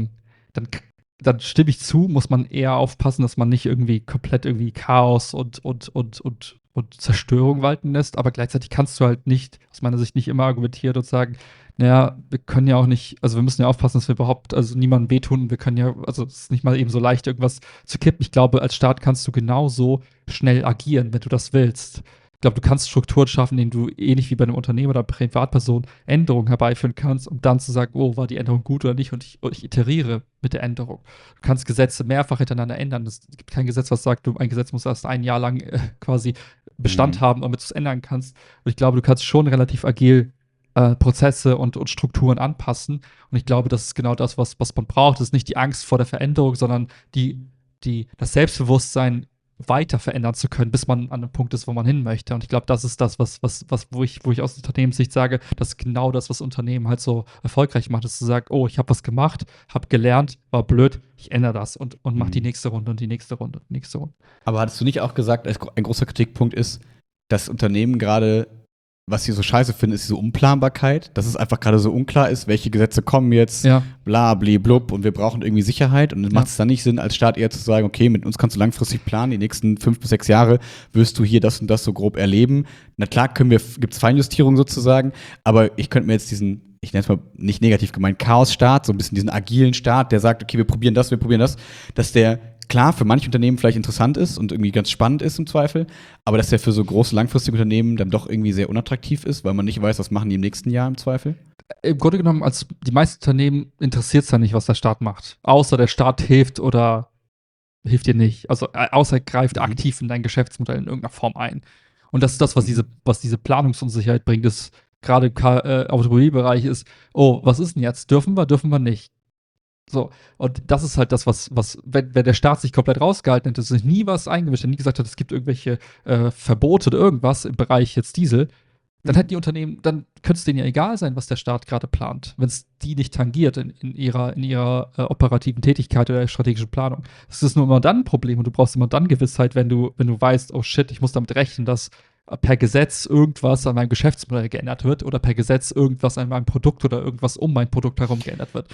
dann, dann stimme ich zu, muss man eher aufpassen, dass man nicht irgendwie komplett irgendwie Chaos und, und, und, und, und Zerstörung walten lässt. Aber gleichzeitig kannst du halt nicht, aus meiner Sicht, nicht immer argumentieren und sagen, naja, wir können ja auch nicht, also wir müssen ja aufpassen, dass wir überhaupt, also niemandem wehtun. Wir können ja, also es ist nicht mal eben so leicht, irgendwas zu kippen. Ich glaube, als Staat kannst du genauso schnell agieren, wenn du das willst. Ich glaube, du kannst Strukturen schaffen, in denen du ähnlich wie bei einem Unternehmen oder Privatperson Änderungen herbeiführen kannst, um dann zu sagen, oh, war die Änderung gut oder nicht und ich, und ich iteriere mit der Änderung. Du kannst Gesetze mehrfach hintereinander ändern. Es gibt kein Gesetz, was sagt, du, ein Gesetz muss erst ein Jahr lang äh, quasi Bestand Mhm. haben, damit du es ändern kannst. Und ich glaube, du kannst schon relativ agil äh, Prozesse und, und Strukturen anpassen. Und ich glaube, das ist genau das, was, was man braucht. Das ist nicht die Angst vor der Veränderung, sondern die, die, das Selbstbewusstsein, weiter verändern zu können, bis man an einem Punkt ist, wo man hin möchte. Und ich glaube, das ist das, was, was, was, wo ich, wo ich aus Unternehmenssicht sage, das ist genau das, was Unternehmen halt so erfolgreich macht, ist zu sagen, oh, ich habe was gemacht, habe gelernt, war blöd, ich ändere das und, und mach die Mhm. nächste Runde und die nächste Runde und die nächste Runde. Aber hattest du nicht auch gesagt, als gro- ein großer Kritikpunkt ist, dass Unternehmen gerade, was sie so scheiße finden, ist diese Unplanbarkeit, dass es einfach gerade so unklar ist, welche Gesetze kommen jetzt, Ja, bla, bli, blub, und wir brauchen irgendwie Sicherheit. Und dann Ja. macht es dann nicht Sinn, als Staat eher zu sagen, okay, mit uns kannst du langfristig planen, die nächsten fünf bis sechs Jahre wirst du hier das und das so grob erleben. Na klar, können wir, gibt es Feinjustierung sozusagen, aber ich könnte mir jetzt diesen, ich nenne es mal nicht negativ gemeint, Chaos-Staat, so ein bisschen diesen agilen Staat, der sagt, okay, wir probieren das, wir probieren das, dass der klar für manche Unternehmen vielleicht interessant ist und irgendwie ganz spannend ist im Zweifel, aber dass der für so große langfristige Unternehmen dann doch irgendwie sehr unattraktiv ist, weil man nicht weiß, was machen die im nächsten Jahr im Zweifel. im Grunde genommen, als die meisten Unternehmen interessiert es ja nicht, was der Staat macht. Außer der Staat hilft oder hilft dir nicht. Also äh, außer er greift Mhm. aktiv in dein Geschäftsmodell in irgendeiner Form ein. Und das ist das, was Mhm. diese, was diese Planungsunsicherheit bringt, ist gerade im Ka- äh, Automobilbereich ist, oh, was ist denn jetzt? Dürfen wir, dürfen wir nicht? So, und das ist halt das, was, was wenn, wenn der Staat sich komplett rausgehalten hätte, sich nie was eingemischt hat, nie gesagt hat, es gibt irgendwelche äh, Verbote oder irgendwas im Bereich jetzt Diesel, dann hätten die Unternehmen, dann könnte es denen ja egal sein, was der Staat gerade plant, wenn es die nicht tangiert in, in ihrer, in ihrer äh, operativen Tätigkeit oder strategischen Planung. Es ist nur immer dann ein Problem und du brauchst immer dann Gewissheit, wenn du, wenn du weißt, oh shit, ich muss damit rechnen, dass per Gesetz irgendwas an meinem Geschäftsmodell geändert wird oder per Gesetz irgendwas an meinem Produkt oder irgendwas um mein Produkt herum geändert wird.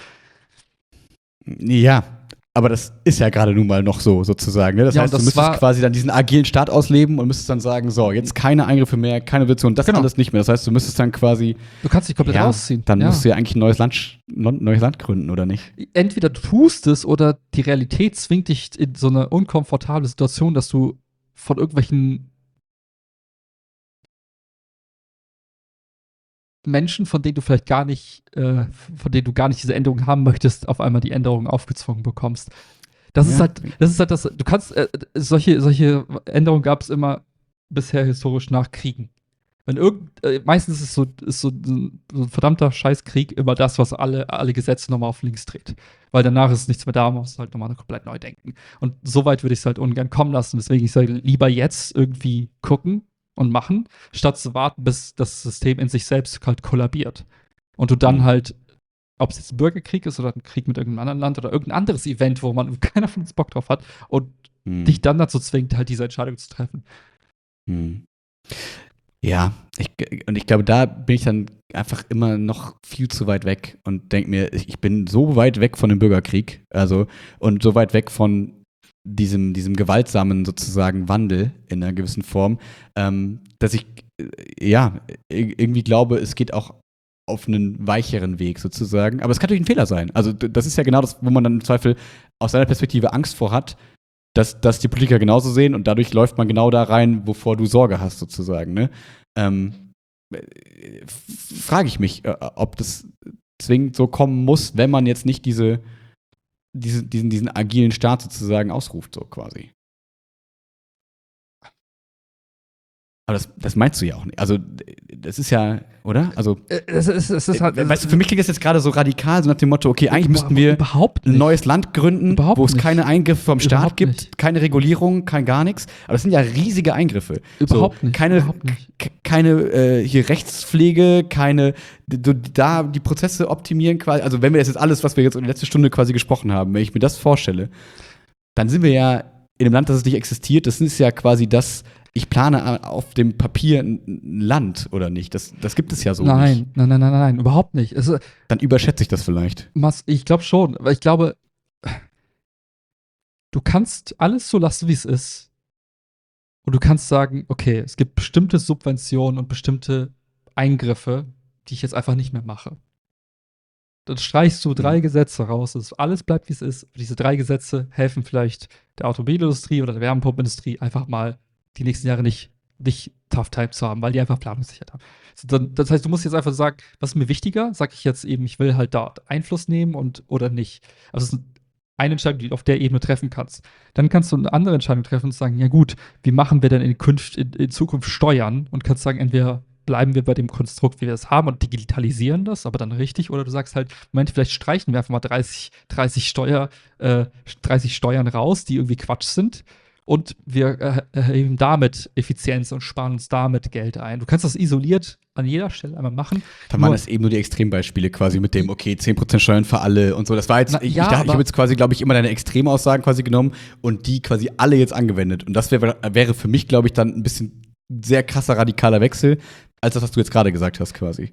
Ja, aber das ist ja gerade nun mal noch so, sozusagen. Ne? Das Ja, heißt, und du das müsstest war- quasi dann diesen agilen Start ausleben und müsstest dann sagen, so, jetzt keine Eingriffe mehr, keine Situation, das Genau. alles nicht mehr. Das heißt, du müsstest dann quasi, Du kannst dich komplett ja, rausziehen. dann ja. musst du ja eigentlich ein neues Land, neues Land gründen, oder nicht? Entweder du tust es oder die Realität zwingt dich in so eine unkomfortable Situation, dass du von irgendwelchen Menschen, von denen du vielleicht gar nicht, äh, von denen du gar nicht diese Änderung haben möchtest, auf einmal die Änderung aufgezwungen bekommst. Das ist Ja. halt, das ist halt das, du kannst, äh, solche, solche Änderungen gab es immer bisher historisch nach Kriegen. Wenn irgend, äh, meistens ist so, ist so, so ein verdammter Scheißkrieg immer das, was alle, alle Gesetze nochmal auf links dreht. Weil danach ist nichts mehr da, man muss halt nochmal komplett neu denken. Und so weit würde ich es halt ungern kommen lassen. Deswegen, ich sage, lieber jetzt irgendwie gucken und machen, statt zu warten, bis das System in sich selbst halt kollabiert. Und du dann Mhm. halt, ob es jetzt ein Bürgerkrieg ist oder ein Krieg mit irgendeinem anderen Land oder irgendein anderes Event, wo man keiner von uns Bock drauf hat und Hm. dich dann dazu zwingt, halt diese Entscheidung zu treffen. Hm. Ja, ich, und ich glaube, da bin ich dann einfach immer noch viel zu weit weg und denke mir, ich ich bin so weit weg von dem Bürgerkrieg, also und so weit weg von diesem, diesem gewaltsamen sozusagen Wandel in einer gewissen Form, ähm, dass ich äh, ja ir- irgendwie glaube, es geht auch auf einen weicheren Weg sozusagen. Aber es kann natürlich ein Fehler sein. Also d- das ist ja genau das, wo man dann im Zweifel aus seiner Perspektive Angst vor hat, dass, dass die Politiker genauso sehen und dadurch läuft man genau da rein, wovor du Sorge hast, sozusagen. Ne? Ähm, äh, f- frage ich mich, äh, ob das zwingend so kommen muss, wenn man jetzt nicht diese, diese, diesen, diesen agilen Staat sozusagen ausruft, so quasi. Aber das, das meinst du ja auch nicht. Also, das ist ja, oder? Also, Äh, Es ist, es ist halt, äh, weißt du, für mich klingt das jetzt gerade so radikal, so nach dem Motto, okay, eigentlich müssten wir überhaupt ein nicht. neues Land gründen, Überhaupt wo es nicht. keine Eingriffe vom Staat Überhaupt gibt, nicht. keine Regulierung, kein gar nichts. Aber das sind ja riesige Eingriffe. Überhaupt so, nicht, Keine, überhaupt nicht. k- keine äh, hier Rechtspflege, keine du, da die Prozesse optimieren quasi. Also wenn wir das jetzt alles, was wir jetzt in der letzten Stunde quasi gesprochen haben, wenn ich mir das vorstelle, dann sind wir ja in einem Land, das es nicht existiert. Das ist ja quasi das, ich plane auf dem Papier ein ein Land oder nicht. Das, das gibt es ja so nein, nicht. nein, nein, nein, nein, überhaupt nicht. Es, ist- Dann überschätze ich das vielleicht. Mas- ich glaube schon, weil ich glaube, du kannst alles so lassen, wie es ist. Und du kannst sagen, okay, es gibt bestimmte Subventionen und bestimmte Eingriffe, die ich jetzt einfach nicht mehr mache. Dann streichst du drei Mhm. Gesetze raus, dass alles bleibt, wie es ist. Diese drei Gesetze helfen vielleicht der Automobilindustrie oder der Wärmepumpenindustrie einfach mal die nächsten Jahre nicht, nicht Tough Time zu haben, weil die einfach Planungssicherheit haben. So, dann, das heißt, du musst jetzt einfach sagen, was ist mir wichtiger? Sag ich jetzt eben, ich will halt da Einfluss nehmen und oder nicht. Also es ist eine Entscheidung, die du auf der Ebene treffen kannst. Dann kannst du eine andere Entscheidung treffen und sagen, ja gut, wie machen wir denn in, Künft, in, in Zukunft Steuern? Und kannst sagen, entweder bleiben wir bei dem Konstrukt, wie wir es haben und digitalisieren das, aber dann richtig, oder du sagst halt, Moment, vielleicht streichen wir einfach mal dreißig, dreißig, Steuer, äh, dreißig Steuern raus, die irgendwie Quatsch sind. Und wir äh, erheben damit Effizienz und sparen uns damit Geld ein. Du kannst das isoliert an jeder Stelle einmal machen. Dann waren das eben nur die Extrembeispiele quasi mit dem, okay, zehn Prozent Steuern für alle und so. Das war jetzt, Na, ich, ja, ich dachte, ich aber- habe jetzt quasi, glaube ich, immer deine Extremaussagen quasi genommen und die quasi alle jetzt angewendet. Und das wär, wäre für mich, glaube ich, dann ein bisschen sehr krasser, radikaler Wechsel, als das, was du jetzt gerade gesagt hast, quasi.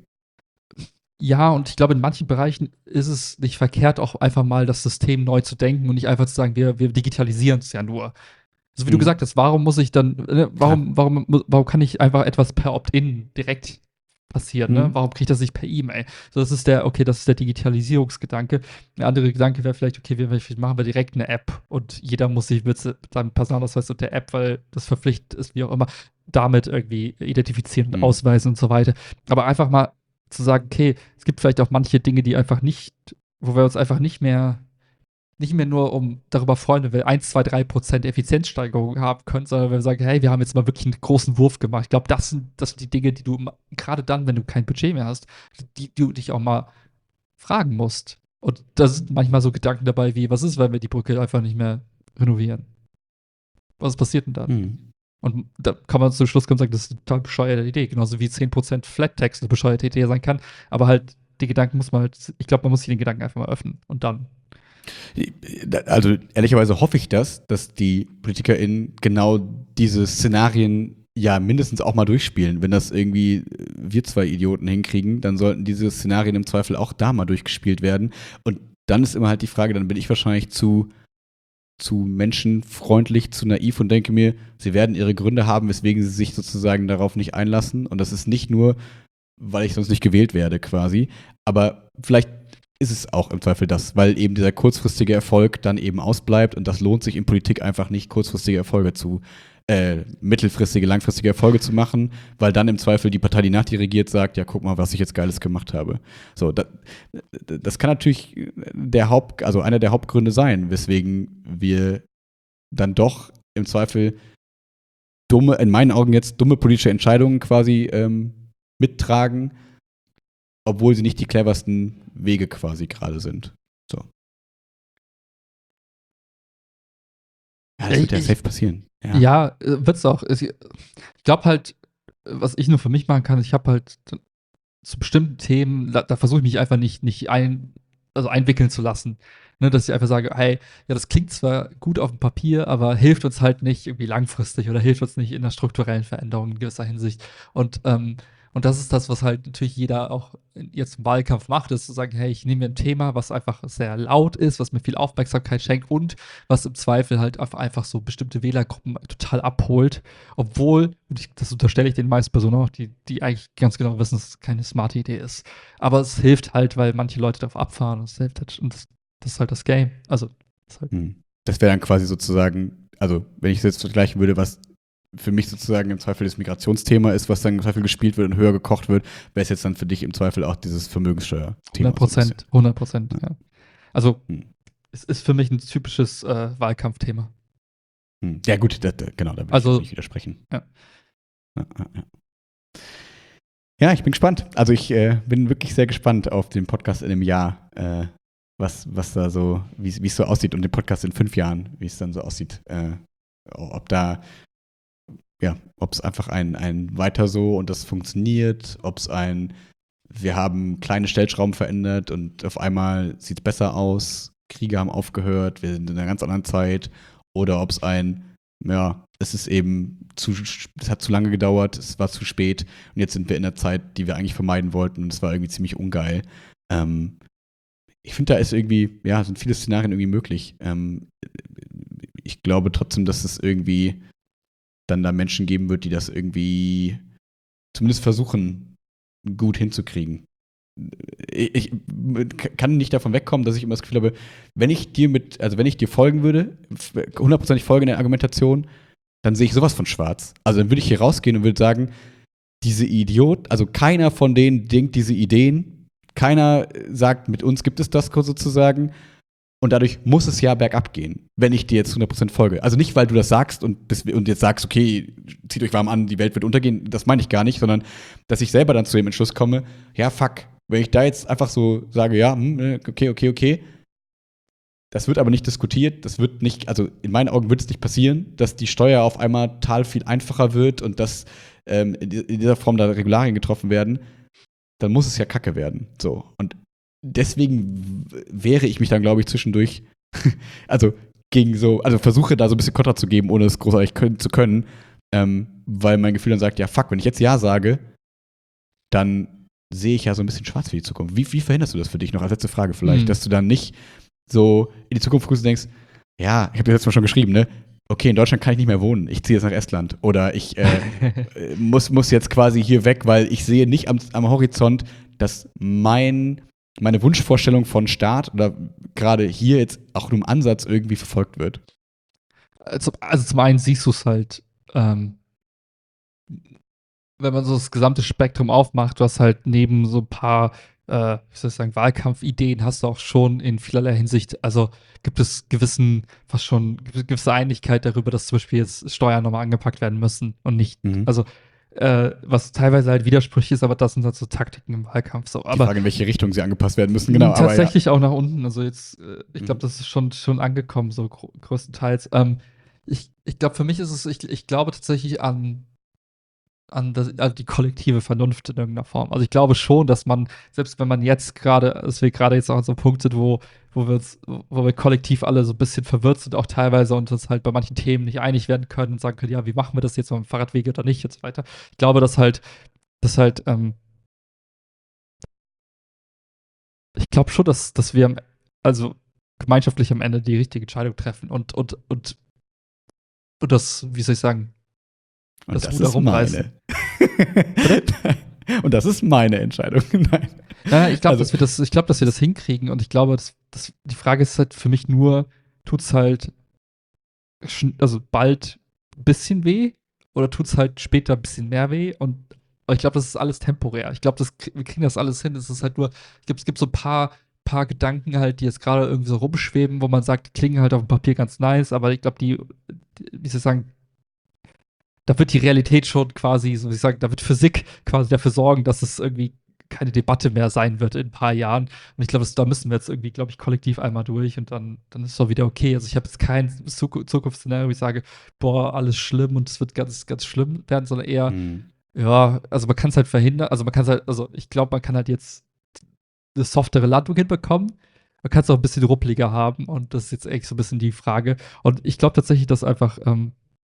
Ja, und ich glaube, in manchen Bereichen ist es nicht verkehrt, auch einfach mal das System neu zu denken und nicht einfach zu sagen, wir, wir digitalisieren es ja nur. Also wie du Mhm. gesagt hast, warum muss ich dann, äh, warum, warum, mu- warum kann nicht einfach etwas per Opt-in direkt passieren, ne? Mhm. Warum kriege ich das nicht per E-Mail? So, das ist der, okay, das ist der Digitalisierungsgedanke. Der andere Gedanke wäre vielleicht, okay, wir, wir machen wir direkt eine App und jeder muss sich mit seinem Personalausweis und der App, weil das verpflichtend ist, wie auch immer, damit irgendwie identifizieren und Mhm. ausweisen und so weiter. Aber einfach mal zu sagen, okay, es gibt vielleicht auch manche Dinge, die einfach nicht, wo wir uns einfach nicht mehr nicht mehr nur um darüber freuen, wenn wir eins, zwei, drei Prozent Effizienzsteigerung haben können, sondern wenn wir sagen, hey, wir haben jetzt mal wirklich einen großen Wurf gemacht. Ich glaube, das sind, das sind die Dinge, die du ma- gerade dann, wenn du kein Budget mehr hast, die, die du dich auch mal fragen musst. Und da sind manchmal so Gedanken dabei wie, was ist, wenn wir die Brücke einfach nicht mehr renovieren? Was passiert denn dann? Mhm. Und da kann man zum Schluss kommen und sagen, das ist eine total bescheuerte Idee. Genauso wie zehn Prozent Flat Tax eine bescheuerte Idee sein kann. Aber halt, die Gedanken muss man halt, ich glaube, man muss sich den Gedanken einfach mal öffnen und dann. Also ehrlicherweise hoffe ich das, dass die PolitikerInnen genau diese Szenarien ja mindestens auch mal durchspielen. Wenn das irgendwie wir zwei Idioten hinkriegen, dann sollten diese Szenarien im Zweifel auch da mal durchgespielt werden. Und dann ist immer halt die Frage, dann bin ich wahrscheinlich zu, zu menschenfreundlich, zu naiv und denke mir, sie werden ihre Gründe haben, weswegen sie sich sozusagen darauf nicht einlassen. Und das ist nicht nur, weil ich sonst nicht gewählt werde quasi, aber vielleicht ist es auch im Zweifel das, weil eben dieser kurzfristige Erfolg dann eben ausbleibt und das lohnt sich in Politik einfach nicht, kurzfristige Erfolge zu, äh, mittelfristige, langfristige Erfolge zu machen, weil dann im Zweifel die Partei, die nach dir regiert, sagt, ja, guck mal, was ich jetzt Geiles gemacht habe. So, das, das kann natürlich der Haupt, also einer der Hauptgründe sein, weswegen wir dann doch im Zweifel dumme, in meinen Augen jetzt dumme politische Entscheidungen quasi ähm, mittragen, obwohl sie nicht die cleversten Wege quasi gerade sind. So. Ja, das Ja, wird ja ich- safe passieren. Ja. Ja, äh, wird's auch. Es- Ich glaube halt, äh, was ich nur für mich machen kann, ich habe halt zu bestimmten Themen, da, da versuche ich mich einfach nicht, nicht ein, also einwickeln zu lassen. Ne, dass ich einfach sage, hey, ja, das klingt zwar gut auf dem Papier, aber hilft uns halt nicht irgendwie langfristig oder hilft uns nicht in der strukturellen Veränderung in gewisser Hinsicht. Und, ähm, und das ist das, was halt natürlich jeder auch jetzt im Wahlkampf macht, ist zu sagen, hey, ich nehme mir ein Thema, was einfach sehr laut ist, was mir viel Aufmerksamkeit schenkt und was im Zweifel halt einfach, einfach so bestimmte Wählergruppen total abholt. Obwohl, und ich, das unterstelle ich den meisten Personen auch, die, die eigentlich ganz genau wissen, dass es keine smarte Idee ist. Aber es hilft halt, weil manche Leute darauf abfahren und es hilft halt, und das, das ist halt das Game. Also, das ist halt Hm. Das wäre dann quasi sozusagen, also wenn ich es jetzt vergleichen würde, was für mich sozusagen im Zweifel das Migrationsthema ist, was dann im Zweifel gespielt wird und höher gekocht wird, wäre es jetzt dann für dich im Zweifel auch dieses Vermögenssteuer-Thema. hundert Prozent, hundert Prozent, Ja. ja. Also, Hm. es ist für mich ein typisches äh, Wahlkampfthema. Hm. Ja gut, das, genau, da würde Also- ich nicht widersprechen. ja. Ja, ja, ja. Ja, ich bin gespannt. Also ich äh, bin wirklich sehr gespannt auf den Podcast in einem Jahr, äh, was, was da so, wie es so aussieht und den Podcast in fünf Jahren, wie es dann so aussieht. Äh, ob da, ja, ob es einfach ein, ein weiter so und das funktioniert, ob es ein, wir haben kleine Stellschrauben verändert und auf einmal sieht es besser aus, Kriege haben aufgehört, wir sind in einer ganz anderen Zeit, oder ob es ein, ja, es ist eben zu, es hat zu lange gedauert, es war zu spät und jetzt sind wir in der Zeit, die wir eigentlich vermeiden wollten und es war irgendwie ziemlich ungeil. Ähm, ich finde, da ist irgendwie, ja, sind viele Szenarien irgendwie möglich. Ähm, ich glaube trotzdem, dass es irgendwie dann da Menschen geben wird, die das irgendwie zumindest versuchen, gut hinzukriegen. Ich, ich kann nicht davon wegkommen, dass ich immer das Gefühl habe, wenn ich dir mit, also wenn ich dir folgen würde, hundertprozentig folge in der Argumentation, dann sehe ich sowas von schwarz. Also dann würde ich hier rausgehen und würde sagen, diese Idiot, also keiner von denen denkt diese Ideen, keiner sagt, mit uns gibt es das sozusagen. Und dadurch muss es ja bergab gehen, wenn ich dir jetzt hundert Prozent folge. Also nicht, weil du das sagst und, das, und jetzt sagst, okay, zieht euch warm an, die Welt wird untergehen. Das meine ich gar nicht, sondern dass ich selber dann zu dem Entschluss komme, ja, fuck, wenn ich da jetzt einfach so sage, ja, hm, okay, okay, okay, das wird aber nicht diskutiert, das wird nicht, also in meinen Augen wird es nicht passieren, dass die Steuer auf einmal total viel einfacher wird und dass ähm, in dieser Form da Regularien getroffen werden, dann muss es ja Kacke werden. So. Und deswegen wehre ich mich dann, glaube ich, zwischendurch, also gegen so, also versuche da so ein bisschen Kontra zu geben, ohne es großartig können, zu können, ähm, weil mein Gefühl dann sagt, ja, fuck, wenn ich jetzt Ja sage, dann sehe ich ja so ein bisschen schwarz für die Zukunft. Wie, wie verhinderst du das für dich noch als letzte Frage vielleicht, mhm. dass du dann nicht so in die Zukunft guckst und denkst, ja, ich habe dir jetzt mal schon geschrieben, ne? Okay, in Deutschland kann ich nicht mehr wohnen. Ich ziehe jetzt nach Estland. Oder ich äh, muss, muss jetzt quasi hier weg, weil ich sehe nicht am, am Horizont, dass mein, meine Wunschvorstellung von Staat oder gerade hier jetzt auch nur im Ansatz irgendwie verfolgt wird. Also, also zum einen siehst du es halt, ähm, wenn man so das gesamte Spektrum aufmacht, du hast halt neben so ein paar äh, wie soll ich sagen, Wahlkampfideen hast du auch schon in vielerlei Hinsicht, also gibt es gewissen, fast schon gewisse Einigkeit darüber, dass zum Beispiel jetzt Steuern nochmal angepackt werden müssen und nicht, mhm. also äh, was teilweise halt widersprüchlich ist, aber das sind halt so Taktiken im Wahlkampf. So. Aber die Frage, in welche Richtung sie angepasst werden müssen, genau. Tatsächlich aber auch ja. nach unten, also jetzt, äh, ich glaube, das ist schon, schon angekommen, so gro- größtenteils. Ähm, ich ich glaube, für mich ist es, ich, ich glaube tatsächlich an an das, also die kollektive Vernunft in irgendeiner Form. Also ich glaube schon, dass man, selbst wenn man jetzt gerade, dass wir gerade jetzt auch an so einem Punkt sind, wo, wo wir uns, wo wir kollektiv alle so ein bisschen verwirrt sind, auch teilweise und uns halt bei manchen Themen nicht einig werden können und sagen können, ja, wie machen wir das jetzt mit dem Fahrradwege oder nicht und so weiter. Ich glaube, dass halt, dass halt, ähm, ich glaube schon, dass, dass wir, also gemeinschaftlich am Ende die richtige Entscheidung treffen und, und, und, und das, wie soll ich sagen, Und das, das ist meine. Und das ist meine Entscheidung. Nein. Ja, ich glaube, also, dass wir das, ich glaube, dass wir das hinkriegen. Und ich glaube, dass, dass die Frage ist halt für mich nur, tut es halt also bald ein bisschen weh oder tut es halt später ein bisschen mehr weh? Und ich glaube, das ist alles temporär. Ich glaube, wir kriegen das alles hin. Es ist halt nur, es gibt, es gibt so ein paar, paar Gedanken halt, die jetzt gerade irgendwie so rumschweben, wo man sagt, klingen halt auf dem Papier ganz nice, aber ich glaube, die, die, wie soll ich sagen, da wird die Realität schon quasi, so wie ich sage, da wird Physik quasi dafür sorgen, dass es irgendwie keine Debatte mehr sein wird in ein paar Jahren. Und ich glaube, da müssen wir jetzt irgendwie, glaube ich, kollektiv einmal durch und dann, dann ist es auch wieder okay. Also ich habe jetzt kein Zukunftsszenario, wo ich sage, boah, alles schlimm und es wird ganz, ganz schlimm werden, sondern eher, mhm. ja, also man kann es halt verhindern, also man kann es halt, also ich glaube, man kann halt jetzt eine softere Landung hinbekommen. Man kann es auch ein bisschen ruppeliger haben und das ist jetzt echt so ein bisschen die Frage. Und ich glaube tatsächlich, dass einfach ähm,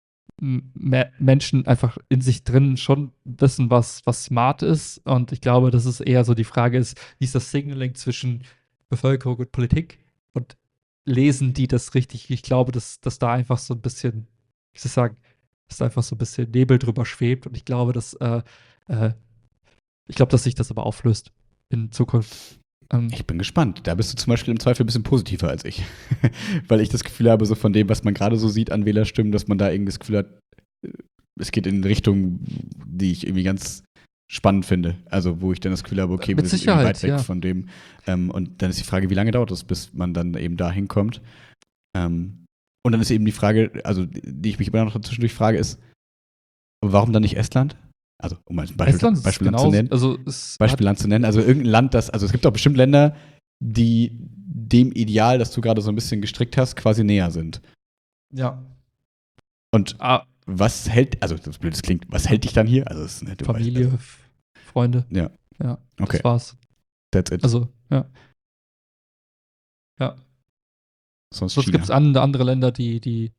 Menschen einfach in sich drin schon wissen, was, was smart ist. Und ich glaube, dass es eher so die Frage ist, wie ist das Signaling zwischen Bevölkerung und Politik? Und lesen die das richtig? Ich glaube, dass, dass da einfach so ein bisschen, wie soll ich sagen, dass da einfach so ein bisschen Nebel drüber schwebt. Und ich glaube, dass, äh, äh, ich glaube, dass sich das aber auflöst in Zukunft. Ähm, ich bin gespannt. Da bist du zum Beispiel im Zweifel ein bisschen positiver als ich. Weil ich das Gefühl habe, so von dem, was man gerade so sieht an Wählerstimmen, dass man da irgendwie das Gefühl hat, es geht in eine Richtung, die ich irgendwie ganz spannend finde. Also, wo ich dann das Gefühl habe, okay, wir sind weit weg ja. von dem. Ähm, und dann ist die Frage, wie lange dauert es, bis man dann eben da hinkommt. Ähm, und dann ist eben die Frage, also die ich mich immer noch zwischendurch frage, ist, warum dann nicht Estland? Also, um ein Beispiel, Beispielland zu nennen. Also Beispielland zu nennen. Also irgendein Land, das, also es gibt auch bestimmt Länder, die dem Ideal, das du gerade so ein bisschen gestrickt hast, quasi näher sind. Ja. Und ah. was hält, also das blöd klingt, was hält dich dann hier? Also das ist eine Familie, weißt, F- Freunde. Ja. Ja. Okay. Das war's. That's it. Also, ja. Ja. Sonst Sonst gibt es andere Länder, die, die,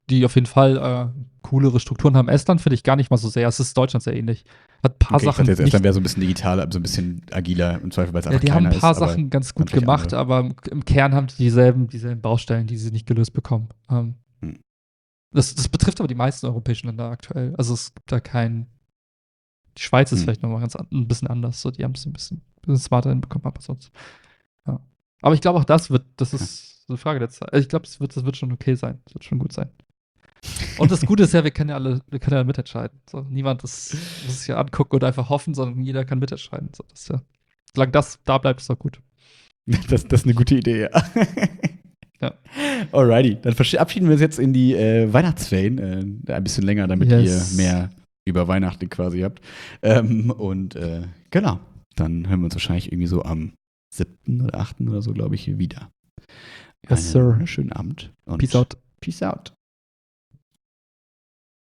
die auf jeden Fall äh, coolere Strukturen haben. Estland finde ich gar nicht mal so sehr. Es ist Deutschland sehr ähnlich. Hat ein paar Okay, ich Sachen dachte jetzt, nicht. Estland wäre so ein bisschen digitaler, so ein bisschen agiler, im Zweifel, weil es Ja, einfach die haben kleiner ein paar ist. aber Sachen ganz gut vielleicht gemacht, andere. aber im, im Kern haben die dieselben, dieselben Baustellen, die sie nicht gelöst bekommen. Ähm, Hm. das, das betrifft aber die meisten europäischen Länder aktuell. Also es gibt da keinen. Die Schweiz ist Hm. vielleicht nochmal ganz an, ein bisschen anders. So, die haben es ein bisschen, bisschen smarter hinbekommen, aber sonst. Ja. Aber ich glaube auch das wird, das ist eine Frage der Zeit. Also ich glaube, das wird, das wird schon okay sein. Das wird schon gut sein. Und das Gute ist ja, wir können ja alle, wir können ja mitentscheiden. So, niemand ist, muss sich ja angucken und einfach hoffen, sondern jeder kann mitentscheiden. So, das ist ja, solange das da bleibt, ist doch gut. Das, das ist eine gute Idee, ja. Ja. Alrighty, dann verabschieden wir uns jetzt in die äh, Weihnachtsferien. Äh, ein bisschen länger, damit Yes. ihr mehr über Weihnachten quasi habt. Ähm, und äh, genau, dann hören wir uns wahrscheinlich irgendwie so am siebten oder achten oder so, glaube ich, wieder. Yes, sir. Einen schönen Abend und Peace out. Peace out.